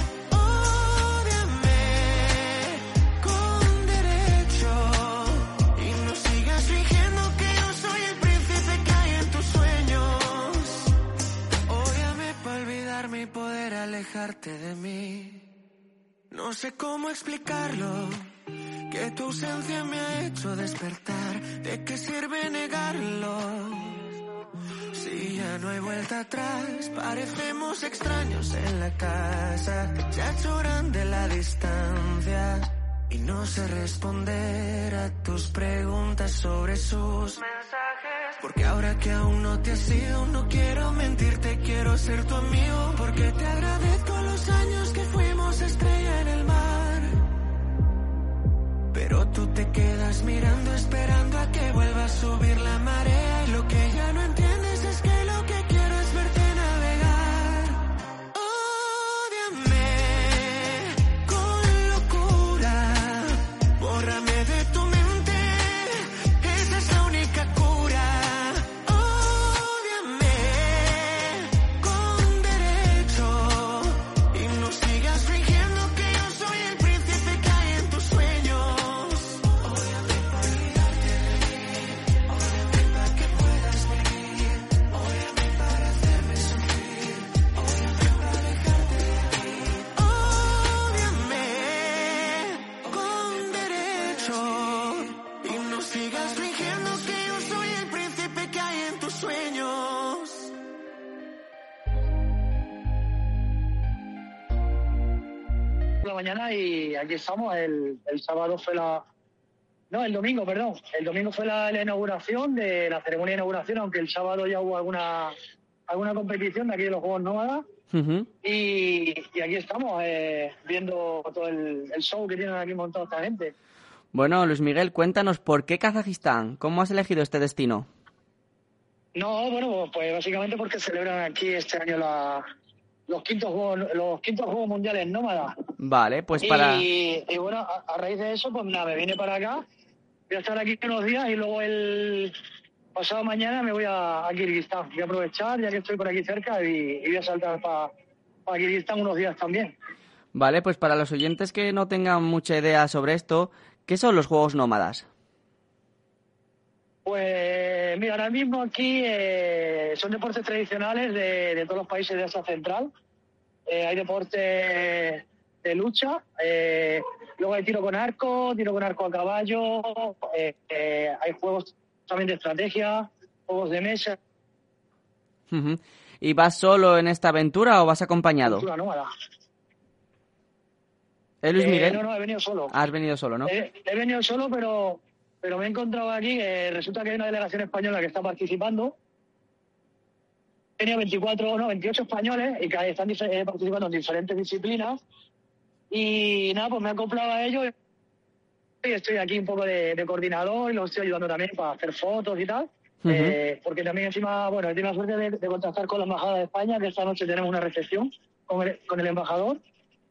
Ódiame con derecho y no sigas fingiendo que yo soy el príncipe que hay en tus sueños. Ódiame para olvidarme y poder alejarte de mí. No sé cómo explicarlo, que tu ausencia me ha hecho despertar. ¿De qué sirve negarlo? Si ya no hay vuelta atrás, parecemos extraños en la casa. Se ha hecho grande la distancia y no sé responder a tus preguntas sobre sus mensajes. Porque ahora que aún no te has ido, no quiero mentirte, quiero ser tu amigo. Porque te agradezco los años que fuimos estrella en el mar. Pero tú te quedas mirando, esperando a que vuelva a subir la marea. Y lo que ya no entiendes es que lo que quiero es verte navegar. Ódiame con locura, bórrame de tu mente, esa es la única cura. Ódiame con derecho y no sigas fingiendo que yo soy el príncipe que hay en tus sueños. La mañana y aquí estamos. El, el sábado fue la... No, el domingo, perdón. El domingo fue la, la inauguración, de la ceremonia de inauguración, aunque el sábado ya hubo alguna alguna competición de aquí de los Juegos Nómadas. Uh-huh. Y, y aquí estamos, eh, viendo todo el, el show que tienen aquí montado esta gente. Bueno, Luis Miguel, cuéntanos, ¿por qué Kazajistán? ¿Cómo has elegido este destino? No, bueno, pues básicamente porque celebran aquí este año la, los quintos Juegos, los quintos Juegos Mundiales Nómadas. Vale, pues para... Y, y bueno, a, a raíz de eso, pues nada, me vine para acá. Voy a estar aquí unos días y luego el pasado mañana me voy a, a Kirguistán. Voy a aprovechar, ya que estoy por aquí cerca, y, y voy a saltar para pa Kirguistán unos días también. Vale, pues para los oyentes que no tengan mucha idea sobre esto, ¿qué son los Juegos Nómadas? Pues mira, ahora mismo aquí eh, son deportes tradicionales de, de todos los países de Asia Central. Eh, hay deportes de lucha, eh, luego hay tiro con arco, tiro con arco a caballo, eh, eh, hay juegos también de estrategia, juegos de mesa. Uh-huh. ¿Y vas solo en esta aventura o vas acompañado? Aventura nómada. ¿Eh, Luis Miguel? Eh, no, no, he venido solo. Has venido solo, ¿no? He, he venido solo, pero, pero me he encontrado aquí que resulta que hay una delegación española que está participando. He tenido veinticuatro, no, veintiocho españoles y que están eh, participando en diferentes disciplinas. Y nada, pues me he acoplado a ellos y estoy aquí un poco de, de coordinador y los estoy ayudando también para hacer fotos y tal. Uh-huh. Eh, porque también encima, bueno, he tenido la suerte de, de contactar con la Embajada de España, que esta noche tenemos una recepción con el, con el embajador.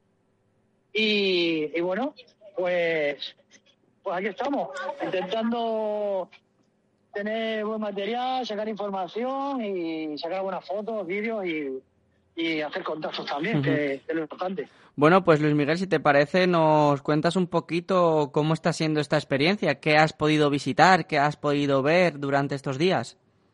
Y, y bueno, pues, pues aquí estamos, intentando tener buen material, sacar información y sacar buenas fotos, vídeos y, y hacer contactos también, uh-huh. que es lo importante. Bueno, pues Luis Miguel, si te parece, nos cuentas un poquito cómo está siendo esta experiencia, qué has podido visitar, qué has podido ver durante estos días.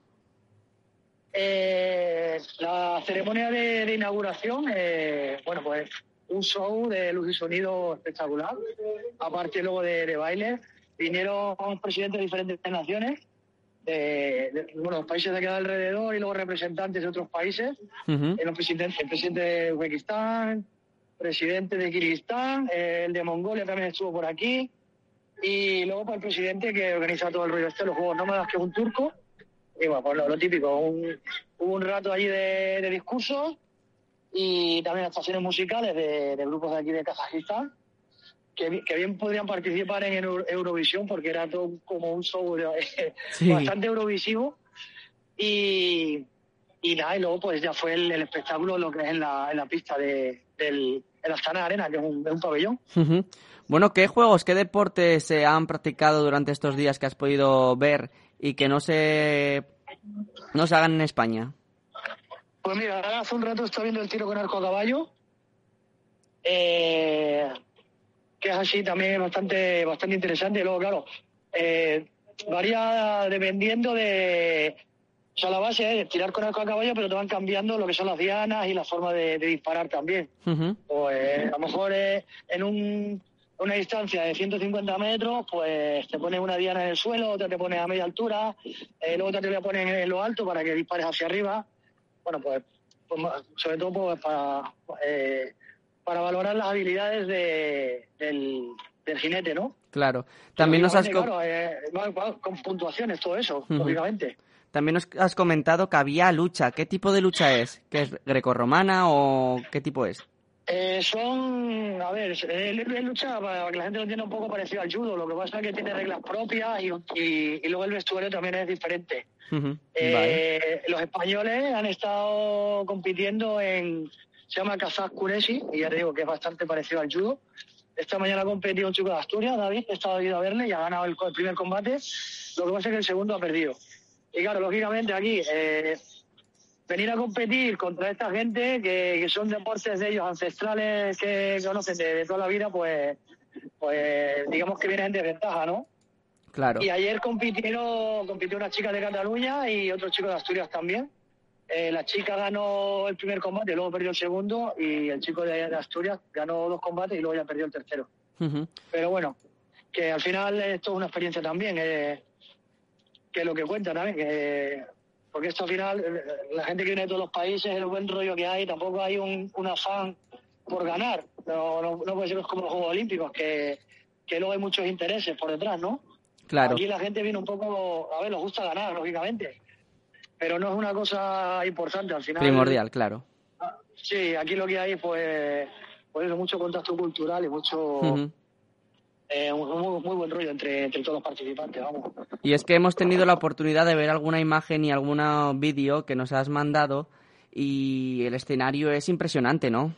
Eh, la ceremonia de, de inauguración, eh, bueno, pues un show de luz y sonido espectacular, aparte luego de, de baile. Vinieron presidentes de diferentes naciones, de, de bueno, los países de aquí alrededor y luego representantes de otros países. Uh-huh. El, presidente, el presidente de Uzbekistán, presidente de Kirguistán, eh, el de Mongolia también estuvo por aquí, y luego pues, el presidente que organiza todo el rollo este, los Juegos Nómadas, que es un turco. Y bueno, pues lo, lo típico, un, hubo un rato allí de, de discursos y también actuaciones musicales de, de grupos de aquí de Kazajistán, que, que bien podrían participar en Euro, Eurovisión, porque era todo como un show eh, sí. bastante eurovisivo. Y, y nada, y luego pues ya fue el, el espectáculo, lo que es en la, en la pista de, del el Astana Arena, que es un, es un pabellón. Uh-huh. Bueno, ¿qué juegos, qué deportes se han practicado durante estos días que has podido ver y que no se, no se hagan en España? Pues mira, ahora hace un rato estoy viendo el tiro con arco a caballo, eh, que es así también bastante bastante interesante. Y luego, claro, eh, varía dependiendo de, O sea, la base es tirar con arco a caballo, pero te van cambiando lo que son las dianas y la forma de, de disparar también. Uh-huh. Pues a lo mejor eh, en un, una distancia de ciento cincuenta metros, pues te pones una diana en el suelo, otra te pones a media altura, eh, luego otra te la pones en lo alto para que dispares hacia arriba. Bueno, pues, pues sobre todo pues, para, eh, para valorar las habilidades de, del, del jinete, ¿no? Claro. También nos has... Co- claro, eh, con puntuaciones, todo eso, uh-huh. lógicamente. También nos has comentado que había lucha. ¿Qué tipo de lucha es? ¿Qué es grecorromana o qué tipo es? Eh, son, a ver, es lucha, para que la gente lo entienda, un poco parecido al judo. Lo que pasa es que tiene reglas propias y, y, y luego el vestuario también es diferente. Uh-huh. Eh, vale. Los españoles han estado compitiendo en, se llama Kazakh Kuresi, y ya te digo que es bastante parecido al judo. Esta mañana ha competido un chico de Asturias, David, he estado ido a verle y ha ganado el, el primer combate. Lo que pasa es que el segundo ha perdido. Y claro, lógicamente aquí, eh, venir a competir contra esta gente que, que son deportes de ellos ancestrales que conocen de, de toda la vida, pues, pues digamos que vienen en desventaja, ¿no? Claro. Y ayer compitieron, compitió una chica de Cataluña y otro chico de Asturias también. Eh, la chica ganó el primer combate, luego perdió el segundo, y el chico de, de Asturias ganó dos combates y luego ya perdió el tercero. Uh-huh. Pero bueno, que al final esto es una experiencia también, eh, que lo que cuenta también, que porque esto al final, la gente que viene de todos los países, el buen rollo que hay, tampoco hay un, un afán por ganar. No, no, no puede ser como los Juegos Olímpicos, que, que luego hay muchos intereses por detrás, ¿no? Claro. Aquí la gente viene un poco, a ver, nos gusta ganar, lógicamente, pero no es una cosa importante al final. Primordial, claro. Sí, aquí lo que hay, pues, pues eso, mucho contacto cultural y mucho... Uh-huh. Eh, un muy, muy buen rollo entre, entre todos los participantes, vamos. Y es que hemos tenido la oportunidad de ver alguna imagen y algún vídeo que nos has mandado y el escenario es impresionante, ¿no?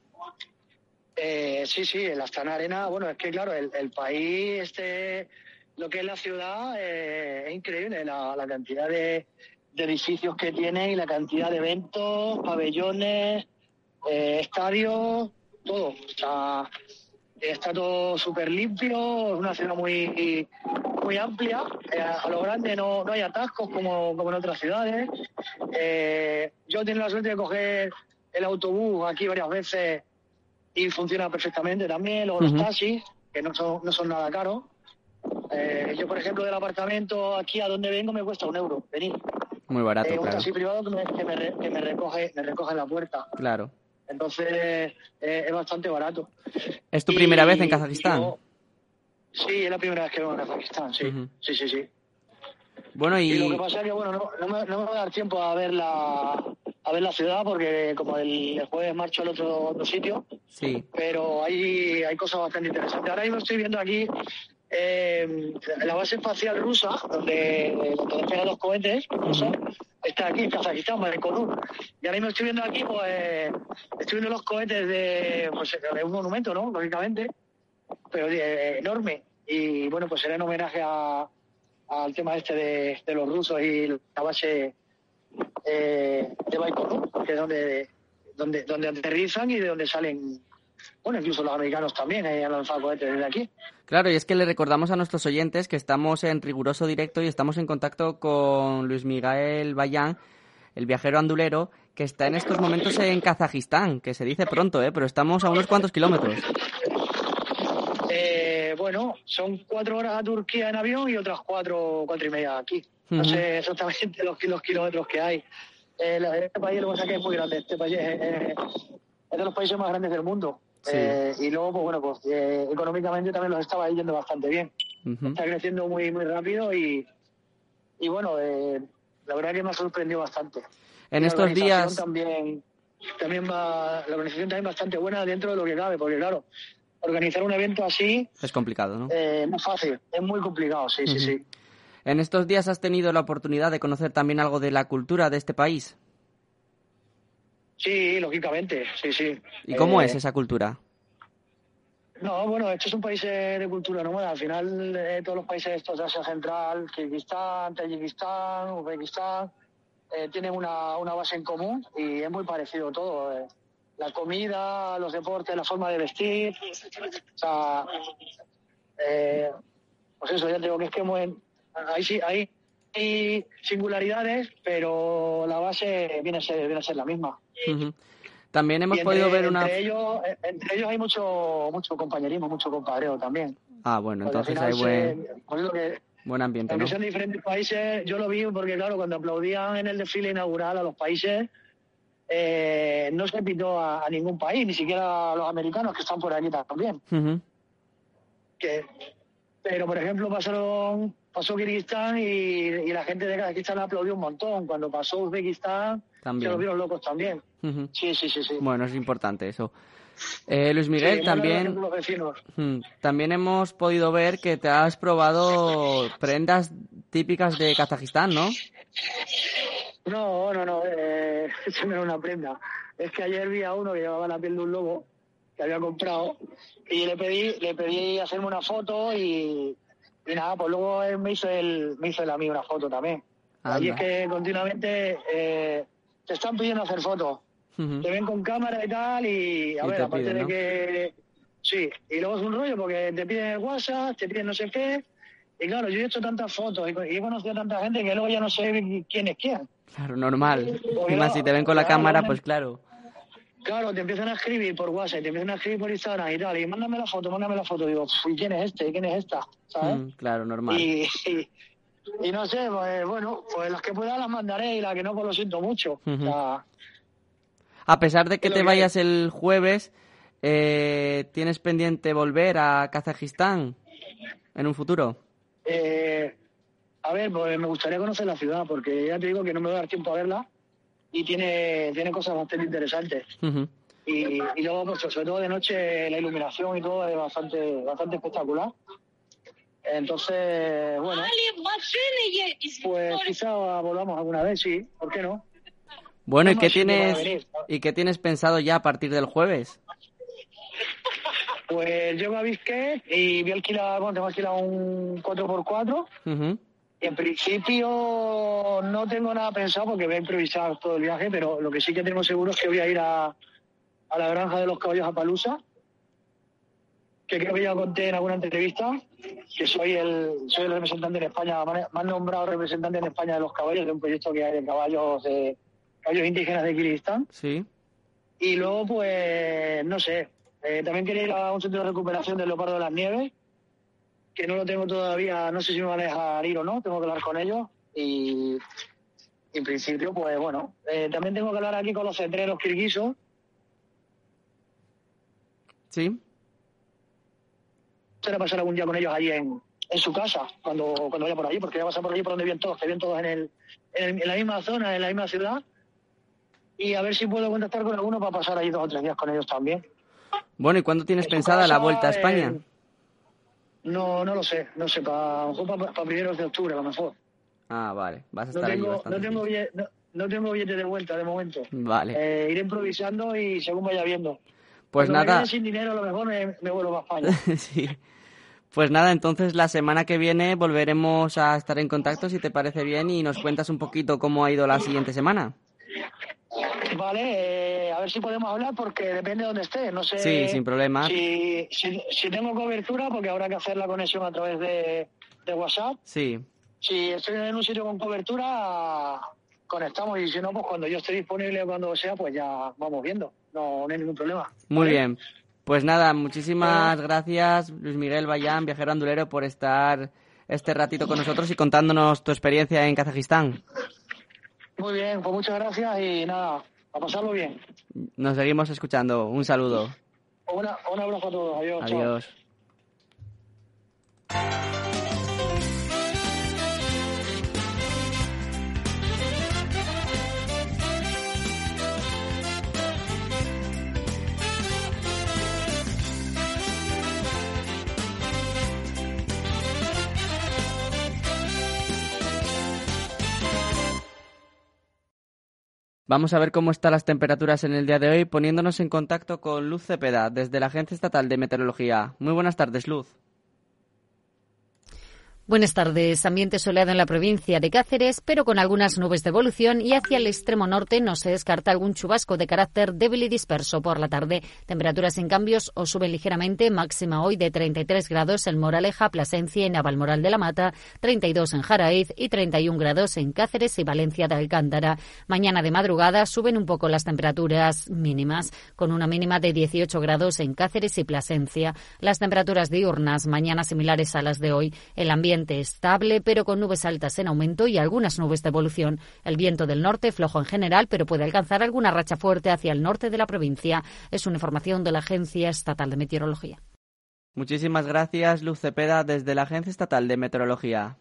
Eh, sí, sí, el Astana Arena, bueno, es que claro, el, el país, este, lo que es la ciudad, eh, es increíble la, la cantidad de, de edificios que tiene y la cantidad de eventos, pabellones, eh, estadios, todo. O sea, está todo súper limpio, es una ciudad muy muy amplia, eh, a lo grande no, no hay atascos como, como en otras ciudades. Eh, yo he tenido la suerte de coger el autobús aquí varias veces y funciona perfectamente también, luego uh-huh. los taxis, que no son, no son nada caros. Eh, yo, por ejemplo, del apartamento aquí a donde vengo me cuesta un euro venir. Muy barato, eh, un claro. taxi privado que me, que me, re, que me recoge me recoge en la puerta. Claro. Entonces, eh, es bastante barato. ¿Es tu y, primera vez en Kazajistán? Yo, sí, es la primera vez que vengo a Kazajistán, sí. Uh-huh. Sí, sí, sí. Bueno, y... y lo que pasa es que, bueno, no, no, me, no me va a dar tiempo a ver la, a ver la ciudad porque como el, el jueves marcho al otro, otro sitio. Sí. Pero hay, hay cosas bastante interesantes. Ahora mismo estoy viendo aquí eh, la base espacial rusa, donde, donde despegan los cohetes rusos. Uh-huh. Está aquí en Kazajistán, Baikonur. Y ahora mismo estoy viendo aquí, pues, estoy viendo los cohetes de, pues, de un monumento, ¿no? Lógicamente, pero eh, enorme. Y bueno, pues será en homenaje a, al tema este de, de los rusos y la base eh, de Baikonur, que es donde, donde, donde aterrizan y de donde salen, bueno, incluso los americanos también eh, han lanzado cohetes desde aquí. Claro, y es que le recordamos a nuestros oyentes que estamos en riguroso directo y estamos en contacto con Luis Miguel Bayán, el viajero andulero, que está en estos momentos en Kazajistán, que se dice pronto, ¿eh? Pero estamos a unos cuantos kilómetros. Eh, bueno, son cuatro horas a Turquía en avión y otras cuatro, cuatro y media aquí. No uh-huh. sé exactamente los, los kilómetros que hay. Eh, este país lo que pasa es que es muy grande. Este país es, es, es de los países más grandes del mundo. Sí. Eh, y luego, pues bueno, pues eh, económicamente también los estaba yendo bastante bien. Uh-huh. Está creciendo muy muy rápido y, y bueno, eh, la verdad que me ha sorprendido bastante. En y estos la días... También, también va, la organización también bastante buena dentro de lo que cabe, porque claro, organizar un evento así... Es complicado, ¿no? Eh, no es fácil, es muy complicado, sí, uh-huh. sí, sí. En estos días has tenido la oportunidad de conocer también algo de la cultura de este país. Sí, lógicamente, sí, sí. ¿Y cómo eh, es esa cultura? No, bueno, esto es un país de cultura nómada. Al final, eh, todos los países estos de Asia Central, Kirguistán, Tayikistán, Uzbekistán, eh, tienen una, una base en común y es muy parecido todo. Eh. La comida, los deportes, la forma de vestir. O sea, eh, pues eso, ya te digo que es que muy, ahí sí, ahí hay singularidades, pero la base viene a ser, viene a ser la misma. Uh-huh. También hemos Y entre, podido ver una... Entre ellos, entre ellos hay mucho mucho compañerismo, mucho compadreo también. Ah, bueno, Porque entonces al hay final buen, se- pues lo que- buen ambiente, aunque ¿no? sean de diferentes países, yo lo vi porque, claro, cuando aplaudían en el desfile inaugural a los países, eh, no se pitó a, a ningún país, ni siquiera a los americanos que están por aquí también. Uh-huh. Que, pero, por ejemplo, pasaron pasó Kirguistán y, y la gente de Kazajistán aplaudió un montón. Cuando pasó Uzbekistán, También. se los vieron locos también. Uh-huh. Sí, sí, sí, sí. Bueno, es importante eso. Eh, Luis Miguel, Sí, muy también... agradable con los vecinos. Mm, También hemos podido ver que te has probado prendas típicas de Kazajistán, ¿no? No, no, no, eh, eso no era una prenda. Es que ayer vi a uno que llevaba la piel de un lobo que había comprado y le pedí le pedí hacerme una foto y, y nada, pues luego él me hizo el me hizo el amigo una foto también. Allí es Anda. que continuamente eh, te están pidiendo hacer fotos. Ujú. Te ven con cámara y tal y a Y ver, te aparte piden, de ¿no? que sí, y luego es un rollo porque te piden el WhatsApp, te piden no sé qué. Y claro, yo he hecho tantas fotos y y he conocido a tanta gente que luego ya no sé quién es quién. Claro, normal. Porque Y más no, si te ven con la claro, cámara, no- pues claro. Claro, te empiezan a escribir por WhatsApp, te empiezan a escribir por Instagram y tal, y mándame la foto, mándame la foto. Digo, ¿y quién es este? ¿Y quién es esta? ¿Sabes? Mm, claro, normal. Y, y, y no sé, pues bueno, pues las que pueda las mandaré y las que no, pues lo siento mucho. Ujú. O sea, A pesar de que es lo te que vayas el jueves, eh, ¿tienes pendiente volver a Kazajistán en un futuro? eh, a ver, pues me gustaría conocer la ciudad, porque ya te digo que no me va a dar tiempo a verla y tiene, tiene cosas bastante interesantes. Ujú. Y, y luego, pues, sobre todo de noche, la iluminación y todo es bastante, bastante espectacular. Entonces, bueno, pues quizá volvamos alguna vez, sí, ¿por qué no? Bueno, ¿y No qué más sitio para tienes venir, ¿no? y qué tienes pensado ya a partir del jueves? Pues llego a Bisquet y voy a alquilar, bueno, tengo alquilado un cuatro por cuatro. Ujú. En principio no tengo nada pensado porque voy a improvisar todo el viaje, pero lo que sí que tengo seguro es que voy a ir a, a la granja de los caballos a Palusa, que creo que ya conté en alguna entrevista, que soy el soy el representante en España, me han- me han nombrado representante en España de los caballos, de un proyecto que hay de caballos de caballos indígenas de Kirguistán. Sí. Y luego, pues, no sé, eh, también quería ir a un centro de recuperación del leopardo de las nieves, que no lo tengo todavía, no sé si me van a dejar ir o no, tengo que hablar con ellos. Y, y en principio, pues bueno, eh, también tengo que hablar aquí con los cetreros kirguisos. Sí. Será pasar algún día con ellos allí en, en su casa, cuando, cuando vaya por allí, porque voy a pasar por allí por donde viven todos, que viven todos en, el, en, el- en la misma zona, en la misma ciudad. Y a ver si puedo contactar con alguno para pasar allí dos o tres días con ellos también. Bueno, ¿y cuándo tienes En su pensada la casa, vuelta a España? eh, No, no lo sé, no sé, para, a lo mejor para, para primeros de octubre a lo mejor. Ah, vale, vas a No estar allí tengo, bastante. no tengo, billete, no, no tengo billete de vuelta de momento. Vale. Eh, iré improvisando y según vaya viendo. Pues Cuando me nada. quede sin dinero a lo mejor me, me vuelvo a España. Sí. Pues nada, entonces la semana que viene volveremos a estar en contacto, si te parece bien, y nos cuentas un poquito cómo ha ido la siguiente semana. Vale, eh, a ver si podemos hablar porque depende de dónde esté. No sé Sí, sin problema. Si, si, si tengo cobertura, porque habrá que hacer la conexión a través de, de WhatsApp. Sí. Si estoy en un sitio con cobertura, conectamos, y si no, pues cuando yo esté disponible o cuando sea, pues ya vamos viendo. No, no hay ningún problema. Muy ¿Vale? bien. Pues nada, muchísimas gracias, Luis Miguel Bayán, viajero andulero, por estar este ratito con nosotros y contándonos tu experiencia en Kazajistán. Muy bien, pues muchas gracias y nada, a pasarlo bien. Nos seguimos escuchando. Un saludo. Una, un abrazo a todos. Adiós. chao. Adiós. Vamos a ver cómo están las temperaturas en el día de hoy, poniéndonos en contacto con Luz Cepeda, desde la Agencia Estatal de Meteorología. Muy buenas tardes, Luz. Buenas tardes. Ambiente soleado en la provincia de Cáceres, pero con algunas nubes de evolución, y hacia el extremo norte no se descarta algún chubasco de carácter débil y disperso por la tarde. Temperaturas en cambios o suben ligeramente, máxima hoy de treinta y tres grados en Moraleja, Plasencia y Navalmoral de la Mata, treinta y dos en Jaraíz y treinta y un grados en Cáceres y Valencia de Alcántara. Mañana de madrugada suben un poco las temperaturas mínimas, con una mínima de dieciocho grados en Cáceres y Plasencia. Las temperaturas diurnas mañana similares a las de hoy. El ambiente estable, pero con nubes altas en aumento y algunas nubes de evolución. El viento del norte flojo en general, pero puede alcanzar alguna racha fuerte hacia el norte de la provincia. Es una información de la Agencia Estatal de Meteorología. Muchísimas gracias, Luz Cepeda, desde la Agencia Estatal de Meteorología.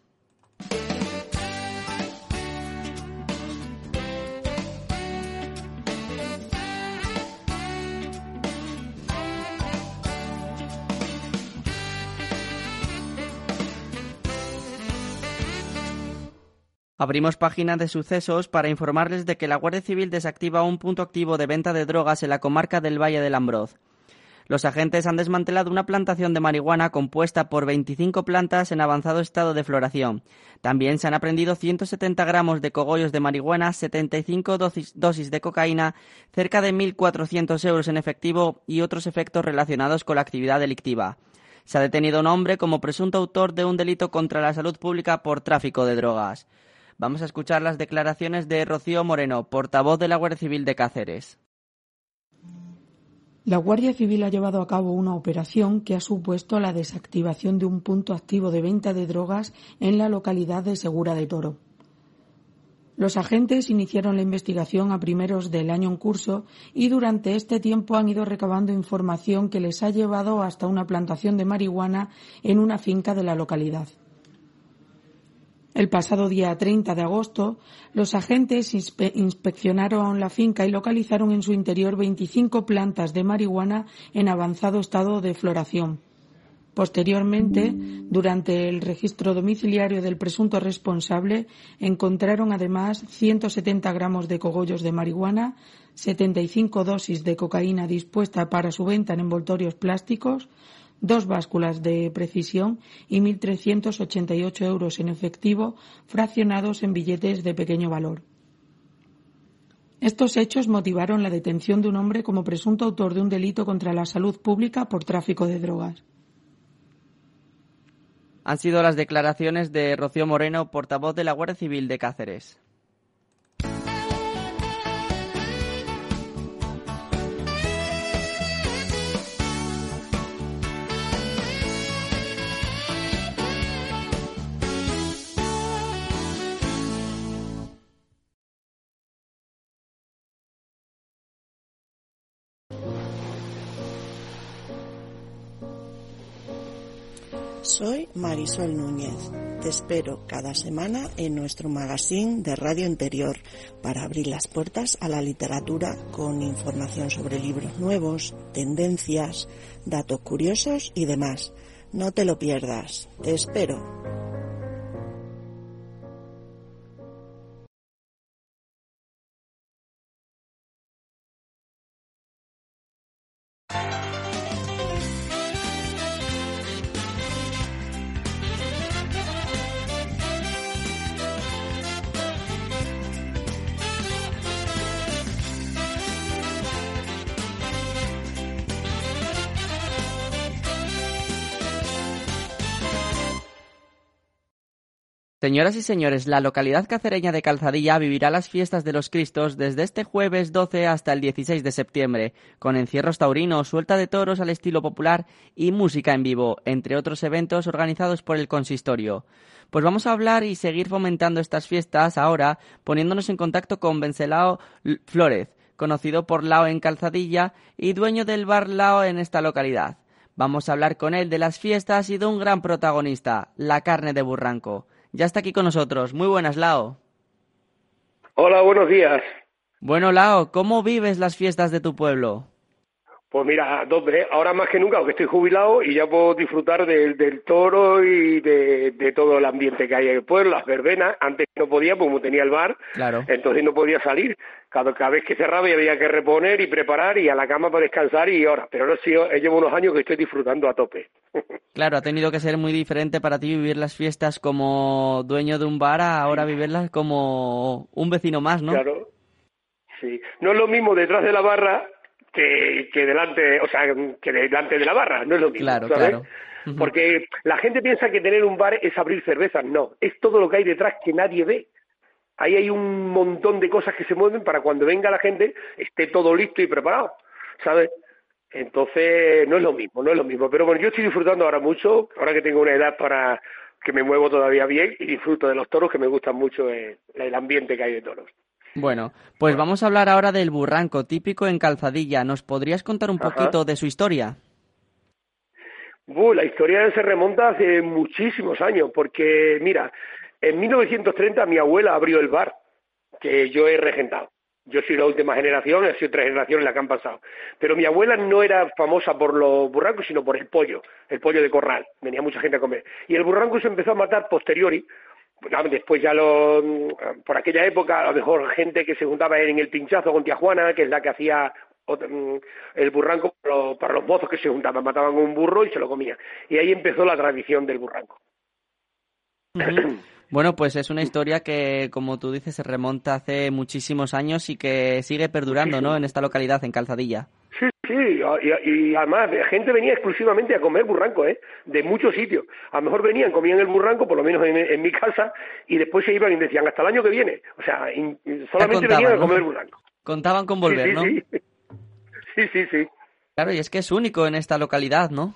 Abrimos página de sucesos para informarles de que la Guardia Civil desactiva un punto activo de venta de drogas en la comarca del Valle del Ambroz. Los agentes han desmantelado una plantación de marihuana compuesta por veinticinco plantas en avanzado estado de floración. También se han aprehendido ciento setenta gramos de cogollos de marihuana, setenta y cinco dosis, dosis de cocaína, cerca de mil cuatrocientos euros en efectivo y otros efectos relacionados con la actividad delictiva. Se ha detenido a un hombre como presunto autor de un delito contra la salud pública por tráfico de drogas. Vamos a escuchar las declaraciones de Rocío Moreno, portavoz de la Guardia Civil de Cáceres. La Guardia Civil ha llevado a cabo una operación que ha supuesto la desactivación de un punto activo de venta de drogas en la localidad de Segura de Toro. Los agentes iniciaron la investigación a primeros del año en curso y durante este tiempo han ido recabando información que les ha llevado hasta una plantación de marihuana en una finca de la localidad. El pasado día treinta de agosto, los agentes inspe- inspeccionaron la finca y localizaron en su interior veinticinco plantas de marihuana en avanzado estado de floración. Posteriormente, durante el registro domiciliario del presunto responsable, encontraron además ciento setenta gramos de cogollos de marihuana, setenta y cinco dosis de cocaína dispuesta para su venta en envoltorios plásticos, dos básculas de precisión y mil trescientos ochenta y ocho euros en efectivo fraccionados en billetes de pequeño valor. Estos hechos motivaron la detención de un hombre como presunto autor de un delito contra la salud pública por tráfico de drogas. Han sido las declaraciones de Rocío Moreno, portavoz de la Guardia Civil de Cáceres. Soy Marisol Núñez. Te espero cada semana en nuestro magazine de Radio Interior para abrir las puertas a la literatura con información sobre libros nuevos, tendencias, datos curiosos y demás. No te lo pierdas. Te espero. Señoras y señores, la localidad cacereña de Calzadilla vivirá las fiestas de los Cristos desde este jueves doce hasta el dieciséis de septiembre, con encierros taurinos, suelta de toros al estilo popular y música en vivo, entre otros eventos organizados por el consistorio. Pues vamos a hablar y seguir fomentando estas fiestas ahora, poniéndonos en contacto con Vencelao Flórez, conocido por Lao en Calzadilla y dueño del bar Lao en esta localidad. Vamos a hablar con él de las fiestas y de un gran protagonista, la carne de Burranco. Ya está aquí con nosotros. Muy buenas, Lao. Hola, buenos días. Bueno, Lao, ¿cómo vives las fiestas de tu pueblo? Pues mira, dos veces, ahora más que nunca, aunque estoy jubilado y ya puedo disfrutar del, del toro y de, de todo el ambiente que hay en el pueblo, las verbenas. Antes no podía, pues como tenía el bar, claro. Entonces no podía salir. Cada, cada vez que cerraba y había que reponer y preparar y a la cama para descansar y ahora. Pero ahora sí, llevo unos años que estoy disfrutando a tope. Claro, ha tenido que ser muy diferente para ti vivir las fiestas como dueño de un bar a ahora vivirlas como un vecino más, ¿no? Claro, sí. No es lo mismo detrás de la barra que, que delante, o sea, que delante de la barra, no es lo mismo, claro, ¿sabes? Claro. Uh-huh. Porque la gente piensa que tener un bar es abrir cervezas, no, es todo lo que hay detrás que nadie ve. Ahí hay un montón de cosas que se mueven para cuando venga la gente esté todo listo y preparado, ¿sabes? Entonces no es lo mismo, no es lo mismo. Pero bueno, yo estoy disfrutando ahora mucho, ahora que tengo una edad para que me muevo todavía bien y disfruto de los toros, que me gustan mucho el, el ambiente que hay de toros. Bueno, pues vamos a hablar ahora del burranco, típico en Calzadilla. ¿Nos podrías contar un poquito Ajá. de su historia? Uh, la historia se remonta hace muchísimos años, porque mira, en mil novecientos treinta mi abuela abrió el bar que yo he regentado. Yo soy la última generación, he sido tres generaciones las que han pasado. Pero mi abuela no era famosa por los burrancos, sino por el pollo, el pollo de corral. Venía mucha gente a comer. Y el burranco se empezó a matar posteriori. Después ya lo, por aquella época, a lo mejor gente que se juntaba en el pinchazo con tía Juana, que es la que hacía el burranco para los, para los mozos que se juntaban, mataban un burro y se lo comían. Y ahí empezó la tradición del burranco. Uh-huh. Bueno, pues es una historia que, como tú dices, se remonta hace muchísimos años y que sigue perdurando, ¿no?, en esta localidad, en Calzadilla. Sí, sí, y, y además la gente venía exclusivamente a comer burranco, ¿eh? De muchos sitios. A lo mejor venían, comían el burranco, por lo menos en, en mi casa, y después se iban y decían, hasta el año que viene. O sea, in, solamente contaban, venían a comer ¿no? burranco. Contaban con volver, sí, sí, ¿no? Sí. sí, sí, sí. Claro, y es que es único en esta localidad, ¿no?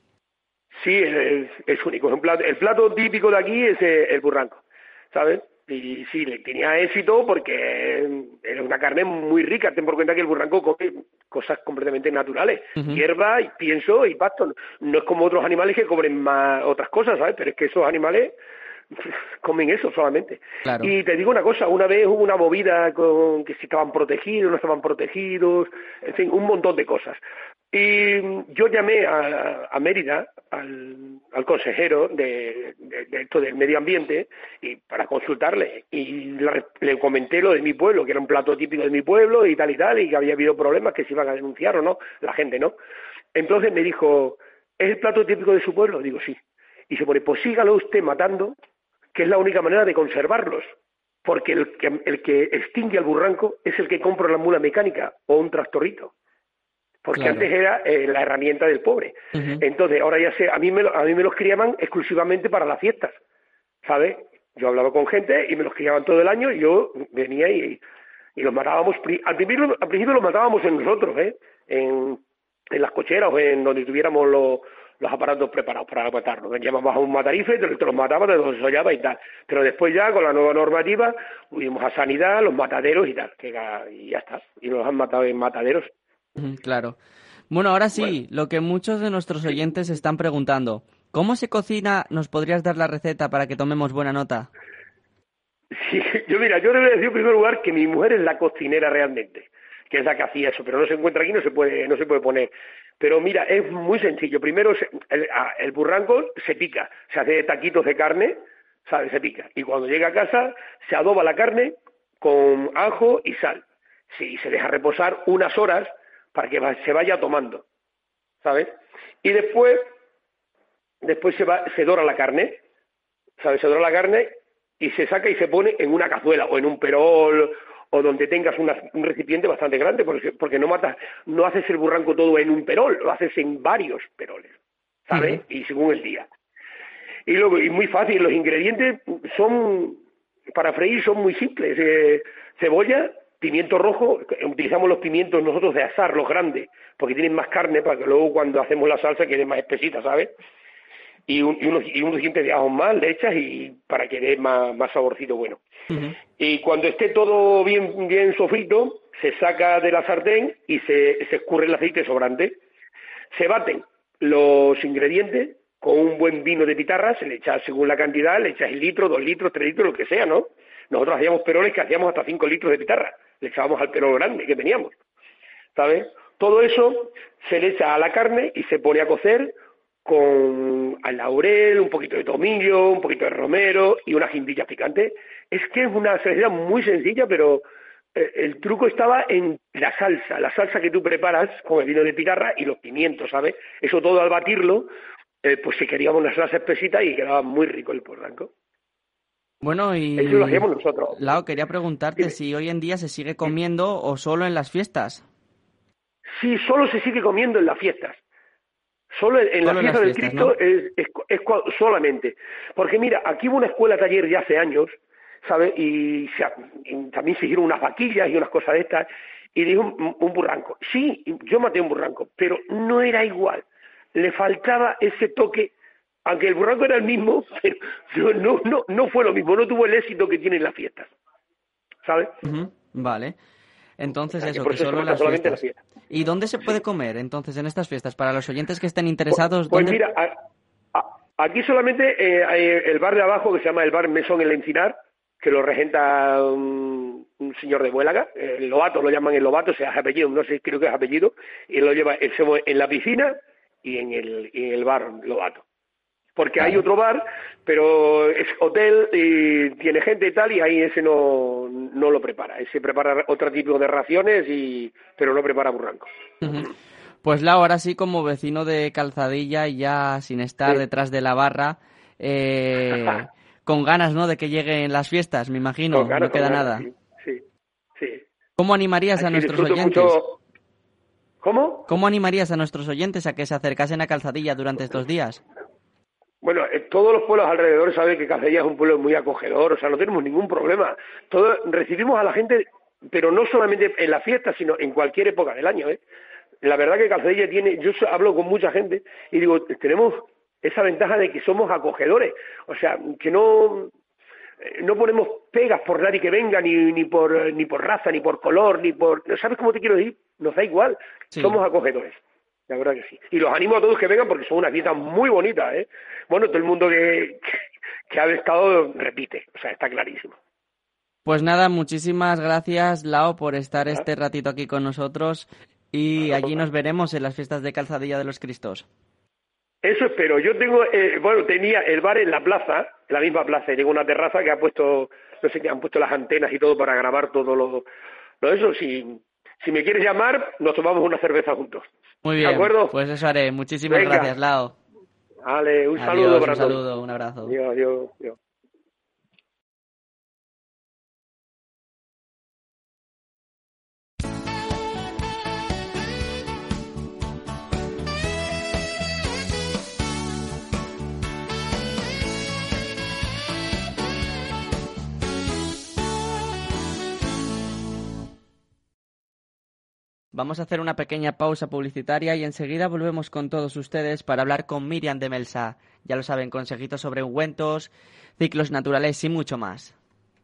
Sí, es, es único. Es un plato, el plato típico de aquí es el burranco, ¿sabes? Y sí, le tenía éxito porque era una carne muy rica. Ten por cuenta que el burranco come cosas completamente naturales. Uh-huh. Hierba, y pienso y pasto. No es como otros animales que comen más otras cosas, ¿sabes? Pero es que esos animales comen eso solamente. Claro. Y te digo una cosa, una vez hubo una movida con que si estaban protegidos, no estaban protegidos, en fin, un montón de cosas. Y yo llamé a, a Mérida, al, al consejero de, de, de esto del medio ambiente, y para consultarle, y la, le comenté lo de mi pueblo, que era un plato típico de mi pueblo y tal y tal, y que había habido problemas, que se iban a denunciar o no, la gente no. Entonces me dijo, ¿es el plato típico de su pueblo? Digo, sí. Y se pone, pues sígalo usted matando, que es la única manera de conservarlos, porque el que, el que extingue al burranco es el que compra la mula mecánica o un tractorito. Porque claro. antes era eh, la herramienta del pobre. Uh-huh. Entonces, ahora ya sé, a mí, me, a mí me los criaban exclusivamente para las fiestas, ¿sabes? Yo hablaba con gente y me los criaban todo el año y yo venía y, y los matábamos. Al principio, al principio los matábamos en nosotros, ¿eh? En, en las cocheras o en donde tuviéramos los, los aparatos preparados para matarlos. Llamábamos a un matarife, te, te los mataba, te los desollaba y tal. Pero después ya, con la nueva normativa, fuimos a sanidad, los mataderos y tal. Que, y ya está. Y nos han matado en mataderos. Claro. Bueno, ahora sí, bueno. Lo que muchos de nuestros oyentes están preguntando, ¿cómo se cocina? ¿Nos podrías dar la receta para que tomemos buena nota? Sí, yo mira, yo debo decir en primer lugar que mi mujer es la cocinera realmente, que es la que hacía eso, pero no se encuentra aquí, no se puede, no se puede poner. Pero mira, es muy sencillo. Primero se, el, el burranco se pica, se hace taquitos de carne, ¿sabes? Se pica. Y cuando llega a casa se adoba la carne con ajo y sal. Sí, se deja reposar unas horas para que se vaya tomando, ¿sabes? Y después, después se va, se dora la carne, ¿sabes? Se dora la carne y se saca y se pone en una cazuela o en un perol o donde tengas una, un recipiente bastante grande, porque, porque no matas, no haces el burranco todo en un perol, lo haces en varios peroles, ¿sabes? Uh-huh. Y según el día. Y luego, y muy fácil, los ingredientes son, para freír son muy simples, eh, cebolla, pimiento rojo, utilizamos los pimientos nosotros de asar, los grandes, porque tienen más carne para que luego cuando hacemos la salsa quede más espesita, ¿sabes? Y, un, y, unos, y unos dientes de ajo más le echas y para que dé más, más saborcito bueno. Uh-huh. Y cuando esté todo bien bien sofrito, se saca de la sartén y se, se escurre el aceite sobrante. Se baten los ingredientes con un buen vino de pitarra, se le echa según la cantidad, le echas el litro, dos litros, tres litros, lo que sea, ¿no? Nosotros hacíamos peroles que hacíamos hasta cinco litros de pitarra. Le echábamos al perol grande que teníamos, ¿sabes? Todo eso se le echa a la carne y se pone a cocer con al laurel, un poquito de tomillo, un poquito de romero y una guindilla picante. Es que es una receta muy sencilla, pero eh, el truco estaba en la salsa, la salsa que tú preparas con el vino de pitarra y los pimientos, ¿sabes? Eso todo al batirlo, eh, pues se quería una salsa espesita y quedaba muy rico el porro blanco. Bueno, y eso lo hacíamos nosotros. Lau, quería preguntarte Dime. si hoy en día se sigue comiendo o solo en las fiestas. Sí, solo se sigue comiendo en las fiestas. Solo en, en Solo la en las fiesta del fiestas, Cristo ¿no? es, es, es cua- solamente. Porque mira, aquí hubo una escuela taller ya hace años, ¿sabes? Y, se, y también se hicieron unas vaquillas y unas cosas de estas, y dijo un, un burranco. Sí, yo maté un burranco, pero no era igual. Le faltaba ese toque, aunque el burranco era el mismo, pero no, no, no fue lo mismo, no tuvo el éxito que tienen las fiestas, ¿sabes? Ujú, vale. Entonces O sea, que eso, por que eso se solo en mata las solamente en las fiestas. fiestas. ¿Y dónde se puede comer entonces en estas fiestas? Para los oyentes que estén interesados, Pues ¿dónde? mira, a- a- aquí solamente eh, hay el bar de abajo que se llama el bar Mesón El Encinar, que lo regenta un, un señor de Buélaga, el Lobato, lo llaman el Lobato, o sea, es apellido, no sé, creo que es apellido, y lo lleva él se mueve en la piscina y en el, y en el bar Lobato. Porque hay otro bar, pero es hotel y tiene gente y tal, y ahí ese no, no lo prepara. Ese prepara otro tipo de raciones, y pero no prepara burranco. Ujú. Pues Lau, ahora sí, como vecino de Calzadilla y ya sin estar Sí. detrás de la barra, eh, con ganas, ¿no?, de que lleguen las fiestas, me imagino, Con ganas, no queda con ganas, nada. sí, sí, sí. ¿Cómo animarías a Aquí nuestros disfruto oyentes? mucho. ¿Cómo? ¿Cómo animarías a nuestros oyentes a que se acercasen a Calzadilla durante estos días? Bueno, eh, todos los pueblos alrededor saben que Calzadilla es un pueblo muy acogedor, o sea, no tenemos ningún problema. Todo, recibimos a la gente, pero no solamente en la fiesta, sino en cualquier época del año, ¿eh? La verdad que Calzadilla tiene, yo so- hablo con mucha gente y digo, tenemos esa ventaja de que somos acogedores, o sea, que no eh, no ponemos pegas por nadie que venga, ni ni por eh, ni por raza, ni por color, ni por, ¿sabes cómo te quiero decir? Nos da igual, Sí. somos acogedores. La verdad que sí. Y los animo a todos que vengan porque son unas fiestas muy bonitas, ¿eh? Bueno, todo el mundo que, que, que ha estado repite, o sea, está clarísimo. Pues nada, muchísimas gracias, Lau, por estar este ratito aquí con nosotros y allí nos veremos en las fiestas de Calzadilla de los Cristos. Eso espero. Yo tengo, eh, bueno, tenía el bar en la plaza, en la misma plaza, y tengo una terraza que ha puesto, no sé qué, han puesto las antenas y todo para grabar todo lo, lo eso. Si, si me quieres llamar, nos tomamos una cerveza juntos. Muy ¿De bien, acuerdo? pues eso haré. Muchísimas Venga. gracias, Lau. Vale, un Adiós, saludo para un todos. saludo, un abrazo. Adiós, adiós, adiós. Vamos a hacer una pequeña pausa publicitaria y enseguida volvemos con todos ustedes para hablar con Miriam de Melsa. Ya lo saben, consejitos sobre ungüentos, ciclos naturales y mucho más.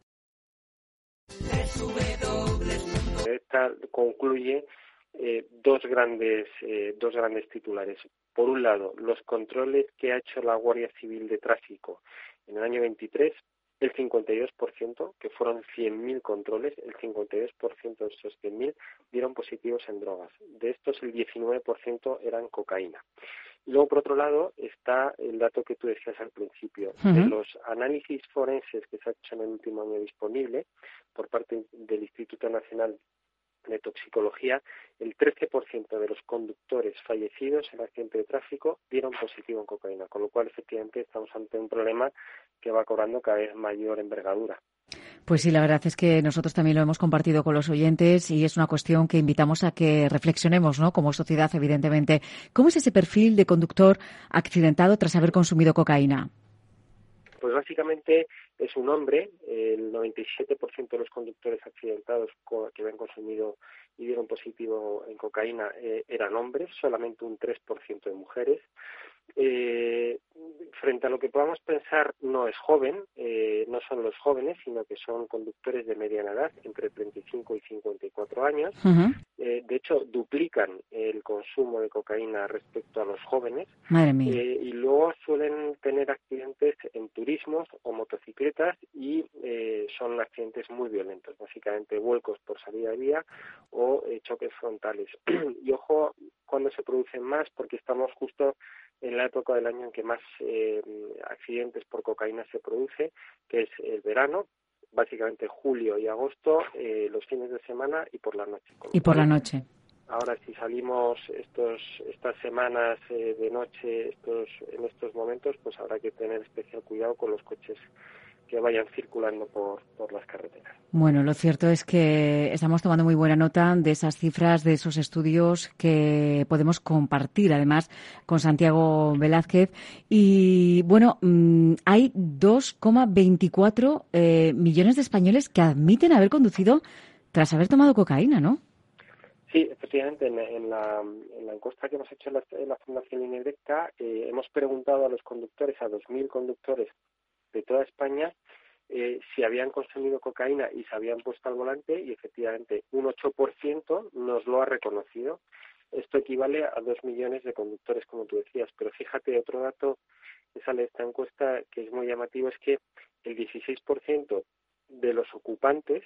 Esta concluye eh, dos grandes eh, dos grandes titulares. Por un lado, los controles que ha hecho la Guardia Civil de Tráfico en el año veintitrés, el cincuenta y dos por ciento, que fueron cien mil controles, el cincuenta y dos por ciento de esos cien mil dieron positivos en drogas. De estos, el diecinueve por ciento eran cocaína. Y luego, por otro lado, está el dato que tú decías al principio. Ujú. De los análisis forenses que se ha hecho en el último año disponible por parte del Instituto Nacional de Toxicología, el trece por ciento de los conductores fallecidos en accidente de tráfico dieron positivo en cocaína, con lo cual, efectivamente, estamos ante un problema que va cobrando cada vez mayor envergadura. Pues sí, la verdad es que nosotros también lo hemos compartido con los oyentes y es una cuestión que invitamos a que reflexionemos, ¿no?, como sociedad, evidentemente. ¿Cómo es ese perfil de conductor accidentado tras haber consumido cocaína? Pues básicamente es un hombre, el noventa y siete por ciento de los conductores accidentados que habían consumido y dieron positivo en cocaína eh, eran hombres, solamente un tres por ciento de mujeres. eh, frente a lo que podamos pensar, no es joven, eh, no son los jóvenes, sino que son conductores de mediana edad, entre treinta y cinco y cincuenta y cuatro años. Uh-huh. Eh, de hecho, duplican el consumo de cocaína respecto a los jóvenes. Madre mía. Eh, y luego suelen tener accidentes en turismos o motocicletas y eh, son accidentes muy violentos, básicamente vuelcos por salida de vía o eh, choques frontales. Y ojo cuando se producen más, porque estamos justo en la época del año en que más eh, accidentes por cocaína se produce, que es el verano, básicamente julio y agosto, eh, los fines de semana y por la noche. Y por la noche. Ahora, si salimos estos estas semanas eh, de noche, estos en estos momentos, pues habrá que tener especial cuidado con los coches que vayan circulando por, por las carreteras. Bueno, lo cierto es que estamos tomando muy buena nota de esas cifras, de esos estudios que podemos compartir, además, con Santiago Velázquez. Y, bueno, mmm, hay dos coma veinticuatro eh, millones de españoles que admiten haber conducido tras haber tomado cocaína, ¿no? Sí, efectivamente, en, en, la, en la encuesta que hemos hecho en la, en la Fundación Línea Directa, eh, hemos preguntado a los conductores, a dos mil conductores de toda España, eh, si habían consumido cocaína y se habían puesto al volante, y efectivamente un ocho por ciento nos lo ha reconocido. Esto equivale a dos millones de conductores, como tú decías. Pero fíjate, otro dato que sale de esta encuesta que es muy llamativo es que el dieciséis por ciento de los ocupantes,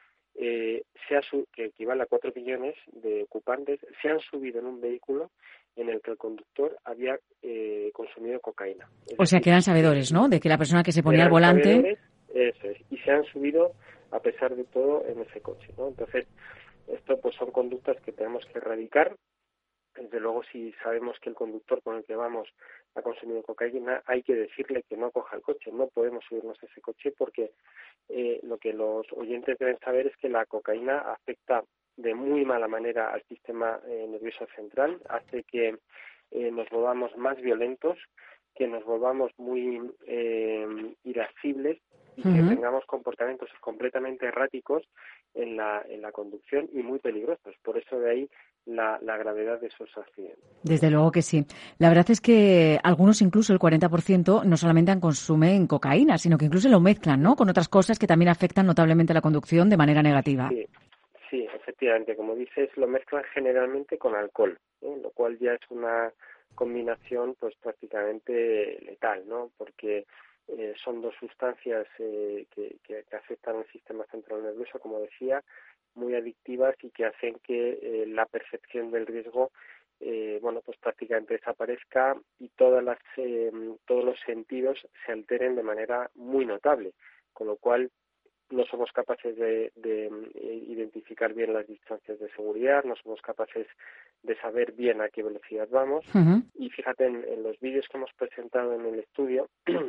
eh, se ha sub- que equivale a cuatro millones de ocupantes, se han subido en un vehículo en el que el conductor había eh, consumido cocaína. Es O sea, decir, que eran sabedores, ¿no? De que la persona que se ponía al eran volante... sabedores, eso es, y se han subido a pesar de todo en ese coche, ¿no? Entonces, esto pues son conductas que tenemos que erradicar. Desde luego, si sabemos que el conductor con el que vamos ha consumido cocaína, hay que decirle que no coja el coche. No podemos subirnos a ese coche porque eh, lo que los oyentes deben saber es que la cocaína afecta de muy mala manera al sistema eh, nervioso central, hace que eh, nos volvamos más violentos, que nos volvamos muy eh, irascibles y Uh-huh. que tengamos comportamientos completamente erráticos en la en la conducción y muy peligrosos. Por eso de ahí la, la gravedad de esos accidentes. Desde luego que sí. La verdad es que algunos, incluso el cuarenta por ciento, no solamente consumen cocaína, sino que incluso lo mezclan, ¿no?, con otras cosas que también afectan notablemente la conducción de manera negativa. Sí, sí, efectivamente. Como dices, lo mezclan generalmente con alcohol, ¿eh? Lo cual ya es una combinación pues prácticamente letal, ¿no? Porque eh, son dos sustancias eh, que, que, que afectan al sistema central nervioso, como decía, muy adictivas y que hacen que eh, la percepción del riesgo eh, bueno pues prácticamente desaparezca y todas las eh, todos los sentidos se alteren de manera muy notable, con lo cual no somos capaces de, de eh, identificar bien las distancias de seguridad, no somos capaces de saber bien a qué velocidad vamos. Uh-huh. Y fíjate, en, en los vídeos que hemos presentado en el estudio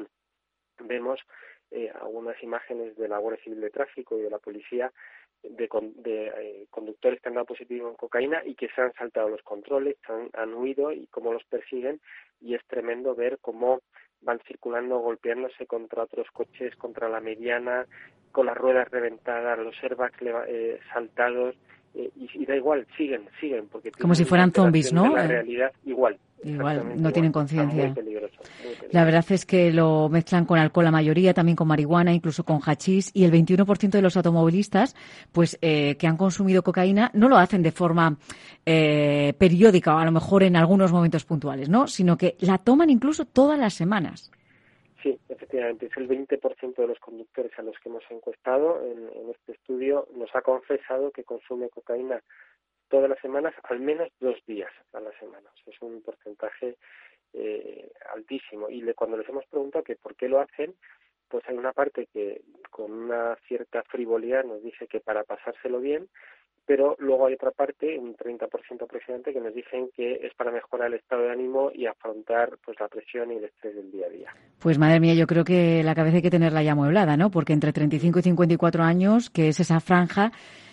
vemos eh, algunas imágenes de la Guardia Civil de Tráfico y de la policía de, de eh, conductores que han dado positivo en cocaína y que se han saltado los controles, han, han huido y cómo los persiguen, y es tremendo ver cómo van circulando, golpeándose contra otros coches, contra la mediana, con las ruedas reventadas, los airbags eh, saltados, eh, y, y da igual, siguen, siguen. Porque como si fueran zombies, ¿no? De la realidad, igual. Igual, no tienen conciencia. Muy peligroso, muy peligroso. La verdad es que lo mezclan con alcohol la mayoría, también con marihuana, incluso con hachís, y el veintiuno por ciento de los automovilistas pues eh, que han consumido cocaína no lo hacen de forma eh, periódica o a lo mejor en algunos momentos puntuales, ¿no?, sino que la toman incluso todas las semanas. Sí, efectivamente, es el veinte por ciento de los conductores a los que hemos encuestado en, en este estudio nos ha confesado que consume cocaína todas las semanas, al menos dos días a la semana. O sea, es un porcentaje eh, altísimo. Y le, cuando les hemos preguntado que por qué lo hacen, pues hay una parte que con una cierta frivolidad nos dice que para pasárselo bien, pero luego hay otra parte, un treinta por ciento aproximadamente, que nos dicen que es para mejorar el estado de ánimo y afrontar pues la presión y el estrés del día a día. Pues madre mía, yo creo que la cabeza hay que tenerla ya amueblada, ¿no? Porque entre treinta y cinco y cincuenta y cuatro años, que es esa franja,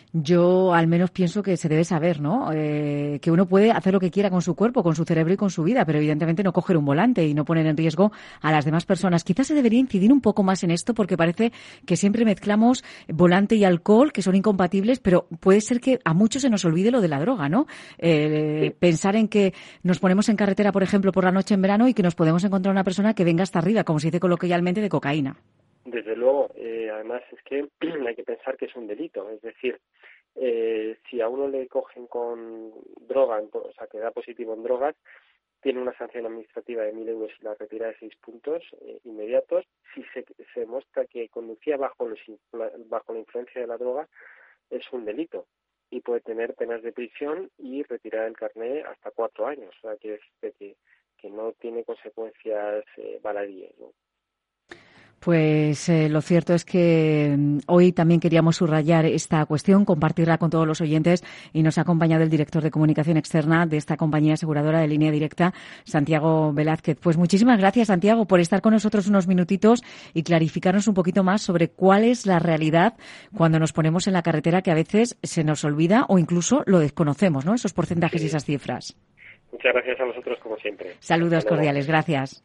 Yo al menos pienso que se debe saber, ¿no? Eh, que uno puede hacer lo que quiera con su cuerpo, con su cerebro y con su vida, pero evidentemente no coger un volante y no poner en riesgo a las demás personas. Quizás se debería incidir un poco más en esto porque parece que siempre mezclamos volante y alcohol, que son incompatibles, pero puede ser que a muchos se nos olvide lo de la droga, ¿no? Eh, sí. Pensar en que nos ponemos en carretera, por ejemplo, por la noche en verano y que nos podemos encontrar una persona que venga hasta arriba, como se dice coloquialmente, de cocaína. Desde luego, eh, además es que hay que pensar que es un delito, es decir, eh, si a uno le cogen con droga, o sea, que da positivo en drogas, tiene una sanción administrativa de mil euros y la retira de seis puntos eh, inmediatos. Si se, se demuestra que conducía bajo, los, bajo la influencia de la droga, es un delito y puede tener penas de prisión y retirar el carné hasta cuatro años, o sea, que, que, que no tiene consecuencias eh, baladíes, ¿no? Pues eh, lo cierto es que hoy también queríamos subrayar esta cuestión, compartirla con todos los oyentes y nos ha acompañado el director de comunicación externa de esta compañía aseguradora de Línea Directa, Santiago Velázquez. Pues muchísimas gracias, Santiago, por estar con nosotros unos minutitos y clarificarnos un poquito más sobre cuál es la realidad cuando nos ponemos en la carretera, que a veces se nos olvida o incluso lo desconocemos, ¿no? Esos porcentajes sí. y esas cifras. Muchas gracias a vosotros, como siempre. Saludos cordiales, gracias.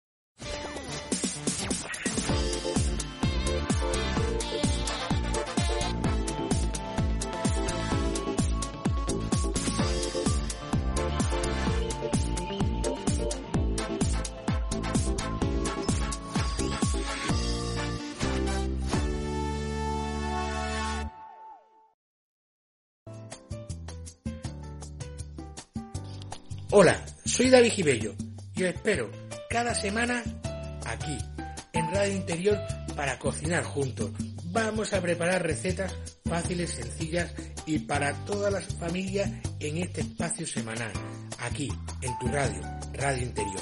Hola, soy David Gibello y os espero cada semana aquí, en Radio Interior, para cocinar juntos. Vamos a preparar recetas fáciles, sencillas y para todas las familias en este espacio semanal, aquí, en tu radio, Radio Interior.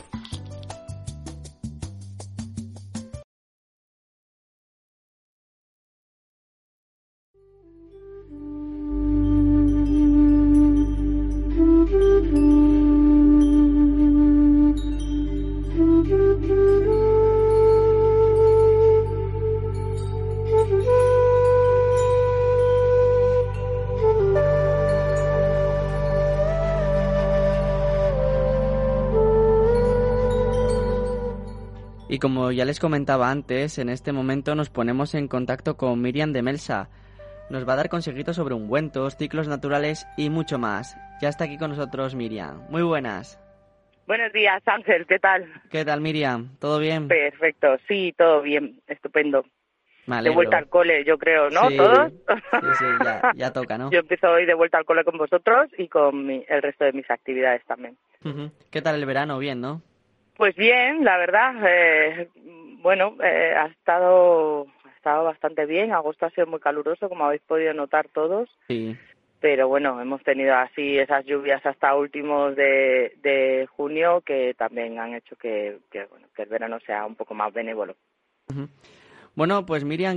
Y como ya les comentaba antes, en este momento nos ponemos en contacto con Miriam de Melsa. Nos va a dar consejitos sobre ungüentos, ciclos naturales y mucho más. Ya está aquí con nosotros Miriam. Muy buenas. Buenos días, Ángel, ¿qué tal? ¿Qué tal, Miriam? ¿Todo bien? Perfecto, sí, todo bien, estupendo. Me alegro. De vuelta al cole, yo creo, ¿no? Sí, ¿Todos? Sí, sí, ya, ya toca, ¿no? Yo empiezo hoy de vuelta al cole con vosotros y con mi, el resto de mis actividades también. Uh-huh. ¿Qué tal el verano? Bien, ¿no? Pues bien, la verdad, eh, bueno, eh, ha estado ha estado bastante bien. Agosto ha sido muy caluroso, como habéis podido notar todos. Sí. Pero bueno, hemos tenido así esas lluvias hasta últimos de, de junio que también han hecho que, que, bueno, que el verano sea un poco más benévolo. Uh-huh. Bueno, pues Miriam,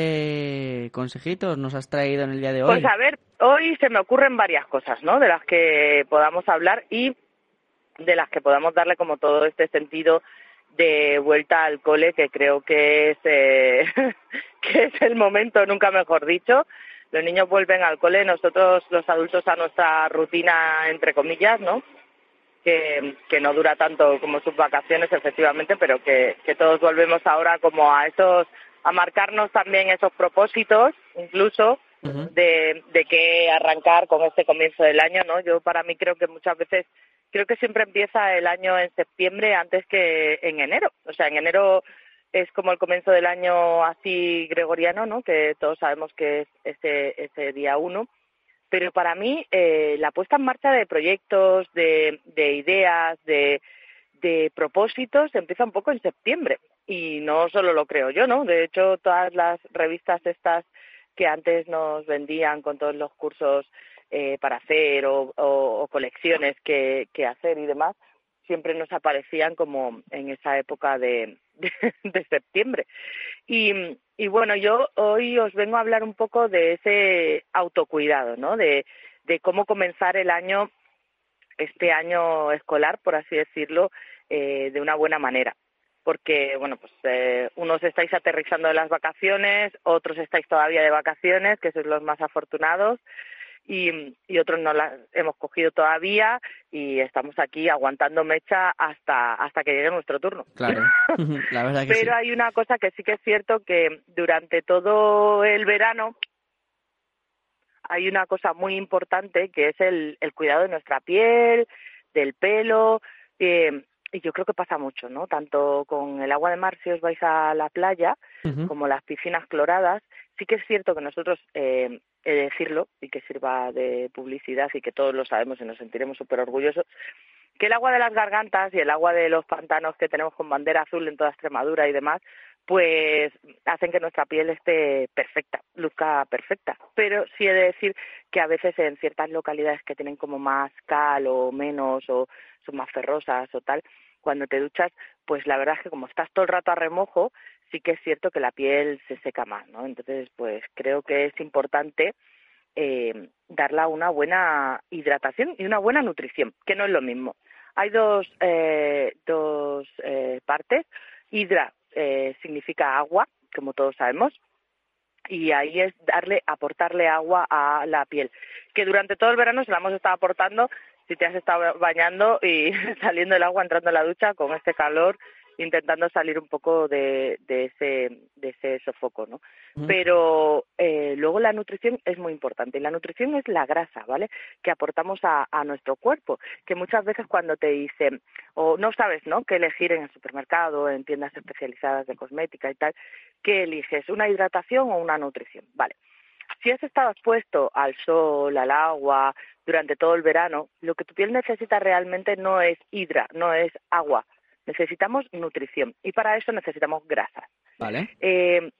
¿qué consejitos nos has traído en el día de hoy? Pues a ver, hoy se me ocurren varias cosas, ¿no?, de las que podamos hablar y de las que podamos darle como todo este sentido de vuelta al cole, que creo que es eh, que es el momento, nunca mejor dicho. Los niños vuelven al cole, nosotros los adultos a nuestra rutina, entre comillas, ¿no?, que, que no dura tanto como sus vacaciones, efectivamente, pero que, que todos volvemos ahora como a esos, a marcarnos también esos propósitos, incluso, uh-huh. de, de que arrancar con este comienzo del año, ¿no? Yo para mí creo que muchas veces Creo que siempre empieza el año en septiembre antes que en enero. O sea, en enero es como el comienzo del año así gregoriano, ¿no?, que todos sabemos que es ese, ese día uno. Pero para mí eh, la puesta en marcha de proyectos, de, de ideas, de, de propósitos empieza un poco en septiembre. Y no solo lo creo yo, ¿no? De hecho, todas las revistas estas que antes nos vendían con todos los cursos Eh, para hacer o, o, o colecciones que, que hacer y demás, siempre nos aparecían como en esa época de, de, de septiembre. Y, y bueno, yo hoy os vengo a hablar un poco de ese autocuidado, ¿no?, de, de cómo comenzar el año, este año escolar, por así decirlo, eh, de una buena manera. porque, bueno, pues eh, unos estáis aterrizando de las vacaciones, otros estáis todavía de vacaciones, que sois los más afortunados, y, y otros no las hemos cogido todavía y estamos aquí aguantando mecha hasta hasta que llegue nuestro turno. Claro, la verdad que Pero sí. hay una cosa que sí que es cierto, que durante todo el verano hay una cosa muy importante, que es el, el cuidado de nuestra piel, del pelo, eh, y yo creo que pasa mucho, ¿no? Tanto con el agua de mar si os vais a la playa, Ujú. como las piscinas cloradas. Sí que es cierto que nosotros, eh, he de decirlo, y que sirva de publicidad y que todos lo sabemos y nos sentiremos súper orgullosos, que el agua de las gargantas y el agua de los pantanos que tenemos con bandera azul en toda Extremadura y demás, pues hacen que nuestra piel esté perfecta, luzca perfecta. Pero sí he de decir que a veces en ciertas localidades que tienen como más cal o menos, o son más ferrosas o tal, cuando te duchas, pues la verdad es que como estás todo el rato a remojo, sí que es cierto que la piel se seca más, ¿no? Entonces, pues creo que es importante eh, darle una buena hidratación y una buena nutrición, que no es lo mismo. Hay dos, eh, dos eh, partes. Hidra eh, significa agua, como todos sabemos, y ahí es darle, aportarle agua a la piel, que durante todo el verano se la hemos estado aportando, si te has estado bañando y saliendo del agua, entrando en la ducha con este calor, intentando salir un poco de, de ese de ese sofoco, ¿no? Ujú. Pero eh, luego la nutrición es muy importante, y la nutrición es la grasa, ¿vale?, que aportamos a, a nuestro cuerpo, que muchas veces cuando te dicen, o no sabes, ¿no?, qué elegir en el supermercado, en tiendas especializadas de cosmética y tal, ¿qué eliges? ¿Una hidratación o una nutrición? Vale. Si has estado expuesto al sol, al agua, durante todo el verano, lo que tu piel necesita realmente no es hidra, no es agua. Necesitamos nutrición, y para eso necesitamos grasas. Vale. Eh,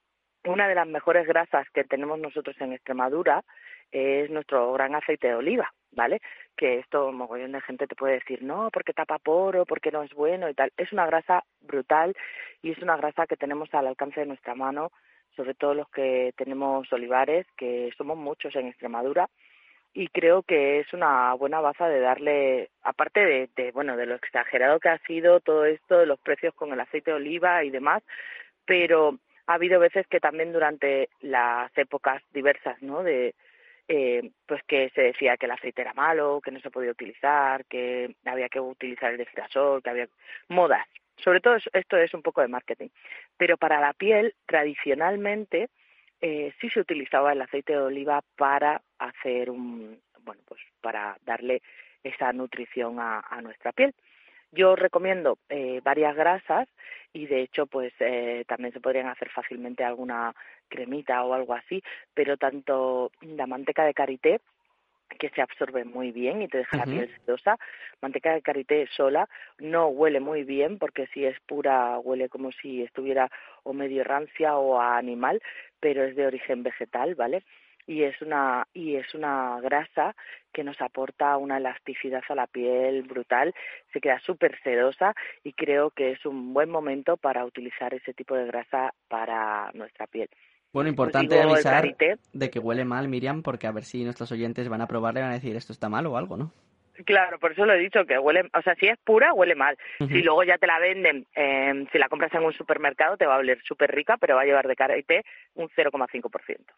una de las mejores grasas que tenemos nosotros en Extremadura es nuestro gran aceite de oliva, ¿vale? Que esto, mogollón de gente te puede decir, no, porque tapa poro, porque no es bueno y tal. Es una grasa brutal, y es una grasa que tenemos al alcance de nuestra mano, sobre todo los que tenemos olivares, que somos muchos en Extremadura, y creo que es una buena baza de darle, aparte de, de bueno, de lo exagerado que ha sido todo esto, de los precios con el aceite de oliva y demás, pero ha habido veces que también durante las épocas diversas, ¿no?, de eh, pues que se decía que el aceite era malo, que no se podía utilizar, que había que utilizar el de girasol, que había modas. Sobre todo esto es un poco de marketing. Pero para la piel, tradicionalmente, eh, sí se utilizaba el aceite de oliva para hacer un, bueno, pues para darle esa nutrición a, a nuestra piel. Yo recomiendo eh, varias grasas, y de hecho pues eh, también se podrían hacer fácilmente alguna cremita o algo así, pero tanto la manteca de karité, que se absorbe muy bien y te deja la Ujú. piel sedosa. Manteca de karité sola no huele muy bien, porque si es pura huele como si estuviera o medio rancia o a animal, pero es de origen vegetal, ¿vale? Y es una y es una grasa que nos aporta una elasticidad a la piel brutal, se queda súper sedosa, y creo que es un buen momento para utilizar ese tipo de grasa para nuestra piel. Bueno, Os importante digo el avisar karité. de que huele mal, Miriam, porque a ver si nuestros oyentes van a probarle y van a decir esto está mal o algo, ¿no? Claro, por eso lo he dicho, que huele, o sea, si es pura, huele mal. Ujú. Si luego ya te la venden, eh, si la compras en un supermercado, te va a oler súper rica, pero va a llevar de karité un cero coma cinco por ciento.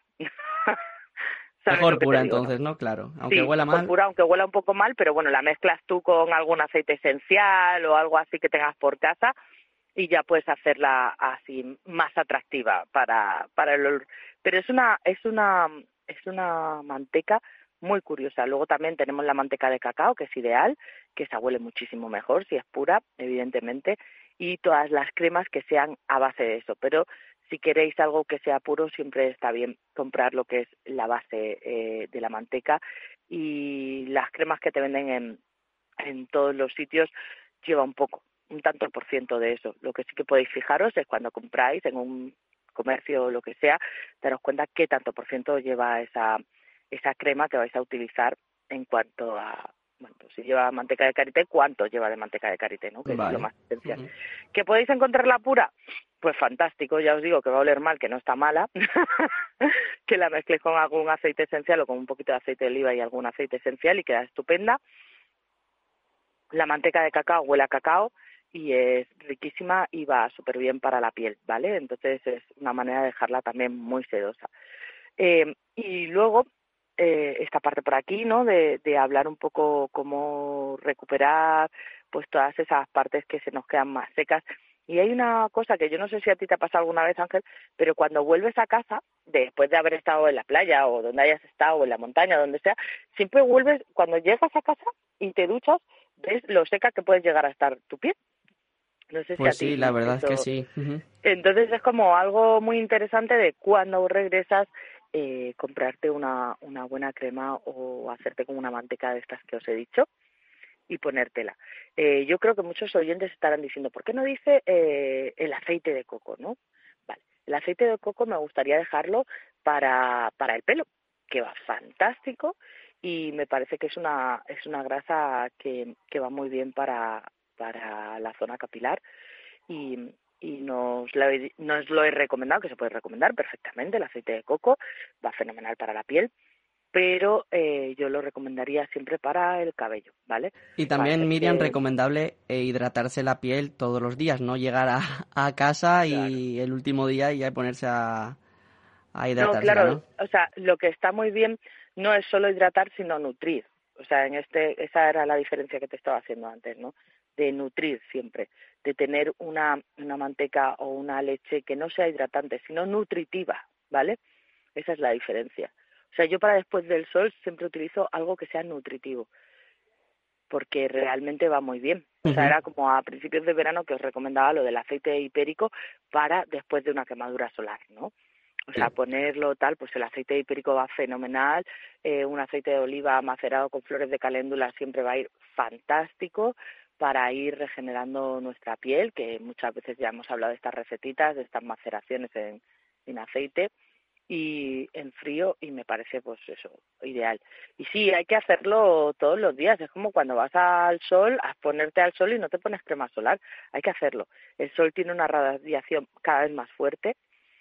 ¿Sabes Mejor lo que pura te digo, no? entonces, ¿no? Claro. Aunque Sí, huela mejor mal. pura, aunque huela un poco mal, pero bueno, la mezclas tú con algún aceite esencial o algo así que tengas por casa, y ya puedes hacerla así más atractiva para para el olor. Pero es una es una es una manteca muy curiosa. Luego también tenemos la manteca de cacao, que es ideal, que esa huele muchísimo mejor si es pura, evidentemente, y todas las cremas que sean a base de eso. Pero si queréis algo que sea puro, siempre está bien comprar lo que es la base eh, de la manteca, y las cremas que te venden en en todos los sitios lleva un poco, un tanto por ciento de eso. Lo que sí que podéis fijaros es cuando compráis en un comercio o lo que sea, daros cuenta qué tanto por ciento lleva esa esa crema que vais a utilizar, en cuanto a, bueno, pues si lleva manteca de karité, cuánto lleva de manteca de karité, ¿no? Que es Vale. lo más esencial. Ujú. ¿Que podéis encontrarla pura? Pues fantástico, ya os digo que va a oler mal, que no está mala, que la mezcléis con algún aceite esencial o con un poquito de aceite de oliva y algún aceite esencial y queda estupenda. La manteca de cacao huele a cacao, y es riquísima y va súper bien para la piel, ¿vale? Entonces es una manera de dejarla también muy sedosa. Eh, y luego, eh, esta parte por aquí, ¿no?, de, de hablar un poco cómo recuperar pues todas esas partes que se nos quedan más secas. Y hay una cosa que yo no sé si a ti te ha pasado alguna vez, Ángel, pero cuando vuelves a casa, después de haber estado en la playa o donde hayas estado, o en la montaña, donde sea, siempre vuelves, cuando llegas a casa y te duchas, ves lo seca que puedes llegar a estar tu piel. No sé Pues si a ti sí, la verdad eso... es que sí. Uh-huh. Entonces es como algo muy interesante de cuando regresas, eh, comprarte una, una buena crema o hacerte con una manteca de estas que os he dicho y ponértela. Eh, yo creo que muchos oyentes estarán diciendo, ¿por qué no dice eh, el aceite de coco, no? Vale, el aceite de coco me gustaría dejarlo para, para el pelo, que va fantástico y me parece que es una es una grasa que, que va muy bien para, para la zona capilar y, y nos, lo he, nos lo he recomendado, que se puede recomendar perfectamente, el aceite de coco va fenomenal para la piel, pero eh, yo lo recomendaría siempre para el cabello, ¿vale? Y también, para Miriam, que... recomendable eh, hidratarse la piel todos los días, no llegar a, a casa y claro. el último día ya ponerse a, a hidratarse, No, claro, ¿no? O sea, lo que está muy bien no es solo hidratar, sino nutrir. O sea, en este esa era la diferencia que te estaba haciendo antes, ¿no? De nutrir siempre, de tener una, una manteca o una leche que no sea hidratante, sino nutritiva, ¿vale? Esa es la diferencia. O sea, yo para después del sol siempre utilizo algo que sea nutritivo, porque realmente va muy bien. O sea, Uh-huh. era como a principios de verano que os recomendaba lo del aceite hipérico para después de una quemadura solar, ¿no? O sea, sí. Ponerlo tal, pues el aceite hipérico va fenomenal, eh, un aceite de oliva macerado con flores de caléndula siempre va a ir fantástico para ir regenerando nuestra piel, que muchas veces ya hemos hablado de estas recetitas, de estas maceraciones en, en aceite, y en frío, y me parece pues eso, ideal. Y sí, hay que hacerlo todos los días, es como cuando vas al sol, a ponerte al sol y no te pones crema solar, hay que hacerlo. El sol tiene una radiación cada vez más fuerte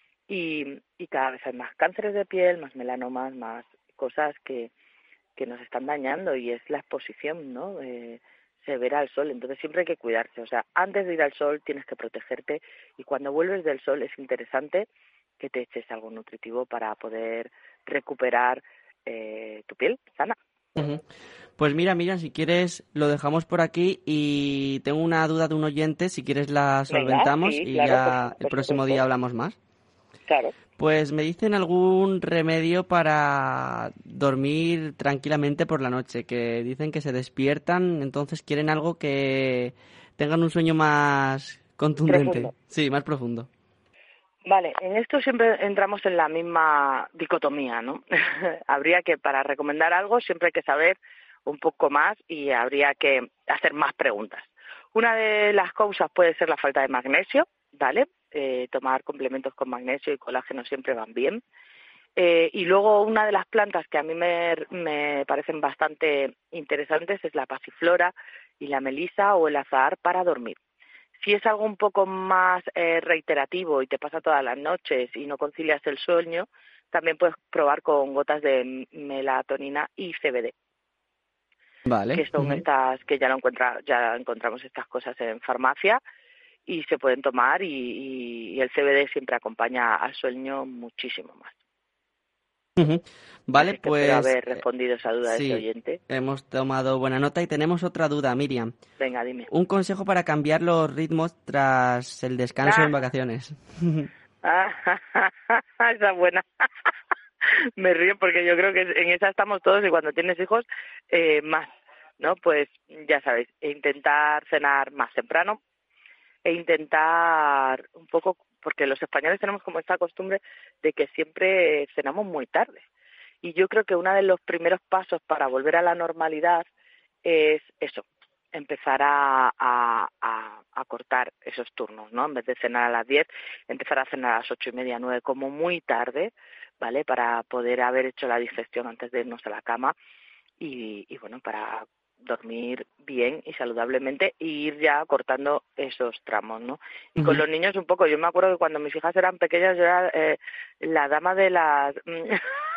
y, y cada vez hay más cánceres de piel, más melanomas, más cosas que, que nos están dañando, y es la exposición, ¿no?, eh, severa al sol. Entonces siempre hay que cuidarse, o sea, antes de ir al sol tienes que protegerte, y cuando vuelves del sol es interesante que te eches algo nutritivo para poder recuperar eh, tu piel sana. Uh-huh. Pues mira, Miriam, si quieres lo dejamos por aquí, y tengo una duda de un oyente, si quieres la solventamos. Venga, sí, y claro, ya por, por el próximo supuesto. Día hablamos más. Claro. Pues me dicen algún remedio para dormir tranquilamente por la noche, que dicen que se despiertan, entonces quieren algo que tengan un sueño más contundente. Profundo. Sí, más profundo. Vale, en esto siempre entramos en la misma dicotomía, ¿no? Habría que, para recomendar algo, siempre hay que saber un poco más y habría que hacer más preguntas. Una de las causas puede ser la falta de magnesio, ¿vale? Eh, tomar complementos con magnesio y colágeno siempre van bien. Eh, y luego una de las plantas que a mí me, me parecen bastante interesantes es la pasiflora y la melisa o el azahar para dormir. Si es algo un poco más eh, reiterativo y te pasa todas las noches y no concilias el sueño, también puedes probar con gotas de melatonina y C B D. Vale. Que son uh-huh. estas, que ya lo encuentra, ya encontramos estas cosas en farmacia y se pueden tomar, y, y, y el C B D siempre acompaña al sueño muchísimo más. Uh-huh. Vale, Así que pues espero haber respondido esa duda sí, de ese oyente. Hemos tomado buena nota y tenemos otra duda, Miriam. Venga, dime. Un consejo para cambiar los ritmos tras el descanso ah. en vacaciones. Ah, esa es buena. Me río porque yo creo que en esa estamos todos, y cuando tienes hijos, eh, más, ¿no? Pues ya sabéis, intentar cenar más temprano e intentar un poco, porque los españoles tenemos como esta costumbre de que siempre cenamos muy tarde. Y yo creo que uno de los primeros pasos para volver a la normalidad es eso, empezar a, a, a, a cortar esos turnos, ¿no? En vez de cenar a las diez, empezar a cenar a las ocho y media, nueve, como muy tarde, ¿vale? Para poder haber hecho la digestión antes de irnos a la cama y, y bueno, para dormir bien y saludablemente, e ir ya cortando esos tramos, ¿no? Y uh-huh. con los niños un poco, yo me acuerdo que cuando mis hijas eran pequeñas yo era eh, la dama de las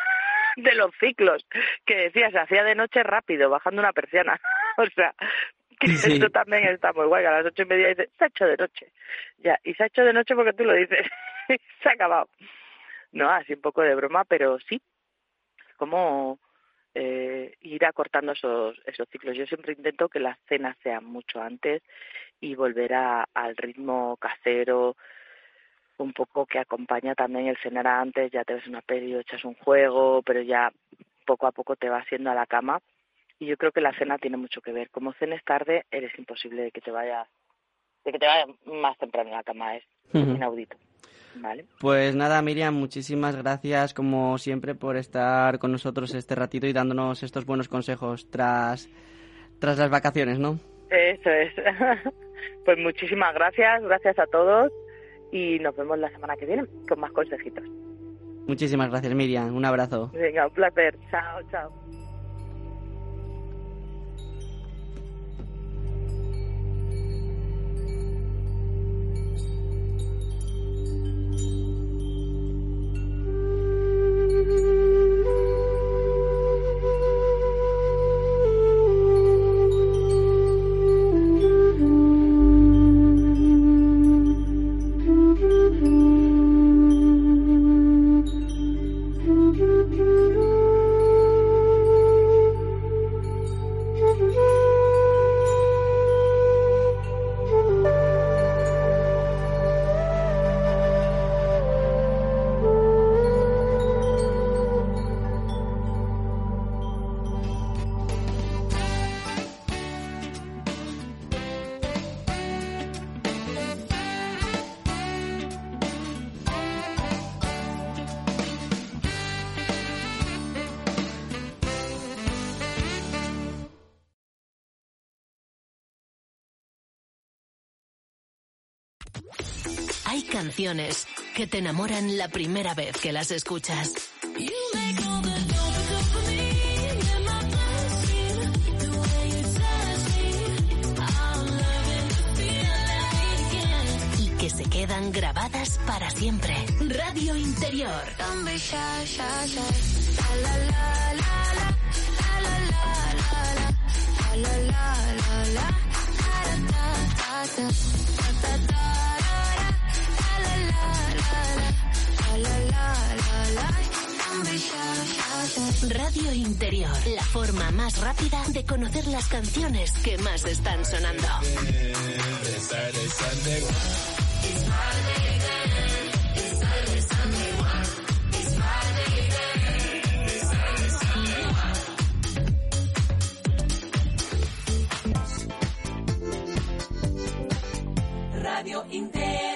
de los ciclos, que decía, se hacía de noche rápido, bajando una persiana, o sea, Que Sí. esto también está muy guay, a las ocho y media dice, se ha hecho de noche. Ya, y se ha hecho de noche porque tú lo dices, se ha acabado. No, así un poco de broma, pero sí, como eh, ir acortando esos, esos ciclos. Yo siempre intento que las cenas sean mucho antes y volver a, al ritmo casero, un poco que acompaña también el cenar antes, ya te ves una peli o echas un juego, pero ya poco a poco te vas yendo a la cama. Y yo creo que la cena tiene mucho que ver. Como cenes tarde, eres imposible de que te vayas, de que te vayas más temprano a la cama, es Ujú. inaudito. Vale. Pues nada, Miriam, muchísimas gracias como siempre por estar con nosotros este ratito y dándonos estos buenos consejos tras, tras las vacaciones, ¿no? Eso es. Pues muchísimas gracias, gracias a todos y nos vemos la semana que viene con más consejitos. Muchísimas gracias, Miriam. Un abrazo. Venga, un placer. Chao, chao. Hay canciones que te enamoran la primera vez que las escuchas. Y que se quedan grabadas para siempre. Radio Interior. Radio Interior, la forma más rápida de conocer las canciones que más están sonando. Radio Interior.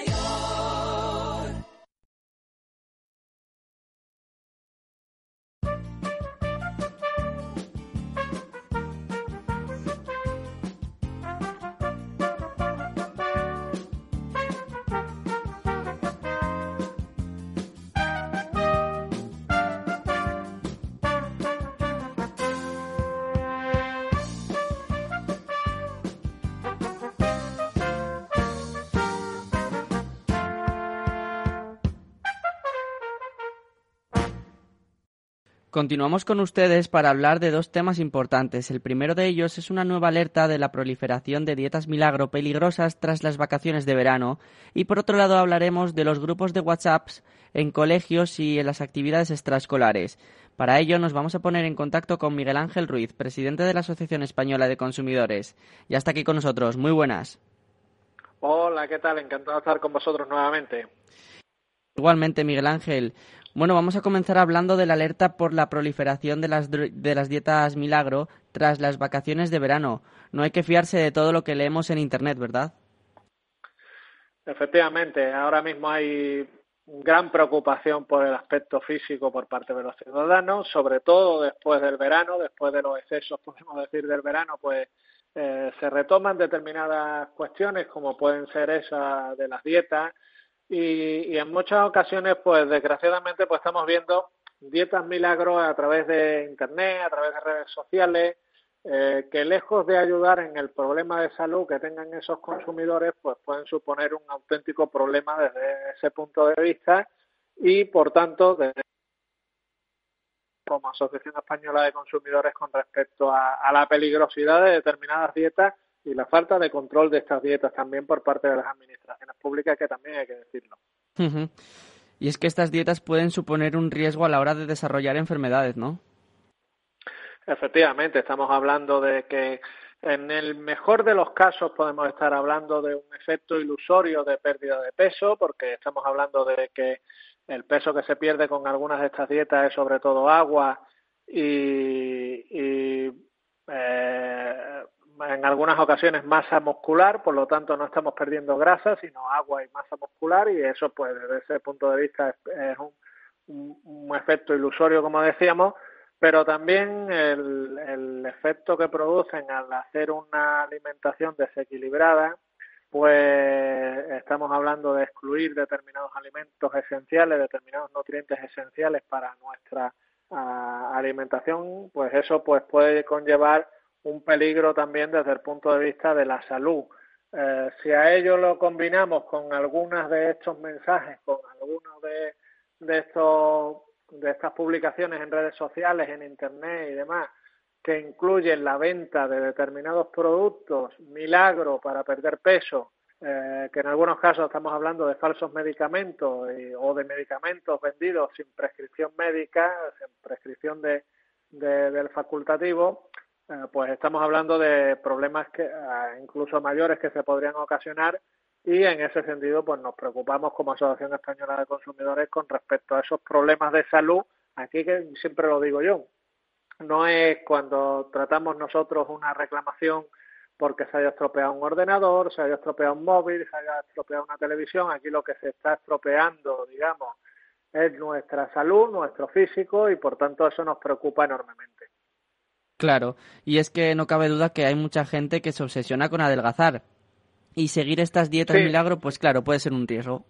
Continuamos con ustedes para hablar de dos temas importantes. El primero de ellos es una nueva alerta de la proliferación de dietas milagro peligrosas tras las vacaciones de verano. Y por otro lado hablaremos de los grupos de WhatsApp en colegios y en las actividades extraescolares. Para ello nos vamos a poner en contacto con Miguel Ángel Ruiz, presidente de la Asociación Española de Consumidores. Ya está aquí con nosotros. Muy buenas. Hola, ¿qué tal? Encantado de estar con vosotros nuevamente. Igualmente, Miguel Ángel. Bueno, vamos a comenzar hablando de la alerta por la proliferación de las, de las dietas milagro tras las vacaciones de verano. No hay que fiarse de todo lo que leemos en Internet, ¿verdad? Efectivamente, ahora mismo hay gran preocupación por el aspecto físico por parte de los ciudadanos, sobre todo después del verano, después de los excesos, podemos decir, del verano, pues eh, se retoman determinadas cuestiones como pueden ser esas de las dietas. Y, y en muchas ocasiones, pues desgraciadamente, pues estamos viendo dietas milagros a través de Internet, a través de redes sociales, eh, que lejos de ayudar en el problema de salud que tengan esos consumidores, pues pueden suponer un auténtico problema desde ese punto de vista y, por tanto, desde como Asociación Española de Consumidores con respecto a, a la peligrosidad de determinadas dietas y la falta de control de estas dietas también por parte de las administraciones públicas, que también hay que decirlo. Uh-huh. Y es que estas dietas pueden suponer un riesgo a la hora de desarrollar enfermedades, ¿no? Efectivamente, estamos hablando de que en el mejor de los casos podemos estar hablando de un efecto ilusorio de pérdida de peso, porque estamos hablando de que el peso que se pierde con algunas de estas dietas es sobre todo agua y, y eh, en algunas ocasiones masa muscular, por lo tanto no estamos perdiendo grasa, sino agua y masa muscular, y eso pues desde ese punto de vista es, es un, un, un efecto ilusorio, como decíamos, pero también el, el efecto que producen al hacer una alimentación desequilibrada, pues estamos hablando de excluir determinados alimentos esenciales, determinados nutrientes esenciales para nuestra uh, alimentación, pues eso pues puede conllevar un peligro también desde el punto de vista de la salud. Eh, si a ello lo combinamos con algunos de estos mensajes, con algunos de, de estos de estas publicaciones en redes sociales, en internet y demás, que incluyen la venta de determinados productos, milagro para perder peso, eh, que en algunos casos estamos hablando de falsos medicamentos y, o de medicamentos vendidos sin prescripción médica, sin prescripción de, de, del facultativo, eh, pues estamos hablando de problemas que eh, incluso mayores que se podrían ocasionar. Y en ese sentido, pues nos preocupamos como Asociación Española de Consumidores con respecto a esos problemas de salud. Aquí, que siempre lo digo yo, no es cuando tratamos nosotros una reclamación porque se haya estropeado un ordenador, se haya estropeado un móvil, se haya estropeado una televisión. Aquí lo que se está estropeando, digamos, es nuestra salud, nuestro físico, y por tanto eso nos preocupa enormemente. Claro, y es que no cabe duda que hay mucha gente que se obsesiona con adelgazar. Y seguir estas dietas sí. milagro, pues claro, puede ser un riesgo.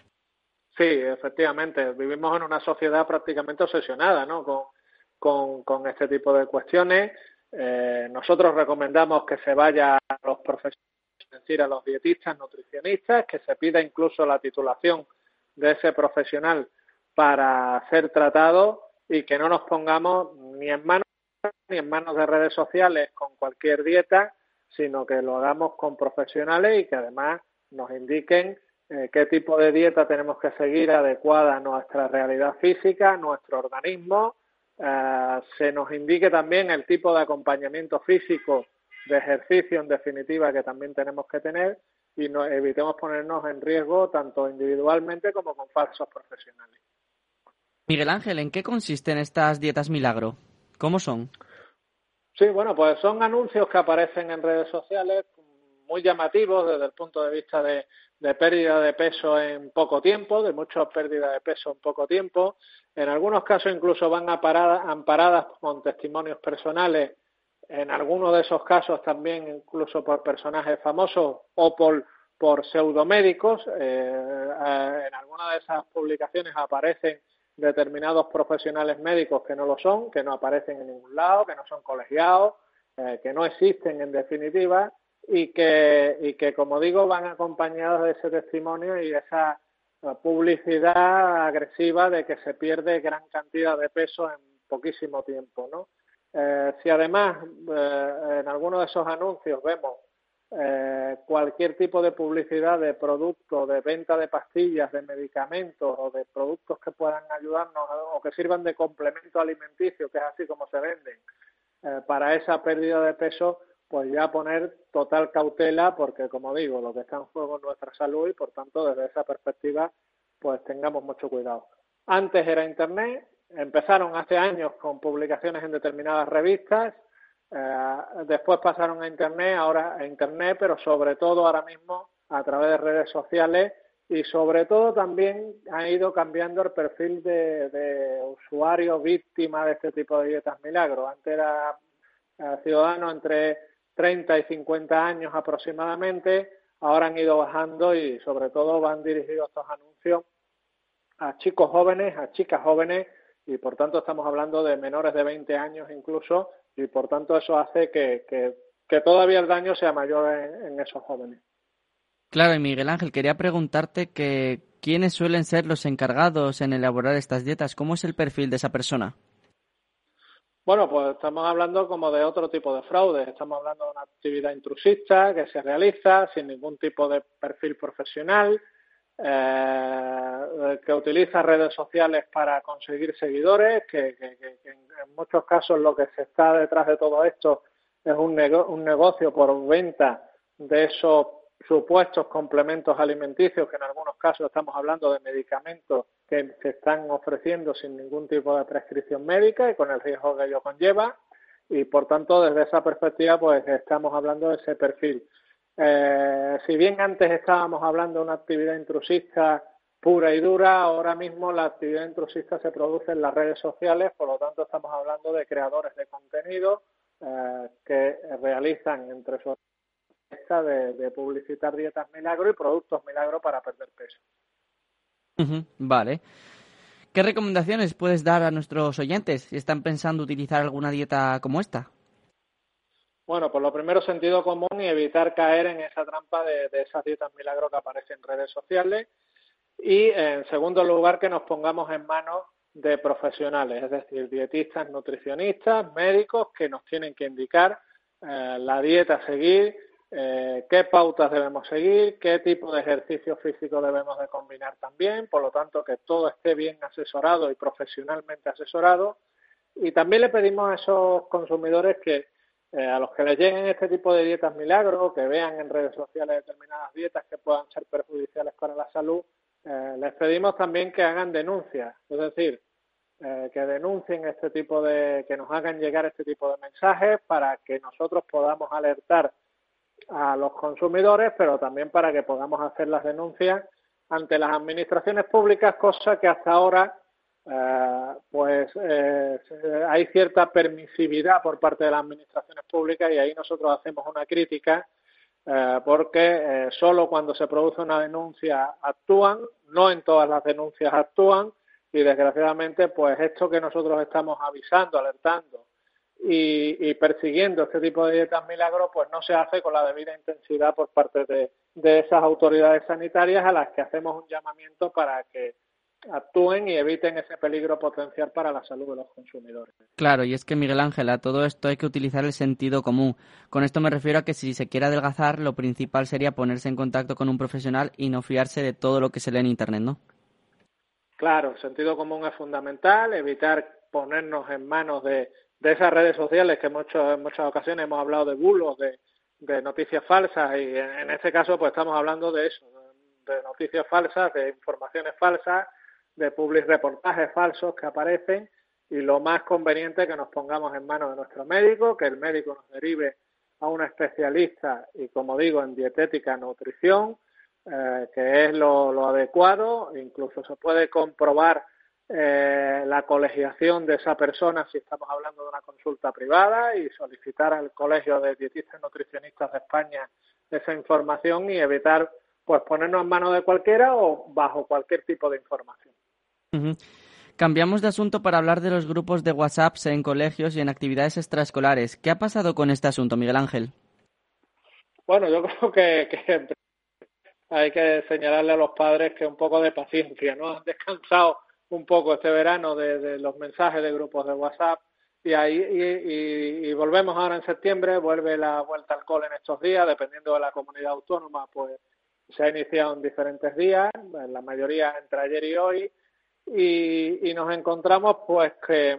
Sí, efectivamente. Vivimos en una sociedad prácticamente obsesionada, ¿no? Con, con, con este tipo de cuestiones. Eh, nosotros recomendamos que se vaya a los profesionales, es decir, a los dietistas, nutricionistas, que se pida incluso la titulación de ese profesional para ser tratado y que no nos pongamos ni en manos ni en manos de redes sociales con cualquier dieta, sino que lo hagamos con profesionales y que además nos indiquen eh, qué tipo de dieta tenemos que seguir adecuada a nuestra realidad física, a nuestro organismo. Eh, se nos indique también el tipo de acompañamiento físico, de ejercicio en definitiva, que también tenemos que tener, y no, evitemos ponernos en riesgo tanto individualmente como con falsos profesionales. Miguel Ángel, ¿en qué consisten estas dietas milagro? ¿Cómo son? Sí, bueno, pues son anuncios que aparecen en redes sociales muy llamativos desde el punto de vista de, de pérdida de peso en poco tiempo, de mucha pérdida de peso en poco tiempo. En algunos casos incluso van amparadas, amparadas con testimonios personales, en algunos de esos casos también incluso por personajes famosos o por, por pseudomédicos. Eh, eh, en algunas de esas publicaciones aparecen determinados profesionales médicos que no lo son, que no aparecen en ningún lado, que no son colegiados, eh, que no existen en definitiva, y que, y que, como digo, van acompañados de ese testimonio y esa publicidad agresiva de que se pierde gran cantidad de peso en poquísimo tiempo, ¿no? Eh, si además eh, en alguno de esos anuncios vemos Eh, cualquier tipo de publicidad de producto, de venta de pastillas, de medicamentos o de productos que puedan ayudarnos o que sirvan de complemento alimenticio, que es así como se venden, eh, para esa pérdida de peso, pues ya poner total cautela, porque como digo, lo que está en juego es nuestra salud y por tanto desde esa perspectiva pues tengamos mucho cuidado. Antes era Internet, empezaron hace años con publicaciones en determinadas revistas. Uh, después pasaron a Internet, ahora a Internet, pero sobre todo ahora mismo a través de redes sociales, y sobre todo también ha ido cambiando el perfil de, de usuario víctima de este tipo de dietas milagro. Antes era uh, ciudadano entre treinta y cincuenta años aproximadamente, ahora han ido bajando y sobre todo van dirigidos estos anuncios a chicos jóvenes, a chicas jóvenes, y por tanto estamos hablando de menores de veinte años incluso, y por tanto eso hace que, que, que todavía el daño sea mayor en, en esos jóvenes. Claro, y Miguel Ángel, quería preguntarte que quiénes suelen ser los encargados en elaborar estas dietas, ¿cómo es el perfil de esa persona? Bueno, pues estamos hablando como de otro tipo de fraudes. Estamos hablando de una actividad intrusista que se realiza sin ningún tipo de perfil profesional, eh, que utiliza redes sociales para conseguir seguidores, que, que, que, que en muchos casos lo que se está detrás de todo esto es un, nego- un negocio por venta de esos supuestos complementos alimenticios, que en algunos casos estamos hablando de medicamentos que se están ofreciendo sin ningún tipo de prescripción médica y con el riesgo que ello conlleva, y por tanto desde esa perspectiva pues estamos hablando de ese perfil. Eh, si bien antes estábamos hablando de una actividad intrusista pura y dura, ahora mismo la actividad intrusista se produce en las redes sociales, por lo tanto estamos hablando de creadores de contenido eh, que realizan entre su de, de publicitar dietas milagro y productos milagro para perder peso. Uh-huh, vale. ¿Qué recomendaciones puedes dar a nuestros oyentes si están pensando utilizar alguna dieta como esta? Bueno, pues lo primero, sentido común y evitar caer en esa trampa de, de esas dietas milagro que aparecen en redes sociales. Y en segundo lugar, que nos pongamos en manos de profesionales, es decir, dietistas, nutricionistas, médicos que nos tienen que indicar eh, la dieta a seguir, eh, qué pautas debemos seguir, qué tipo de ejercicio físico debemos de combinar también, por lo tanto que todo esté bien asesorado y profesionalmente asesorado. Y también le pedimos a esos consumidores que eh, a los que les lleguen este tipo de dietas milagro, que vean en redes sociales determinadas dietas que puedan ser perjudiciales para la salud, eh, les pedimos también que hagan denuncias, es decir, eh, que denuncien este tipo de, que nos hagan llegar este tipo de mensajes para que nosotros podamos alertar a los consumidores, pero también para que podamos hacer las denuncias ante las administraciones públicas, cosa que hasta ahora eh, pues eh, hay cierta permisividad por parte de las administraciones públicas, y ahí nosotros hacemos una crítica eh, porque eh, solo cuando se produce una denuncia actúan, no en todas las denuncias actúan, y desgraciadamente pues esto que nosotros estamos avisando, alertando Y, y persiguiendo este tipo de dietas milagro, pues no se hace con la debida intensidad por parte de, de esas autoridades sanitarias, a las que hacemos un llamamiento para que actúen y eviten ese peligro potencial para la salud de los consumidores. Claro, y es que, Miguel Ángel, a todo esto hay que utilizar el sentido común. Con esto me refiero a que si se quiere adelgazar, lo principal sería ponerse en contacto con un profesional y no fiarse de todo lo que se lee en Internet, ¿no? Claro, el sentido común es fundamental, evitar ponernos en manos de de esas redes sociales que mucho, en muchas ocasiones hemos hablado de bulos, de, de noticias falsas, y en, en este caso pues estamos hablando de eso, de, de noticias falsas, de informaciones falsas, de public reportajes falsos que aparecen, y lo más conveniente es que nos pongamos en manos de nuestro médico, que el médico nos derive a un especialista, y como digo, en dietética, nutrición, eh, que es lo, lo adecuado. Incluso se puede comprobar Eh, la colegiación de esa persona si estamos hablando de una consulta privada, y solicitar al Colegio de Dietistas y Nutricionistas de España esa información, y evitar pues ponernos en manos de cualquiera o bajo cualquier tipo de información. Uh-huh. Cambiamos de asunto para hablar de los grupos de WhatsApp en colegios y en actividades extraescolares. ¿Qué ha pasado con este asunto, Miguel Ángel? Bueno, yo creo que, que hay que señalarle a los padres que un poco de paciencia, ¿no? Han descansado un poco este verano de, de los mensajes de grupos de WhatsApp, y ahí y, y, y volvemos ahora en septiembre, vuelve la vuelta al cole en estos días, dependiendo de la comunidad autónoma, pues se ha iniciado en diferentes días, en la mayoría entre ayer y hoy, y, y nos encontramos pues que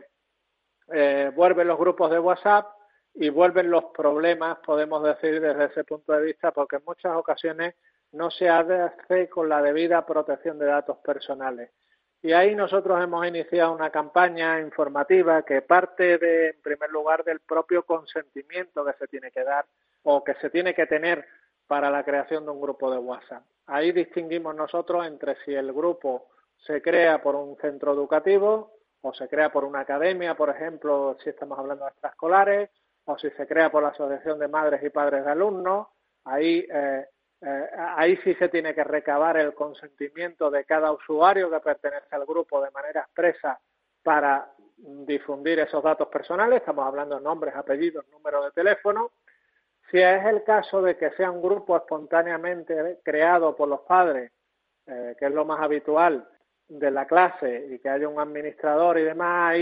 eh, vuelven los grupos de WhatsApp y vuelven los problemas, podemos decir, desde ese punto de vista, porque en muchas ocasiones no se hace con la debida protección de datos personales. Y ahí nosotros hemos iniciado una campaña informativa que parte, de, en primer lugar, del propio consentimiento que se tiene que dar o que se tiene que tener para la creación de un grupo de WhatsApp. Ahí distinguimos nosotros entre si el grupo se crea por un centro educativo o se crea por una academia, por ejemplo, si estamos hablando de extraescolares, o si se crea por la Asociación de Madres y Padres de Alumnos. Ahí eh, Eh, ahí sí se tiene que recabar el consentimiento de cada usuario que pertenece al grupo de manera expresa para difundir esos datos personales. Estamos hablando de nombres, apellidos, número de teléfono. Si es el caso de que sea un grupo espontáneamente creado por los padres, eh, que es lo más habitual de la clase, y que haya un administrador y demás, ahí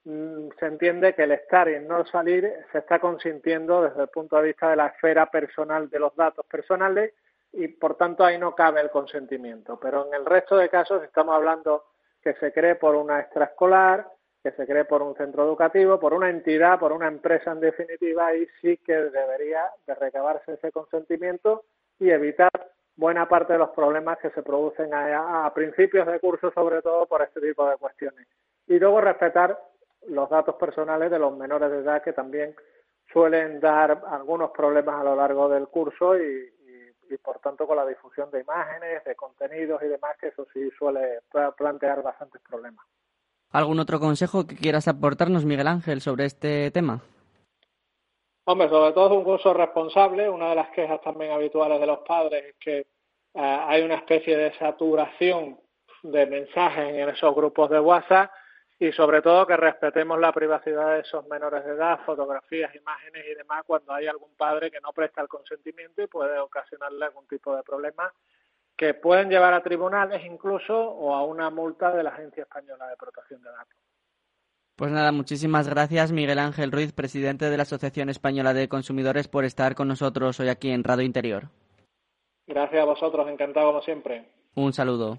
se entiende que el estar y el no salir se está consintiendo desde el punto de vista de la esfera personal de los datos personales y por tanto ahí no cabe el consentimiento. Pero en el resto de casos estamos hablando que se cree por una extraescolar, que se cree por un centro educativo, por una entidad, por una empresa en definitiva, ahí sí que debería de recabarse ese consentimiento y evitar buena parte de los problemas que se producen a, a principios de curso, sobre todo por este tipo de cuestiones. Y luego respetar los datos personales de los menores de edad que también suelen dar algunos problemas a lo largo del curso y, y, y por tanto con la difusión de imágenes, de contenidos y demás, que eso sí suele plantear bastantes problemas. ¿Algún otro consejo que quieras aportarnos, Miguel Ángel, sobre este tema? Hombre, sobre todo un uso responsable. Una de las quejas también habituales de los padres es que eh, hay una especie de saturación de mensajes en esos grupos de WhatsApp y sobre todo que respetemos la privacidad de esos menores de edad, fotografías, imágenes y demás, cuando hay algún padre que no presta el consentimiento y puede ocasionarle algún tipo de problema que pueden llevar a tribunales incluso o a una multa de la Agencia Española de Protección de Datos. Pues nada, muchísimas gracias Miguel Ángel Ruiz, presidente de la Asociación Española de Consumidores, por estar con nosotros hoy aquí en Radio Interior. Gracias a vosotros, encantado como siempre. Un saludo.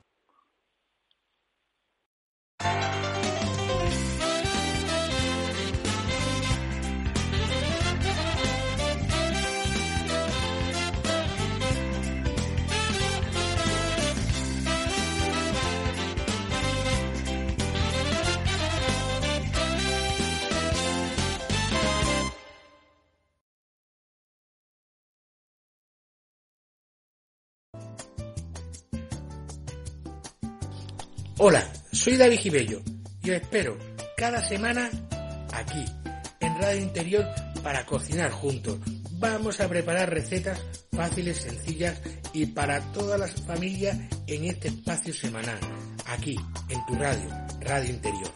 Hola, soy David Gibello y os espero cada semana aquí, en Radio Interior, para cocinar juntos. Vamos a preparar recetas fáciles, sencillas y para todas las familias en este espacio semanal, aquí, en tu radio, Radio Interior.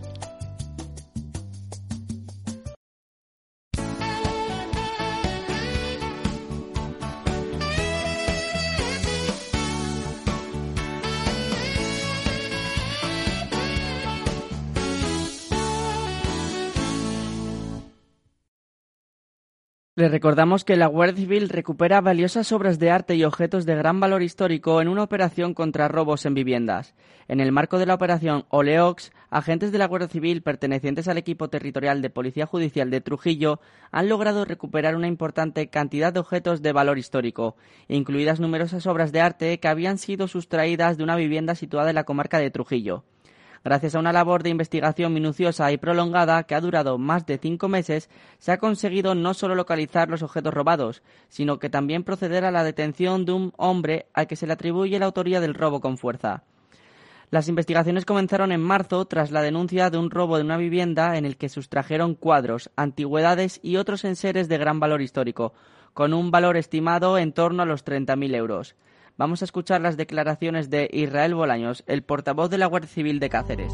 Les recordamos que la Guardia Civil recupera valiosas obras de arte y objetos de gran valor histórico en una operación contra robos en viviendas. En el marco de la operación Oleox, agentes de la Guardia Civil pertenecientes al equipo territorial de Policía Judicial de Trujillo han logrado recuperar una importante cantidad de objetos de valor histórico, incluidas numerosas obras de arte que habían sido sustraídas de una vivienda situada en la comarca de Trujillo. Gracias a una labor de investigación minuciosa y prolongada que ha durado más de cinco meses, se ha conseguido no solo localizar los objetos robados, sino que también proceder a la detención de un hombre al que se le atribuye la autoría del robo con fuerza. Las investigaciones comenzaron en marzo tras la denuncia de un robo de una vivienda en el que sustrajeron cuadros, antigüedades y otros enseres de gran valor histórico, con un valor estimado en torno a los treinta mil euros. Vamos a escuchar las declaraciones de Israel Bolaños, el portavoz de la Guardia Civil de Cáceres.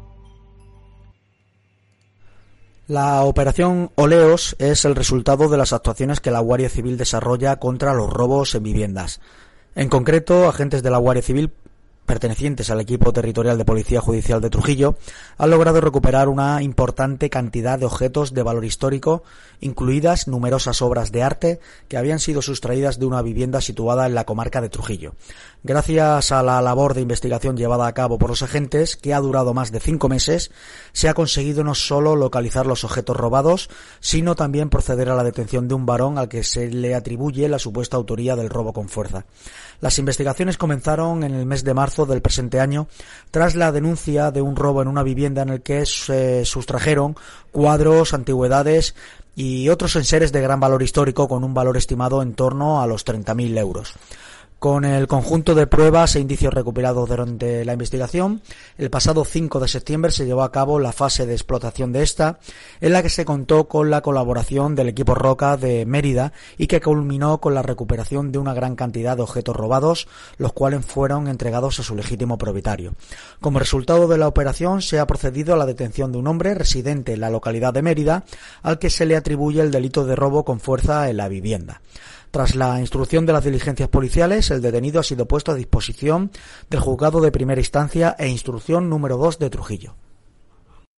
La operación Oleos es el resultado de las actuaciones que la Guardia Civil desarrolla contra los robos en viviendas. En concreto, agentes de la Guardia Civil pertenecientes al equipo territorial de Policía Judicial de Trujillo han logrado recuperar una importante cantidad de objetos de valor histórico, incluidas numerosas obras de arte que habían sido sustraídas de una vivienda situada en la comarca de Trujillo. Gracias a la labor de investigación llevada a cabo por los agentes, que ha durado más de cinco meses, se ha conseguido no solo localizar los objetos robados, sino también proceder a la detención de un varón al que se le atribuye la supuesta autoría del robo con fuerza. Las investigaciones comenzaron en el mes de marzo del presente año, tras la denuncia de un robo en una vivienda en el que se sustrajeron cuadros, antigüedades y otros enseres de gran valor histórico con un valor estimado en torno a los treinta mil euros. Con el conjunto de pruebas e indicios recuperados durante la investigación, el pasado cinco de septiembre se llevó a cabo la fase de explotación de esta, en la que se contó con la colaboración del equipo Roca de Mérida y que culminó con la recuperación de una gran cantidad de objetos robados, los cuales fueron entregados a su legítimo propietario. Como resultado de la operación, se ha procedido a la detención de un hombre residente en la localidad de Mérida, al que se le atribuye el delito de robo con fuerza en la vivienda. Tras la instrucción de las diligencias policiales, el detenido ha sido puesto a disposición del Juzgado de Primera Instancia e Instrucción número dos de Trujillo.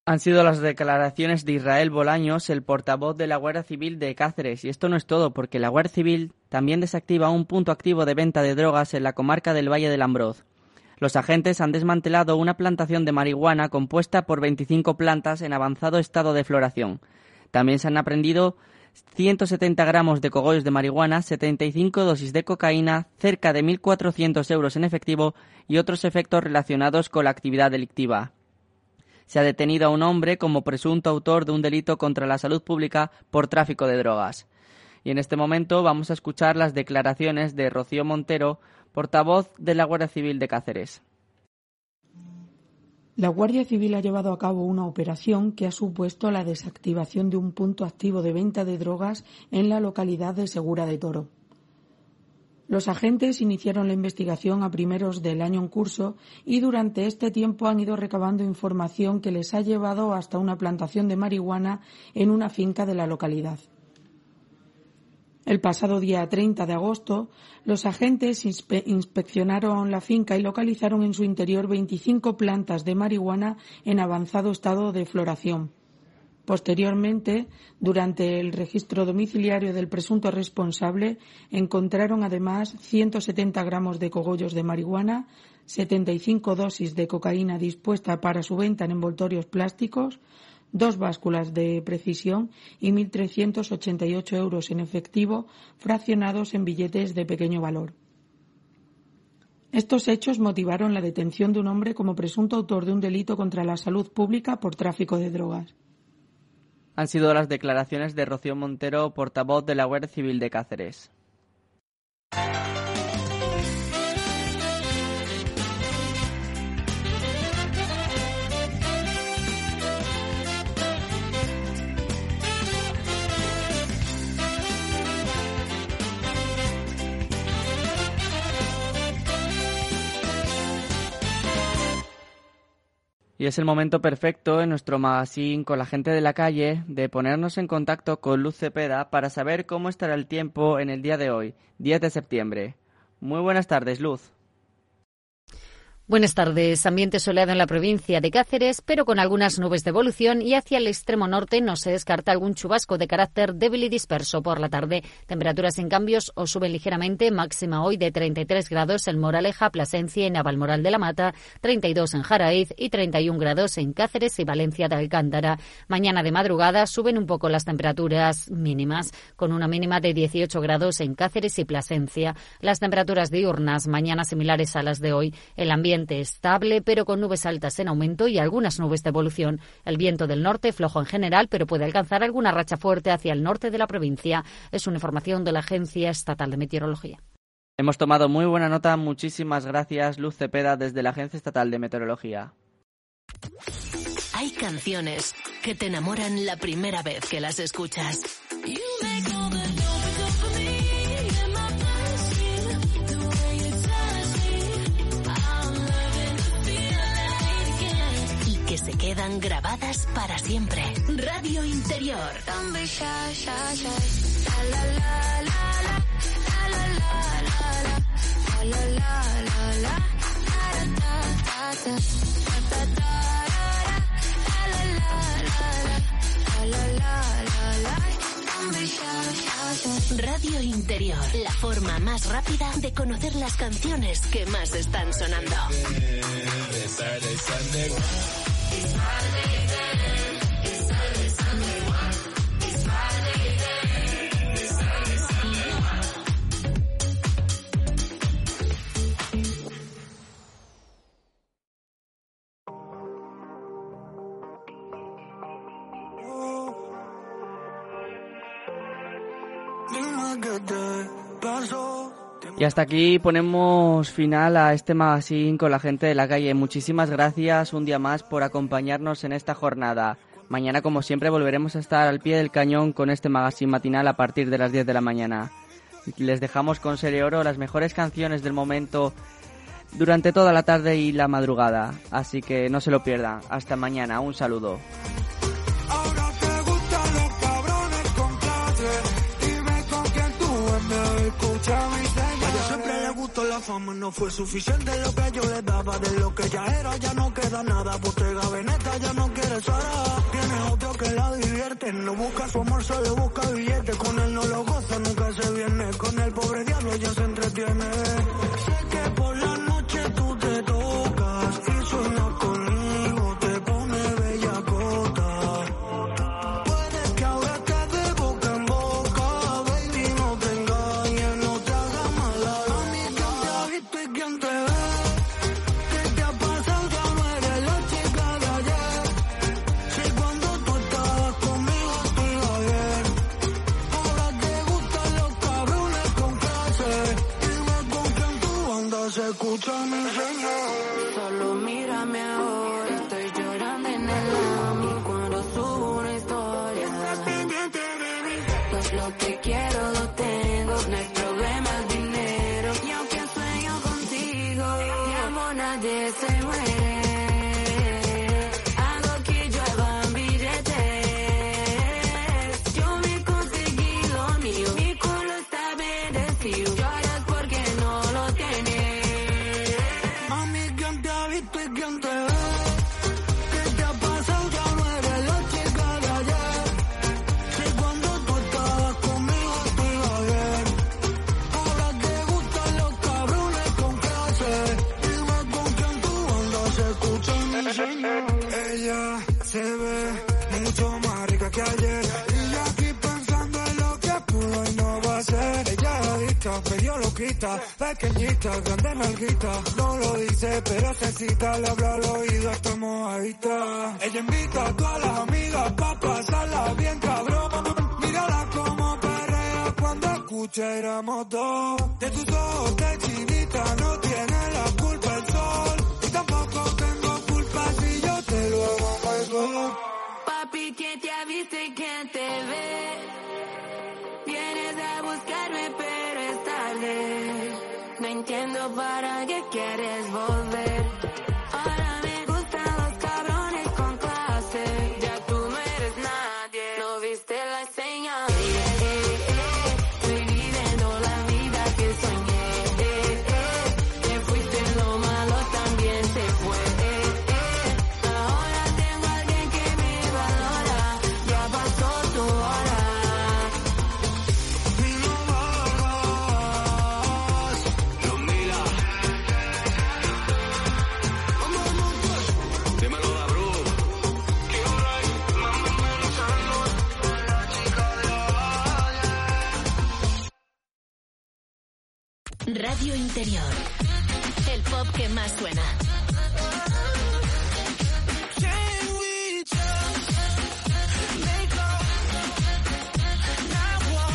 Han sido las declaraciones de Israel Bolaños, el portavoz de la Guardia Civil de Cáceres. Y esto no es todo, porque la Guardia Civil también desactiva un punto activo de venta de drogas en la comarca del Valle del Ambroz. Los agentes han desmantelado una plantación de marihuana compuesta por veinticinco plantas en avanzado estado de floración. También se han aprehendido ciento setenta gramos de cogollos de marihuana, setenta y cinco dosis de cocaína, cerca de mil cuatrocientos euros en efectivo y otros efectos relacionados con la actividad delictiva. Se ha detenido a un hombre como presunto autor de un delito contra la salud pública por tráfico de drogas. Y en este momento vamos a escuchar las declaraciones de Rocío Montero, portavoz de la Guardia Civil de Cáceres. La Guardia Civil ha llevado a cabo una operación que ha supuesto la desactivación de un punto activo de venta de drogas en la localidad de Segura de Toro. Los agentes iniciaron la investigación a primeros del año en curso y durante este tiempo han ido recabando información que les ha llevado hasta una plantación de marihuana en una finca de la localidad. El pasado día treinta de agosto, los agentes inspe- inspeccionaron la finca y localizaron en su interior veinticinco plantas de marihuana en avanzado estado de floración. Posteriormente, durante el registro domiciliario del presunto responsable, encontraron además ciento setenta gramos de cogollos de marihuana, setenta y cinco dosis de cocaína dispuesta para su venta en envoltorios plásticos, dos básculas de precisión y mil trescientos ochenta y ocho euros en efectivo fraccionados en billetes de pequeño valor. Estos hechos motivaron la detención de un hombre como presunto autor de un delito contra la salud pública por tráfico de drogas. Han sido las declaraciones de Rocío Montero, portavoz de la Guardia Civil de Cáceres. Y es el momento perfecto en nuestro magazine con la gente de la calle de ponernos en contacto con Luz Cepeda para saber cómo estará el tiempo en el día de hoy, diez de septiembre. Muy buenas tardes, Luz. Buenas tardes. Ambiente soleado en la provincia de Cáceres, pero con algunas nubes de evolución y hacia el extremo norte no se descarta algún chubasco de carácter débil y disperso por la tarde. Temperaturas en cambios o suben ligeramente, máxima hoy de treinta y tres grados en Moraleja, Plasencia y Navalmoral de la Mata, treinta y dos en Jaraíz y treinta y un grados en Cáceres y Valencia de Alcántara. Mañana de madrugada suben un poco las temperaturas mínimas, con una mínima de dieciocho grados en Cáceres y Plasencia. Las temperaturas diurnas mañana similares a las de hoy. El ambiente estable, pero con nubes altas en aumento y algunas nubes de evolución. El viento del norte flojo en general, pero puede alcanzar alguna racha fuerte hacia el norte de la provincia. Es una información de la Agencia Estatal de Meteorología. Hemos tomado muy buena nota. Muchísimas gracias, Luz Cepeda, desde la Agencia Estatal de Meteorología. Hay canciones que te enamoran la primera vez que las escuchas. Que se quedan grabadas para siempre. Radio Interior. Radio Interior, la forma más rápida de conocer las canciones que más están sonando. Y hasta aquí ponemos final a este magazine con la gente de la calle. Muchísimas gracias un día más por acompañarnos en esta jornada. Mañana, como siempre, volveremos a estar al pie del cañón con este magazine matinal a partir de las diez de la mañana. Les dejamos con Serie Oro las mejores canciones del momento durante toda la tarde y la madrugada. Así que no se lo pierdan. Hasta mañana. Un saludo. A ella siempre le gustó la fama no fue suficiente lo que yo le daba. De lo que ya era ya no queda nada. Bottega Veneta ya no quiere Sara. Tiene otro que la divierte. No busca su amor, solo busca billete. Con él no lo goza, nunca se viene. Con el pobre diablo ya se entretiene. Sé que por la noche tú te tocas y sueñas conmigo, te pone bellacota. Puede que ahora te de boca en boca, baby, no te engañes, no te hagas mala. A mí quién te ha visto y quién te ve. ¿Qué te ha pasado? Ya no eres la chica de ayer. Si cuando tú estabas conmigo te iba bien. Ahora te gustan los cabrones con clase. Dime con quién tú andas, escucha mi señor. Solo mírame ahora, estoy llorando en el lami cuando subo una historia. Pues lo que quiero lo tengo, no hay problema el dinero. Y aunque sueño contigo, mi amor nadie se muere. Hago que lluevan billetes. Yo me conseguí lo mío, mi culo está bendecido. Lloras porque no lo tienes. Mami, ¿quién te ha visto y quién te ve? ¿Qué te ha pasado? Ya no eres la chica de ayer. Si cuando tú estabas conmigo te iba bien. Ahora te gustan los cabrones con clase. Dime con quién tú andas, escucha mi señor. Ella se ve mucho más rica que ayer. Y yo aquí pensando en lo que pudo y no va a ser. Ella es adicta, medio loquita, pequeñita, grande nalguita. No lo dice, pero se cita, le habla al oído, está mojadita. Ella invita a todas las amigas pa' pasarla bien cabrón. Mírala como perrea cuando escucha éramos dos. De tus ojos de chinita no tiene la culpa el sol. Y tampoco tengo culpa si yo te lo hago mejor. Papi, ¿quién te ha visto y quién te ve? Vienes a buscarme pero es tarde. No entiendo para qué quieres volver. Ahora me gustan los cabrones con clase. Ya tú no eres nadie, no viste la señal. Eh, eh, eh, estoy viviendo la vida que soñé. Eh, eh, te fuiste lo malo también se fue. Eh, eh, ahora tengo a alguien que me valora. Ya pasó tu hora. Y no hagas los mila. Dímelo da bro. Que ahora hay más o menos años con la chica de ayer. Radio Interior. El pop que más suena. Can we just make up now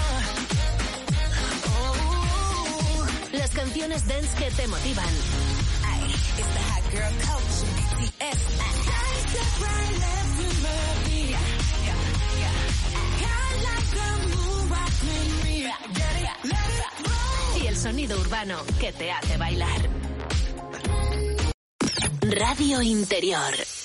one? Las canciones dance que te motivan. It's the hot girl coach, B T S. Step right left with me. Got like a move, rock with me. Get it, let it roll. Y el sonido urbano que te hace bailar. Radio Interior.